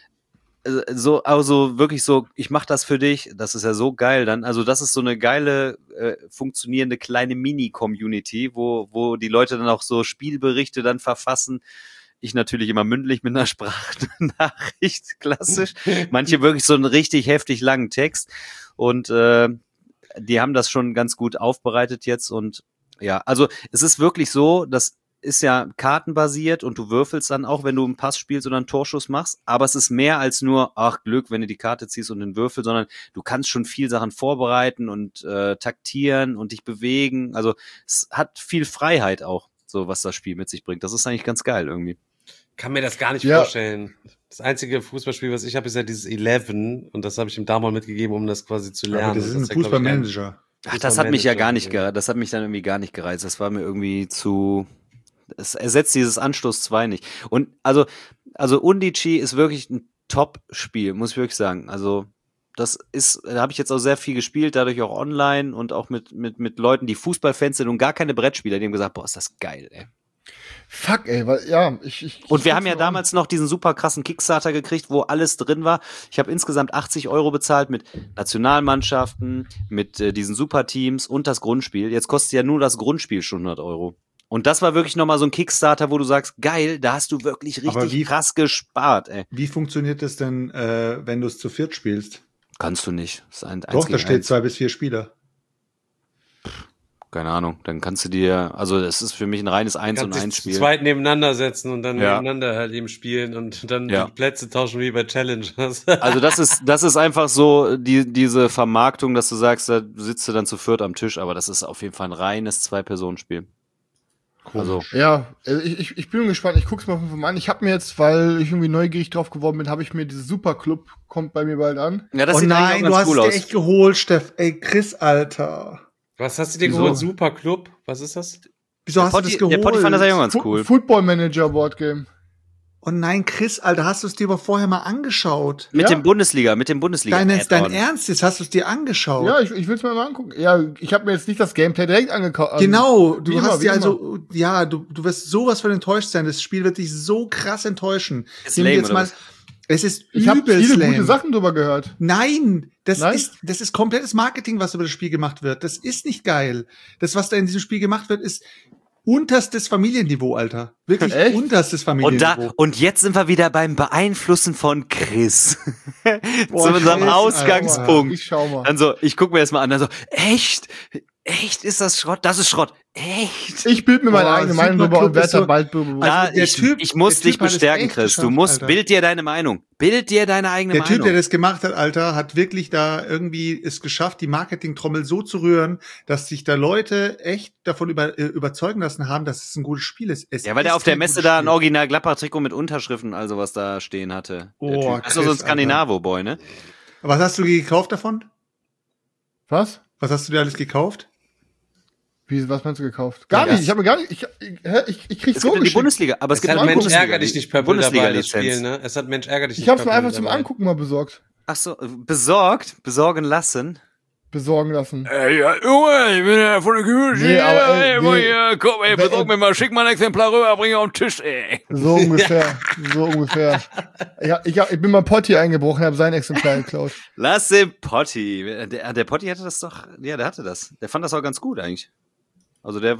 so, also wirklich so, ich mach das für dich, das ist ja so geil dann. Also das ist so eine geile, funktionierende kleine Mini-Community, wo die Leute dann auch so Spielberichte dann verfassen. Ich natürlich immer mündlich mit einer Sprachnachricht, klassisch. Manche wirklich so einen richtig heftig langen Text. Und die haben das schon ganz gut aufbereitet jetzt. Und ja, also es ist wirklich so, dass ist ja kartenbasiert und du würfelst dann auch, wenn du einen Pass spielst oder einen Torschuss machst, aber es ist mehr als nur, ach Glück, wenn du die Karte ziehst und den Würfel, sondern du kannst schon viel Sachen vorbereiten und taktieren und dich bewegen, also es hat viel Freiheit auch, so was das Spiel mit sich bringt. Das ist eigentlich ganz geil irgendwie. Kann mir das gar nicht Ja. vorstellen. Das einzige Fußballspiel, was ich habe, ist ja dieses 11 und das habe ich ihm damals mitgegeben, um das quasi zu lernen. Aber das ist ein ja, glaub ich, Fußballmanager. Ach, das hat mich ja gar nicht, Fußballmanager, das hat mich dann irgendwie gar nicht gereizt. Das war mir irgendwie es ersetzt dieses Anstoß 2 nicht. Und also Undici ist wirklich ein Top-Spiel, muss ich wirklich sagen. Also da habe ich jetzt auch sehr viel gespielt, dadurch auch online und auch mit Leuten, die Fußballfans sind und gar keine Brettspieler, die haben gesagt, boah, ist das geil, ey. Fuck, ey, weil, ja, Und wir haben ja damals noch diesen super krassen Kickstarter gekriegt, wo alles drin war. Ich habe insgesamt 80 € bezahlt mit Nationalmannschaften, mit diesen Superteams und das Grundspiel. Jetzt kostet ja nur das Grundspiel schon 100 €. Und das war wirklich nochmal so ein Kickstarter, wo du sagst, geil, da hast du wirklich Aber richtig krass gespart, ey. Wie funktioniert das denn, wenn du es zu viert spielst? Kannst du nicht. Das ist ein Doch, da steht 2 bis 4 Spieler. Keine Ahnung. Dann kannst du dir, also das ist für mich ein reines 1 und 1 zu Spiel. zweit nebeneinander setzen und dann Ja. nebeneinander halt eben spielen und dann Ja. die Plätze tauschen wie bei Challengers. Also das ist einfach so diese Vermarktung, dass du sagst, da sitzt du dann zu viert am Tisch, aber das ist auf jeden Fall ein reines 2-Personen-Spiel. Also Ja, ich bin gespannt. Ich guck's mir auf jeden Fall mal an. Ich habe mir jetzt, weil ich irgendwie neugierig drauf geworden bin, habe ich mir dieses Superclub, kommt bei mir bald an. ja, das Oh sieht nein, eigentlich du auch hast ganz cool es dir aus. echt geholt, Steff. Ey, Chris, Alter. Was hast du dir Wieso? geholt? Super Club? Was ist das? Wieso hast du das geholt? Der Potti fand das ja ganz cool. Football Manager Board Game. Oh nein, Chris, Alter, hast du es dir aber vorher mal angeschaut? Mit Ja. dem Bundesliga. Dein Add-on. Ernst ist, hast du es dir angeschaut? Ja, ich will's mir mal angucken. Ja, ich habe mir jetzt nicht das Gameplay direkt angekauft. Genau, Wie du immer, hast wie ja immer. also, ja, du wirst sowas von enttäuscht sein. Das Spiel wird dich so krass enttäuschen. Ist Nimm dir lame, oder was? es ist Ich habe übelst viele lame. gute Sachen drüber gehört. Nein, das Nein? ist komplettes Marketing, was über das Spiel gemacht wird. Das ist nicht geil. Das, was da in diesem Spiel gemacht wird, ist unterstes Familienniveau, Alter. Wirklich Echt? unterstes Und Familienniveau. und jetzt sind wir wieder beim Beeinflussen von Chris. Boah, Zu unserem Chris, Ausgangspunkt. Ich schau mal. Dann so, ich gucke mir das mal an, dann so, echt ist das Schrott? Das ist Schrott. Echt? Ich bild mir meine Boah, eigene Meinung Superclub drüber und werde ist so- da bald bewusst. Ja, der Typ- ich muss der dich Typ hat es bestärken, echt Chris. Du geschafft, musst, Alter. bild dir deine Meinung. Bild dir deine eigene Der Typ, Meinung. der das gemacht hat, Alter, hat wirklich da irgendwie es geschafft, die Marketingtrommel so zu rühren, dass sich da Leute echt davon überzeugen lassen haben, dass es ein gutes Spiel ist. Es Ja, weil der ist auf der kein Messe gutes da ein Spiel. Original Gladbach-Trikot mit Unterschriften, also was da stehen hatte. Der Oh, Typ. Das ist doch so ein Chris, Skandinavo-Boy, ne? Was hast du gekauft davon? Was? Was hast du dir alles gekauft? Was meinst du gekauft? Gar Ja, nicht. das- Ich habe gar nicht. Ich krieg's Es so gibt ja die geschickt. Bundesliga, aber es Es gibt hat auch eine Mensch Bundesliga. ärger dich nicht Purple dabei, das Bundesliga-Lizenz. Spiel, ne? Es hat Mensch ärger dich nicht Ich hab's mir Purple einfach zum dabei. Angucken mal besorgt. Ach so, besorgen lassen. Besorgen lassen. Ja, Junge, ich bin ja von der Community. Nee, aber, ey, nee. Komm, ey, besorg mir mal, schick mal ein Exemplar rüber, bring auf den Tisch, ey. So ungefähr. So ungefähr. Ich bin mal Potti eingebrochen, habe sein Exemplar geklaut. Lass den Potti. Der Potti hatte das doch, ja, der hatte das. Der fand das auch ganz gut eigentlich. Also der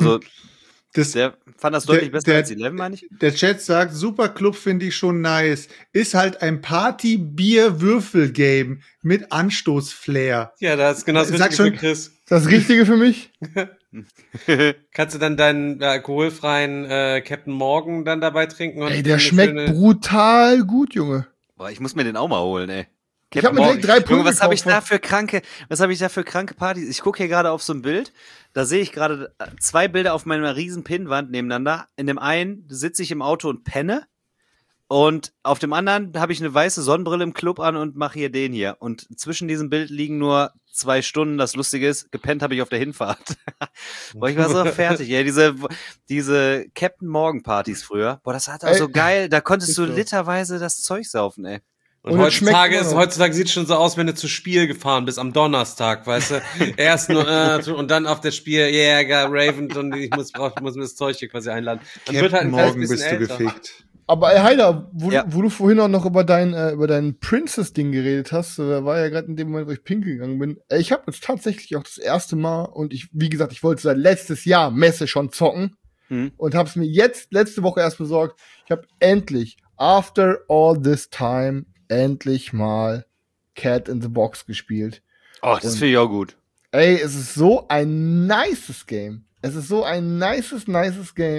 fand das deutlich besser als 11, meine ich. Der Chat sagt, Superclub finde ich schon nice. Ist halt ein Party-Bier-Würfel-Game mit Anstoß-Flair. Ja, das ist genau das Sag Richtige schon- für Chris. Das Richtige für mich? Kannst du dann deinen alkoholfreien Captain Morgan dann dabei trinken? Und Ey, der eine schmeckt schöne- brutal gut, Junge. Boah, ich muss mir den auch mal holen, ey. Ich hab mir direkt 3 Pulver Junge, was habe ich gekauft. da für kranke Partys? Ich gucke hier gerade auf so ein Bild. Da sehe ich gerade 2 Bilder auf meiner riesen Pinnwand nebeneinander. In dem einen sitze ich im Auto und penne. Und auf dem anderen habe ich eine weiße Sonnenbrille im Club an und mache hier den hier. Und zwischen diesem Bild liegen nur 2 Stunden. Das Lustige ist, gepennt habe ich auf der Hinfahrt. Boah, ich war so fertig. Ja, diese Captain Morgan Partys früher. Boah, das war auch Ey, so geil. Da konntest ist du so. literweise das Zeug saufen, ey. Und Und es schmeckt immer noch. heutzutage sieht es schon so aus, wenn du zu Spiel gefahren bist am Donnerstag, weißt du? Erst nur und dann auf das Spiel, yeah, Raven und ich muss mir das Zeug hier quasi einladen. Dann wird halt ein kleines Morgen bisschen bist du älter. gefickt. Aber ey, Heider, wo Ja. du vorhin auch noch über dein Princess-Ding geredet hast, war ja gerade in dem Moment, wo ich pinkeln gegangen bin. Ich habe jetzt tatsächlich auch das erste Mal, und wie gesagt, ich wollte seit letztes Jahr Messe schon zocken und habe es mir jetzt letzte Woche erst besorgt. Ich habe endlich, after all this time, endlich mal Cat in the Box gespielt. Oh, das finde ich auch gut. Ey, es ist so ein nices Game. Es ist so ein nices Game.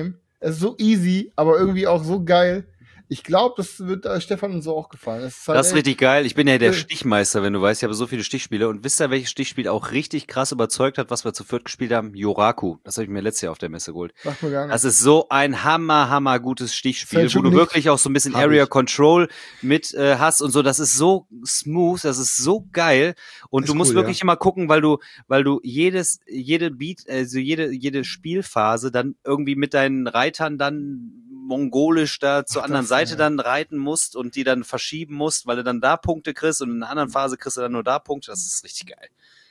Es ist so easy, aber irgendwie auch so geil. Ich glaube, das wird Stefan und so auch gefallen. Es ist halt Das ist echt- richtig geil. Ich bin ja der Ja. Stichmeister, wenn du weißt. Ich habe so viele Stichspiele. Und wisst ihr, welches Stichspiel auch richtig krass überzeugt hat, was wir zu viert gespielt haben? Yoraku. Das habe ich mir letztes Jahr auf der Messe geholt. Sagt mir gar nicht. Das ist so ein hammer gutes Stichspiel, Selchuk wo du nicht. wirklich auch so ein bisschen Hab Area ich. Control mit hast und so. Das ist so smooth, das ist so geil. Und Ist du musst cool, wirklich immer gucken, weil du jede Beat, also jede Spielphase dann irgendwie mit deinen Reitern dann mongolisch da zur anderen Seite dann reiten musst und die dann verschieben musst, weil du dann da Punkte kriegst und in einer anderen Phase kriegst du dann nur da Punkte. Das ist richtig geil.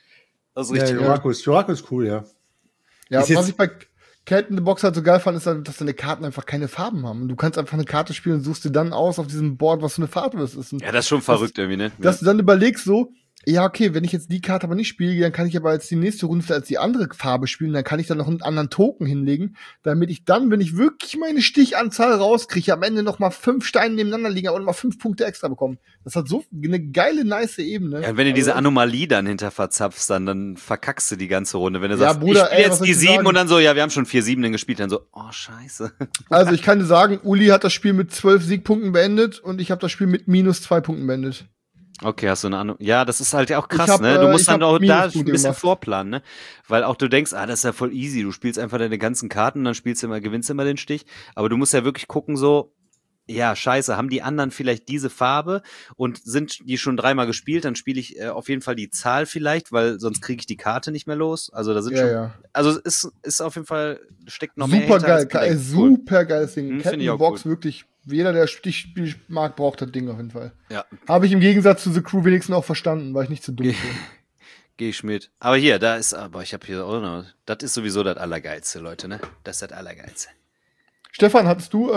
Das ist Ja, richtig gut. Yoraku ist cool, ja. Ja, Ist jetzt- was ich bei Cat in the Box halt so geil fand, ist, dass deine Karten einfach keine Farben haben. Und du kannst einfach eine Karte spielen und suchst dir dann aus auf diesem Board, was für eine Farbe das ist. Und Ja, das ist schon verrückt irgendwie, ne? dass du dann überlegst so, ja, okay, wenn ich jetzt die Karte aber nicht spiele, dann kann ich aber jetzt die nächste Runde als die andere Farbe spielen, dann kann ich dann noch einen anderen Token hinlegen, damit ich dann, wenn ich wirklich meine Stichanzahl rauskriege, am Ende noch mal 5 Steine nebeneinander liegen und noch mal 5 Punkte extra bekommen. Das hat so eine geile, nice Ebene. Ja, und wenn du diese Also, Anomalie dann hinter verzapfst, dann verkackst du die ganze Runde. Wenn du Ja, sagst, Bruder, ich spiele ey, was jetzt soll die ich dir 7 sagen? und dann so, ja, wir haben schon 4 Siebenen gespielt, dann so, oh, scheiße. Also ich kann dir sagen, Uli hat das Spiel mit 12 Siegpunkten beendet und ich habe das Spiel mit minus 2 Punkten beendet. Okay, hast du eine Ahnung? Ja, das ist halt auch krass, Ich hab, ne? Du musst ich dann hab auch da ein Minuspunkte bisschen gemacht. vorplanen, ne? Weil auch du denkst, das ist ja voll easy. Du spielst einfach deine ganzen Karten und dann gewinnst du immer den Stich. Aber du musst ja wirklich gucken, so, ja, scheiße, haben die anderen vielleicht diese Farbe und sind die schon 3-mal gespielt, dann spiele ich auf jeden Fall die Zahl vielleicht, weil sonst kriege ich die Karte nicht mehr los. Also da sind schon, Ja. also es ist auf jeden Fall, steckt noch mehr Super hinter, als geil, man denkt. Cool. super geiles Ding. Hm, Cat find in ich the auch Box, cool. wirklich, jeder, der Stichspiel mag, braucht das Ding auf jeden Fall. Ja, Habe ich im Gegensatz zu The Crew wenigstens auch verstanden, weil ich nicht zu dumm bin. gehe ich mit. Aber hier, ich habe hier auch noch, das ist sowieso das Allergeilste, Leute, ne? Das ist das Allergeilste. Stefan, hattest du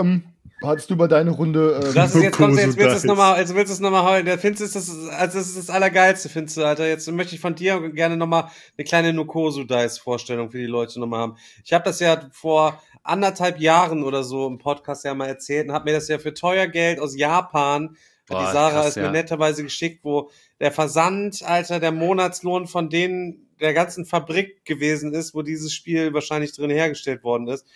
bei deiner Runde Das ist jetzt, kommst du, jetzt willst du es Nice. nochmal, jetzt willst du es nochmal heulen. Da findest du es, das ist das Allergeilste, findest du, Alter. Jetzt möchte ich von dir gerne nochmal eine kleine Nukosu-Dice-Vorstellung für die Leute nochmal haben. Ich habe das ja vor 1,5 Jahren oder so im Podcast ja mal erzählt und habe mir das ja für teuer Geld aus Japan, Boah, die Sarah krass, ist mir ja. netterweise geschickt, wo der Versand, Alter, der Monatslohn von denen der ganzen Fabrik gewesen ist, wo dieses Spiel wahrscheinlich drin hergestellt worden ist.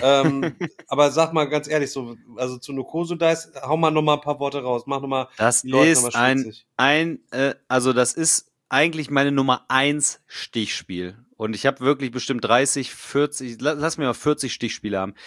Aber sag mal ganz ehrlich, so, also zu Nukosu Dice, hau mal noch mal ein paar Worte raus, mach noch mal Das die Leute ist noch mal schwitzig. also das ist eigentlich meine Nummer 1 Stichspiel. Und ich habe wirklich bestimmt 30, 40, lass mir mal 40 Stichspiele haben.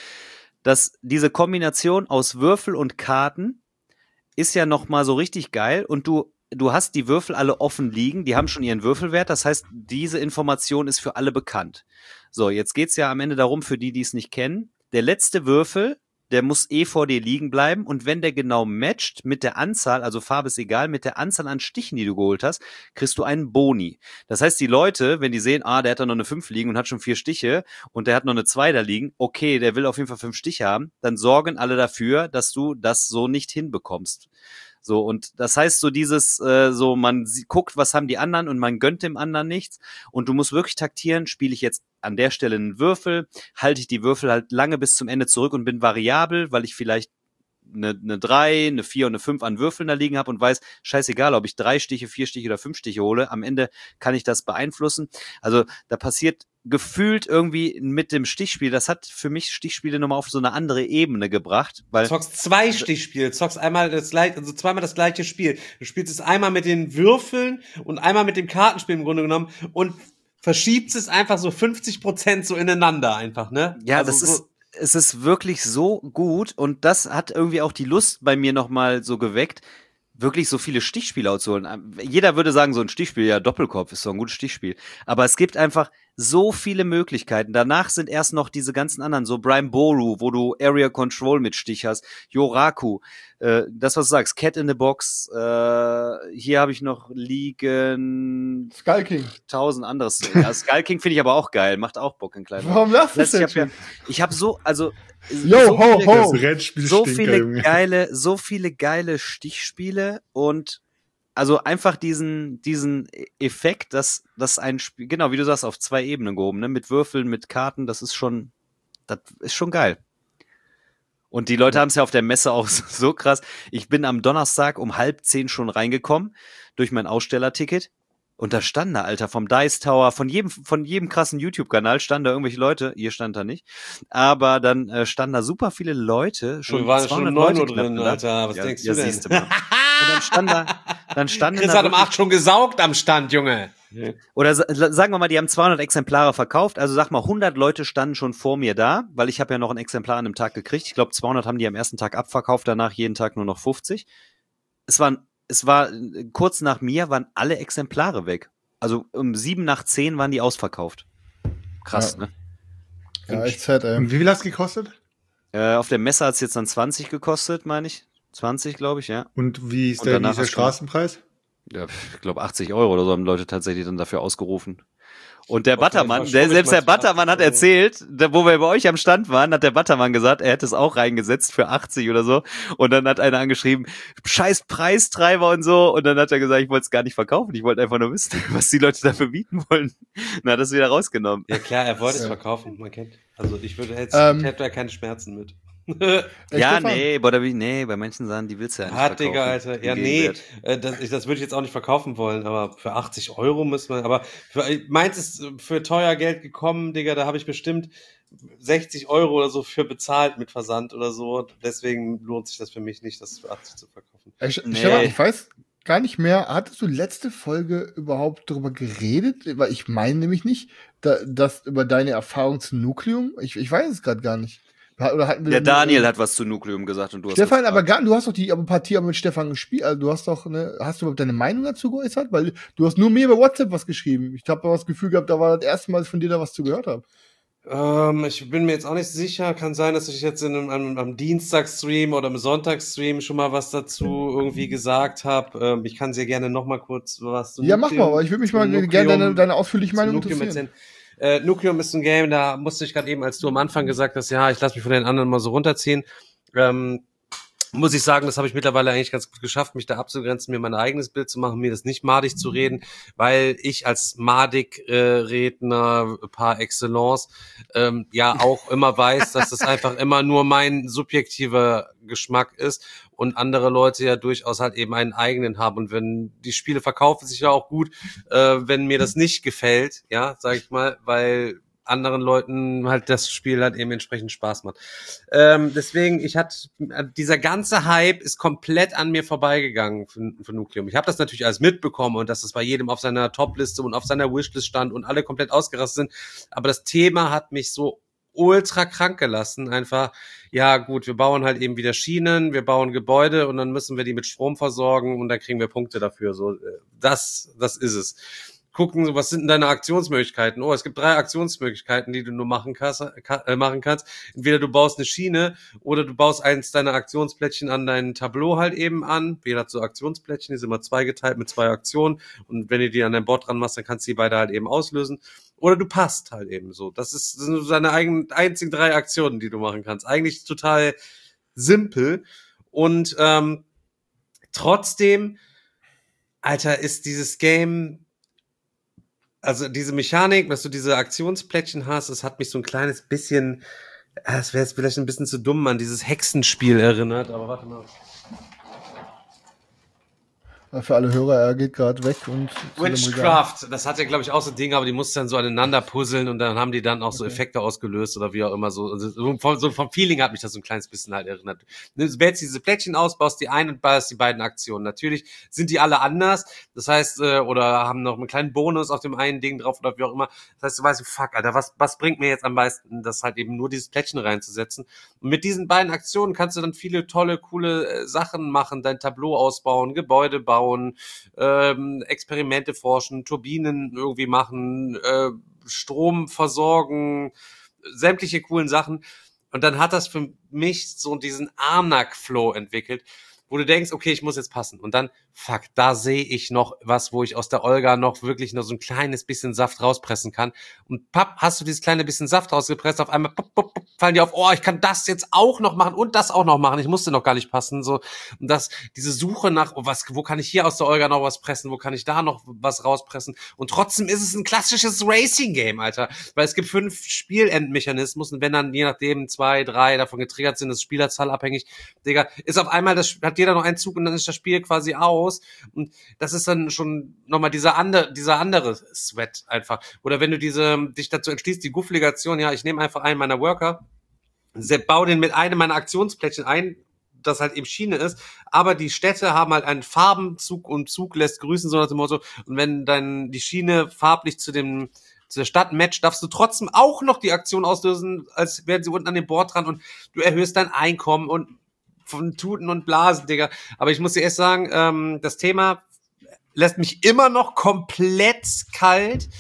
Diese Kombination aus Würfel und Karten ist ja noch mal so richtig geil und du hast die Würfel alle offen liegen, die haben schon ihren Würfelwert, das heißt, diese Information ist für alle bekannt. So, jetzt geht's ja am Ende darum, für die es nicht kennen, der letzte Würfel, der muss vor dir liegen bleiben und wenn der genau matcht mit der Anzahl, also Farbe ist egal, mit der Anzahl an Stichen, die du geholt hast, kriegst du einen Boni. Das heißt, die Leute, wenn die sehen, der hat da noch eine 5 liegen und hat schon 4 Stiche und der hat noch eine 2 da liegen, okay, der will auf jeden Fall 5 Stiche haben, dann sorgen alle dafür, dass du das so nicht hinbekommst. So, und das heißt so dieses, man guckt, was haben die anderen und man gönnt dem anderen nichts und du musst wirklich taktieren, spiele ich jetzt an der Stelle einen Würfel, halte ich die Würfel halt lange bis zum Ende zurück und bin variabel, weil ich vielleicht eine 3, eine 4 und eine 5 an Würfeln da liegen habe und weiß, scheißegal, ob ich 3 Stiche, 4 Stiche oder 5 Stiche hole, am Ende kann ich das beeinflussen. Also da passiert gefühlt irgendwie mit dem Stichspiel, das hat für mich Stichspiele nochmal auf so eine andere Ebene gebracht, weil Zockst 2 Stichspiele, zockst einmal zweimal das gleiche Spiel. Du spielst es einmal mit den Würfeln und einmal mit dem Kartenspiel im Grunde genommen und verschiebst es einfach so 50% so ineinander einfach, ne? ja, Also es ist wirklich so gut und das hat irgendwie auch die Lust bei mir nochmal so geweckt, wirklich so viele Stichspiele auszuholen. Jeder würde sagen, so ein Stichspiel, ja, Doppelkopf ist so ein gutes Stichspiel. Aber es gibt einfach so viele Möglichkeiten. Danach sind erst noch diese ganzen anderen, so Brian Boru, wo du Area Control mit Stich hast, Yoraku, das, was du sagst, Cat in the Box, hier habe ich noch liegen Skull King. 1000 anderes. Ja, Skull King finde ich aber auch geil, macht auch Bock in kleinen. Warum lachst du Das heißt, denn? ich habe so, also Yo, so ho, viele- ho. Das Rennspiel so Stinker, Junge. so viele geile Stichspiele und also einfach diesen Effekt, dass ein Spiel, genau wie du sagst, auf 2 Ebenen gehoben, ne, mit Würfeln, mit Karten, das ist schon geil. Und die Leute haben es ja auf der Messe auch so krass. Ich bin am Donnerstag um 9:30 schon reingekommen durch mein Ausstellerticket. Und da standen da, Alter, vom Dice Tower, von jedem krassen YouTube-Kanal standen da irgendwelche Leute, ihr stand da nicht, aber dann standen da super viele Leute, Wir waren schon um 9 Uhr drin, knapp, Alter, was denkst du denn? Siehst du mal. Und dann standen Chris da hat um 8 schon gesaugt am Stand, Junge. oder sagen wir mal, die haben 200 Exemplare verkauft, also sag mal, 100 Leute standen schon vor mir da, weil ich habe ja noch ein Exemplar an einem Tag gekriegt. Ich glaube, 200 haben die am ersten Tag abverkauft, danach jeden Tag nur noch 50. Es war kurz nach mir, waren alle Exemplare weg. Also um 7 nach 10 waren die ausverkauft. Krass, Ja. ne? Ja, echt sad, ey. Und wie viel hat's gekostet? Auf der Messe hat's jetzt dann 20 gekostet, meine ich. 20, glaube ich, ja. Und wie ist Und der danach hast du- Straßenpreis? Ja, ich glaube 80 € oder so haben Leute tatsächlich dann dafür ausgerufen. Und der Boah, Buttermann, vielleicht war schon selbst der nicht mal Buttermann hat 80 €. erzählt, wo wir bei euch am Stand waren, hat der Buttermann gesagt, er hätte es auch reingesetzt für 80 oder so. Und dann hat einer angeschrieben, scheiß Preistreiber und so. Und dann hat er gesagt, ich wollte es gar nicht verkaufen. Ich wollte einfach nur wissen, was die Leute dafür bieten wollen. Dann hat er es wieder rausgenommen. Ja klar, er wollte es Ja. verkaufen, man kennt. Also ich hätte da keine Schmerzen mit. Ja, Stefan? nee, bei manchen Sachen, die willst du ja nicht Hart, verkaufen. Digga, Alter. Ja, Im nee, Gegenwert. das würde ich jetzt auch nicht verkaufen wollen, aber für 80 € müssen wir, aber meins ist für teuer Geld gekommen, Digga, da habe ich bestimmt 60 € oder so für bezahlt mit Versand oder so. Deswegen lohnt sich das für mich nicht, das für 80 zu verkaufen. Nee. Stefan, ich weiß gar nicht mehr, hattest du letzte Folge überhaupt darüber geredet? Weil ich meine nämlich nicht, dass über deine Erfahrung zu Nukleum. Ich weiß es gerade gar nicht. Oder hatten wir Der nur- Daniel hat was zu Nukleum gesagt und du hast Stefan, das aber gefragt. du hast doch die Partie aber mit Stefan gespielt. Also du hast doch hast du überhaupt deine Meinung dazu geäußert? Weil du hast nur mir über WhatsApp was geschrieben. Ich habe das Gefühl gehabt, da war das erste Mal, dass ich von dir da was zu gehört habe. Ich bin mir jetzt auch nicht sicher. Kann sein, dass ich jetzt am Dienstagsstream oder am Sonntagsstream schon mal was dazu irgendwie gesagt habe. Ich kann sehr gerne noch mal kurz was zu Ja, mach mal, aber ich würde mich mal gerne deine ausführliche Meinung Nucleum interessieren. erzählen. Nucleum ist ein Game, da musste ich gerade eben, als du am Anfang gesagt hast, ja, ich lasse mich von den anderen mal so runterziehen, muss ich sagen, das habe ich mittlerweile eigentlich ganz gut geschafft, mich da abzugrenzen, mir mein eigenes Bild zu machen, mir das nicht madig zu reden, weil ich als madig-Redner par excellence ja auch immer weiß, dass das einfach immer nur mein subjektiver Geschmack ist und andere Leute ja durchaus halt eben einen eigenen haben. Und wenn die Spiele verkaufen sich ja auch gut, wenn mir das nicht gefällt, ja, sag ich mal, weil anderen Leuten halt das Spiel halt eben entsprechend Spaß macht. Deswegen, dieser ganze Hype ist komplett an mir vorbeigegangen für Nucleum. Ich habe das natürlich alles mitbekommen und dass es bei jedem auf seiner Top-Liste und auf seiner Wishlist stand und alle komplett ausgerastet sind. Aber das Thema hat mich so ultra krank gelassen. Einfach, ja gut, wir bauen halt eben wieder Schienen, wir bauen Gebäude und dann müssen wir die mit Strom versorgen und dann kriegen wir Punkte dafür. So, das ist es. Gucken, so, was sind denn deine Aktionsmöglichkeiten? Oh, es gibt 3 Aktionsmöglichkeiten, die du nur machen kannst. Entweder du baust eine Schiene oder du baust eins deiner Aktionsplättchen an dein Tableau halt eben an. Jeder hat so Aktionsplättchen, die sind immer zweigeteilt mit 2 Aktionen. Und wenn du die an dein Board dran machst, dann kannst du die beide halt eben auslösen. Oder du passt halt eben so. Das sind so deine einzigen 3 Aktionen, die du machen kannst. Eigentlich total simpel. Und trotzdem, Alter, ist dieses Game... Also diese Mechanik, dass du diese Aktionsplättchen hast, das hat mich so ein kleines bisschen, das wäre jetzt vielleicht ein bisschen zu dumm, an dieses Hexenspiel erinnert, aber warte mal. Für alle Hörer, er geht gerade weg und zu dem Regal. Witchcraft, das hat ja, glaube ich, auch so Dinge, aber die musst du dann so aneinander puzzeln und dann haben die dann auch so Effekte ausgelöst oder wie auch immer so. Also so vom Feeling hat mich das so ein kleines bisschen halt erinnert. Du wählst diese Plättchen aus, baust die ein und baust die beiden Aktionen. Natürlich sind die alle anders, das heißt, oder haben noch einen kleinen Bonus auf dem einen Ding drauf oder wie auch immer. Das heißt, du weißt, fuck, Alter, was bringt mir jetzt am meisten, das halt eben nur dieses Plättchen reinzusetzen. Und mit diesen beiden Aktionen kannst du dann viele tolle, coole Sachen machen, dein Tableau ausbauen, Gebäude bauen, Experimente forschen, Turbinen irgendwie machen, Strom versorgen, sämtliche coolen Sachen. Und dann hat das für mich so diesen Arnak-Flow entwickelt, wo du denkst, okay, ich muss jetzt passen. Und dann, fuck, da sehe ich noch was, wo ich aus der Olga noch wirklich noch so ein kleines bisschen Saft rauspressen kann. Und papp, hast du dieses kleine bisschen Saft rausgepresst, auf einmal fallen dir auf, oh, ich kann das jetzt auch noch machen und das auch noch machen. Ich musste noch gar nicht passen. So. Und diese Suche nach, wo kann ich hier aus der Olga noch was pressen, wo kann ich da noch was rauspressen? Und trotzdem ist es ein klassisches Racing-Game, Alter. Weil es gibt 5 Spielendmechanismen und wenn dann je nachdem 2, 3 davon getriggert sind, ist Spielerzahl abhängig, Digga, ist auf einmal hat jeder noch einen Zug und dann ist das Spiel quasi aus. raus. Und das ist dann schon nochmal dieser andere Sweat einfach. Oder wenn du dich dazu entschließt, die Guff-Legation, ja, ich nehme einfach einen meiner Worker, baue den mit einem meiner Aktionsplättchen ein, das halt eben Schiene ist, aber die Städte haben halt einen Farbenzug und Zug lässt grüßen, so nach dem Motto, und wenn dann die Schiene farblich zu der Stadt matcht, darfst du trotzdem auch noch die Aktion auslösen, als wären sie unten an dem Board dran und du erhöhst dein Einkommen und von Tuten und Blasen, Digga. Aber ich muss dir erst sagen, das Thema lässt mich immer noch komplett kalt,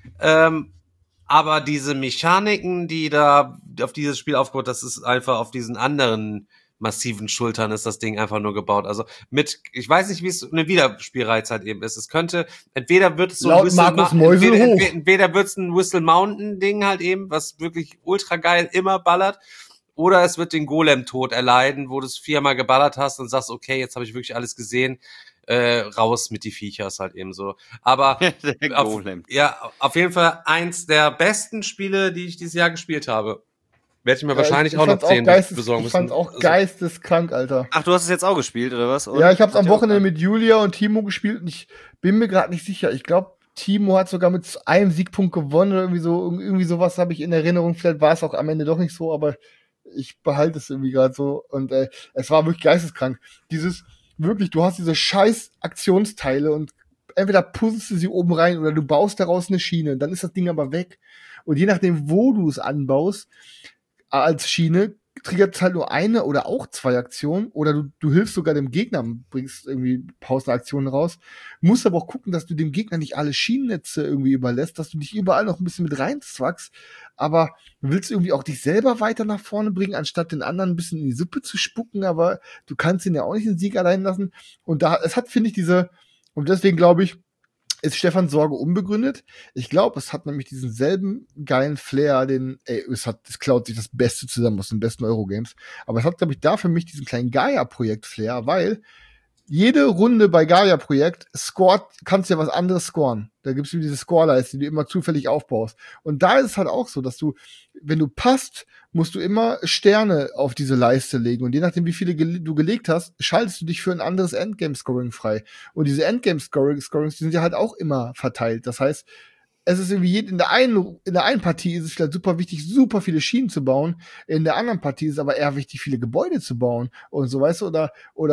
aber diese Mechaniken, die da auf dieses Spiel aufgebaut, das ist einfach auf diesen anderen massiven Schultern ist das Ding einfach nur gebaut. Also ich weiß nicht, wie es eine Wiederspielreiz halt eben ist. Es könnte, entweder wird es so laut Markus Meusel hoch. Entweder wird es ein Whistle Mountain Ding halt eben, was wirklich ultra geil immer ballert, oder es wird den Golem-Tod erleiden, wo du es 4-mal geballert hast und sagst, okay, jetzt habe ich wirklich alles gesehen, raus mit die Viechers halt eben so. Aber auf jeden Fall eins der besten Spiele, die ich dieses Jahr gespielt habe. Werde ich mir wahrscheinlich auch noch 10 besorgen müssen. Ich fand's auch geisteskrank, Alter. Ach, du hast es jetzt auch gespielt, oder was? Ja, ich hab's am Wochenende mit Julia und Timo gespielt und ich bin mir gerade nicht sicher. Ich glaube, Timo hat sogar mit einem Siegpunkt gewonnen oder irgendwie sowas habe ich in Erinnerung. Vielleicht war es auch am Ende doch nicht so, aber ich behalte es irgendwie gerade so. Und es war wirklich geisteskrank. Wirklich, du hast diese scheiß Aktionsteile und entweder puzzelst du sie oben rein oder du baust daraus eine Schiene. Dann ist das Ding aber weg. Und je nachdem, wo du es anbaust, als Schiene triggert es halt nur eine oder auch 2 Aktionen oder du hilfst sogar dem Gegner, bringst irgendwie Pausenaktionen raus, musst aber auch gucken, dass du dem Gegner nicht alle Schienennetze irgendwie überlässt, dass du dich überall noch ein bisschen mit reinzwackst, aber du willst irgendwie auch dich selber weiter nach vorne bringen, anstatt den anderen ein bisschen in die Suppe zu spucken, aber du kannst ihn ja auch nicht den Sieg allein lassen und es hat, finde ich, und deswegen glaube ich, ist Stefans Sorge unbegründet. Ich glaube, es hat nämlich diesen selben geilen Flair, es klaut sich das Beste zusammen aus den besten Eurogames. Aber es hat, glaube ich, da für mich diesen kleinen Gaia-Projekt-Flair, weil jede Runde bei Gaia-Projekt kannst du ja was anderes scoren. Da gibt's diese Scoreleiste, die du immer zufällig aufbaust. Und da ist es halt auch so, dass du, wenn du passt, musst du immer Sterne auf diese Leiste legen. Und je nachdem, wie viele du gelegt hast, schaltest du dich für ein anderes Endgame-Scoring frei. Und diese Endgame-Scorings, die sind ja halt auch immer verteilt. Das heißt, es ist irgendwie in der einen Partie ist es vielleicht super wichtig, super viele Schienen zu bauen. In der anderen Partie ist es aber eher wichtig, viele Gebäude zu bauen und so, weißt du, oder.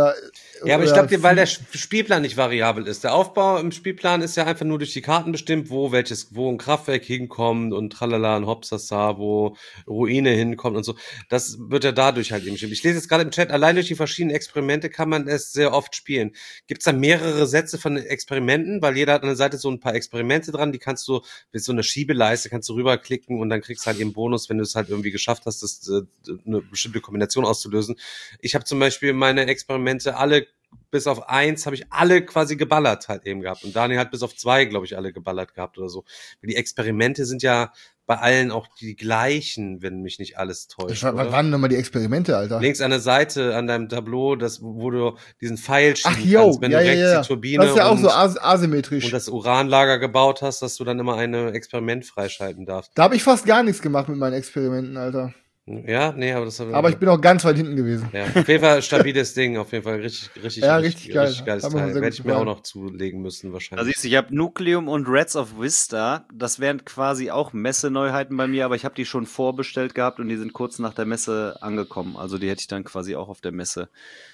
Ja, aber ich glaube, weil der Spielplan nicht variabel ist. Der Aufbau im Spielplan ist ja einfach nur durch die Karten bestimmt, wo ein Kraftwerk hinkommt und tralala, ein Hopsasa, wo Ruine hinkommt und so. Das wird ja dadurch halt eben bestimmt. Ich lese jetzt gerade im Chat, allein durch die verschiedenen Experimente kann man es sehr oft spielen. Gibt's da mehrere Sätze von Experimenten? Weil jeder hat an der Seite so ein paar Experimente dran, die kannst du mit so einer Schiebeleiste kannst du rüberklicken und dann kriegst du halt eben Bonus, wenn du es halt irgendwie geschafft hast, eine bestimmte Kombination auszulösen. Ich habe zum Beispiel meine Experimente alle, bis auf 1 habe ich alle quasi geballert halt eben gehabt. Und Daniel hat bis auf 2, glaube ich, alle geballert gehabt oder so. Die Experimente sind ja bei allen auch die gleichen, wenn mich nicht alles täuscht. Was waren nochmal die Experimente, Alter? Links an der Seite, an deinem Tableau, wo du diesen Pfeil schieben kannst, wenn du rechts die Turbine das ist ja auch so asymmetrisch. Und das Uranlager gebaut hast, dass du dann immer ein Experiment freischalten darfst. Da habe ich fast gar nichts gemacht mit meinen Experimenten, Alter. Ja, nee, aber ich bin auch ganz weit hinten gewesen. Ja, auf jeden Fall stabiles Ding, auf jeden Fall richtig geil. Richtig geiles Teil. Werde ich mir auch noch zulegen müssen wahrscheinlich. Also ich habe Nucleum und Rats of Vista, das wären quasi auch Messeneuheiten bei mir, aber ich habe die schon vorbestellt gehabt und die sind kurz nach der Messe angekommen. Also die hätte ich dann quasi auch auf der Messe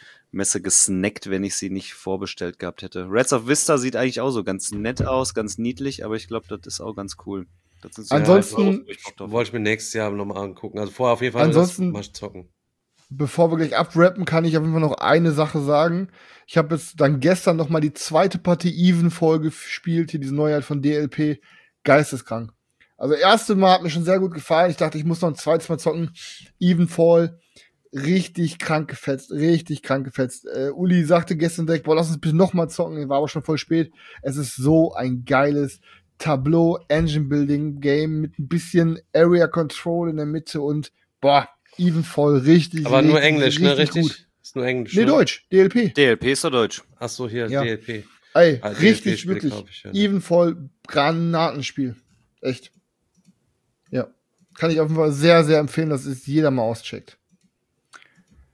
gesnackt, wenn ich sie nicht vorbestellt gehabt hätte. Rats of Vista sieht eigentlich auch so ganz nett aus, ganz niedlich, aber ich glaube, das ist auch ganz cool. Ansonsten wollte ich mir nächstes Jahr nochmal angucken. Also vorher auf jeden Fall mal zocken. Bevor wir gleich abrappen, kann ich auf jeden Fall noch eine Sache sagen. Ich habe jetzt dann gestern noch mal die zweite Partie Evenfall gespielt, hier diese Neuheit von DLP. Geisteskrank. Also erste Mal hat mir schon sehr gut gefallen. Ich dachte, ich muss noch ein zweites Mal zocken. Evenfall, richtig krank gefetzt. Uli sagte gestern direkt, boah, lass uns bitte noch mal zocken. War aber schon voll spät. Es ist so ein geiles Tableau Engine Building Game mit ein bisschen Area Control in der Mitte und Evenfall richtig. Aber nur Englisch, ne? Richtig? Gut. Ist nur Englisch. Nee, Deutsch. DLP. DLP ist doch Deutsch. Ach so, hier, ja. DLP. Ey, richtig, wirklich. Evenfall, Granatenspiel. Echt. Ja. Kann ich auf jeden Fall sehr, sehr empfehlen, dass es jeder mal auscheckt.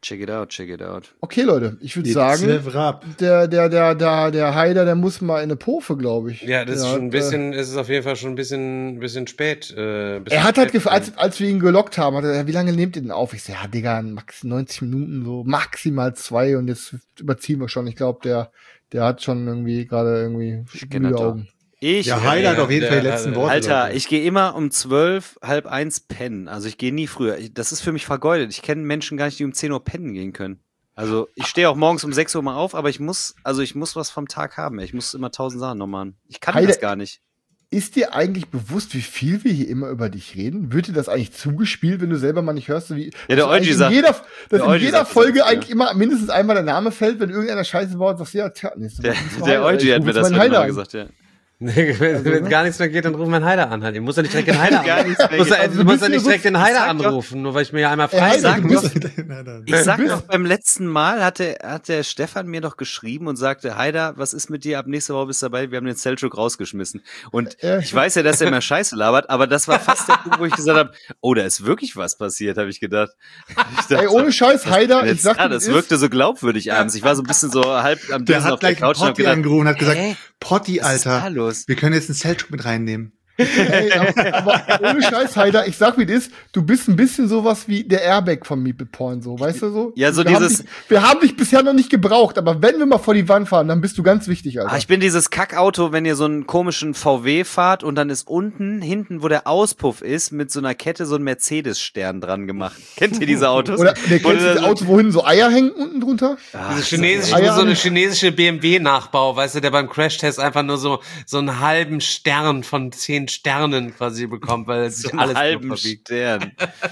Check it out. Okay, Leute, ich würde It's sagen, never up. der Haider, der muss mal in eine Pofe, glaube ich. Ja, das ist schon ein bisschen, ist es auf jeden Fall schon ein bisschen spät. Er hat halt als wir ihn gelockt haben, hat er gesagt, wie lange nehmt ihr denn auf? Ich so, ja, Digga, max 90 Minuten, so maximal 2 und jetzt überziehen wir schon. Ich glaube, der hat schon irgendwie gerade irgendwie müde Augen. Haider hat auf jeden Fall die letzten Worte. Alter, Leute. ich gehe immer um 12, 12:30 pennen. Also ich gehe nie früher. Das ist für mich vergeudet. Ich kenne Menschen gar nicht, die um 10 Uhr pennen gehen können. Also ich stehe auch morgens um 6 Uhr mal auf, aber ich muss was vom Tag haben. Ich muss immer 1000 Sachen noch machen. Ich kann das gar nicht. Ist dir eigentlich bewusst, wie viel wir hier immer über dich reden? Wird dir das eigentlich zugespielt, wenn du selber mal nicht hörst? Wie, ja, der Eugi sagt. Dass in jeder Folge eigentlich immer mindestens einmal der Name fällt, wenn irgendeiner Scheiße baut, sagst du, ja, tja, der Eugi hat mir das immer gesagt, ja. Wenn gar nichts mehr geht, dann rufen wir einen Heider an. Ich muss ja nicht direkt den Heider anrufen. Du musst ja nicht direkt den Heider anrufen, nur weil ich mir ja einmal frei sage. Ich sag noch, beim letzten Mal hat der Stefan mir doch geschrieben und sagte, Heider, was ist mit dir? Ab nächste Woche bist du dabei, wir haben den Selchuk rausgeschmissen. Und ich weiß ja, dass er immer Scheiße labert, aber das war fast der Punkt, wo ich gesagt habe, oh, da ist wirklich was passiert, habe ich gedacht. Ey, ohne Scheiß, Heider, ich sag dir, das wirkte so glaubwürdig abends. Ich war so ein bisschen so halb am Der hat gleich Potti angerufen und hat gesagt, Potti, Alter, los? Wir können jetzt einen Selchuk mit reinnehmen. Ey, aber ohne Scheiß, Heider, ich sag wie das ist, du bist ein bisschen sowas wie der Airbag von Meeple Porn, so, weißt du so? Ja, so wir haben dich bisher noch nicht gebraucht, aber wenn wir mal vor die Wand fahren, dann bist du ganz wichtig, Alter. Ich bin dieses Kackauto, wenn ihr so einen komischen VW fahrt und dann ist hinten, wo der Auspuff ist, mit so einer Kette so ein Mercedes-Stern dran gemacht. Kennt ihr diese Autos? Oder kennst du das Auto, wo hinten so Eier hängen unten drunter? So eine chinesische BMW-Nachbau, weißt du, der beim Crashtest einfach nur so einen halben Stern von 10 Sternen quasi bekommt, weil es sich alles halben Stern.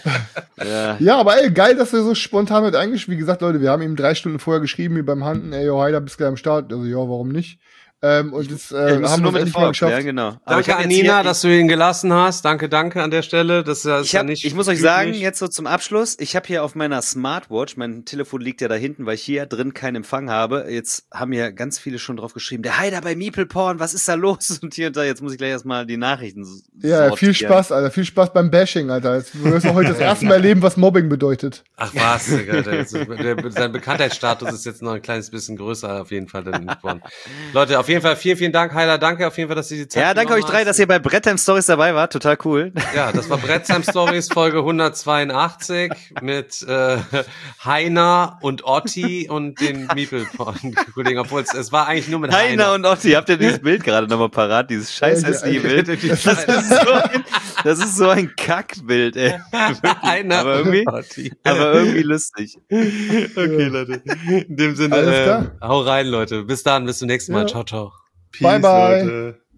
Ja, aber ey, geil, dass er so spontan mit eingeschrieben. Wie gesagt, Leute, wir haben ihm 3 Stunden vorher geschrieben, wie beim Handen, ey, yo, Heider, bist gleich am Start. Also, ja, warum nicht? Und das haben wir nur endlich mal geschafft. Ja, genau. Danke an Nina, dass du ihn gelassen hast. Danke an der Stelle. Ich muss euch sagen, jetzt so zum Abschluss, ich habe hier auf meiner Smartwatch, mein Telefon liegt ja da hinten, weil ich hier drin keinen Empfang habe. Jetzt haben hier ganz viele schon drauf geschrieben, der Heider bei Meeple Porn, was ist da los? Und hier und da, jetzt muss ich gleich erstmal die Nachrichten Ja, viel Spaß, Alter. Viel Spaß beim Bashing, Alter. Du wirst auch heute das erste Mal erleben, was Mobbing bedeutet. Ach was, Digga. Sein Bekanntheitsstatus ist jetzt noch ein kleines bisschen größer auf jeden Fall. Leute, auf jeden Fall vielen Dank, Heiler. Danke auf jeden Fall, dass ihr die Zeit Ja, danke euch 3, dass ihr bei Brettheim Stories dabei wart. Total cool. Ja, das war Brettheim Stories Folge 182 mit Heiner und Otti und den Meeple-Kollegen. Obwohl es war eigentlich nur mit Heiner und Otti. Habt ihr dieses Bild gerade nochmal parat? Dieses scheiß Bild. Das ist so ein Kackbild, ey. Heiner aber irgendwie lustig. Okay, Leute. In dem Sinne, hau rein, Leute. Bis dann, bis zum nächsten Mal. Ciao, ciao. Peace, bye, bye. Leute.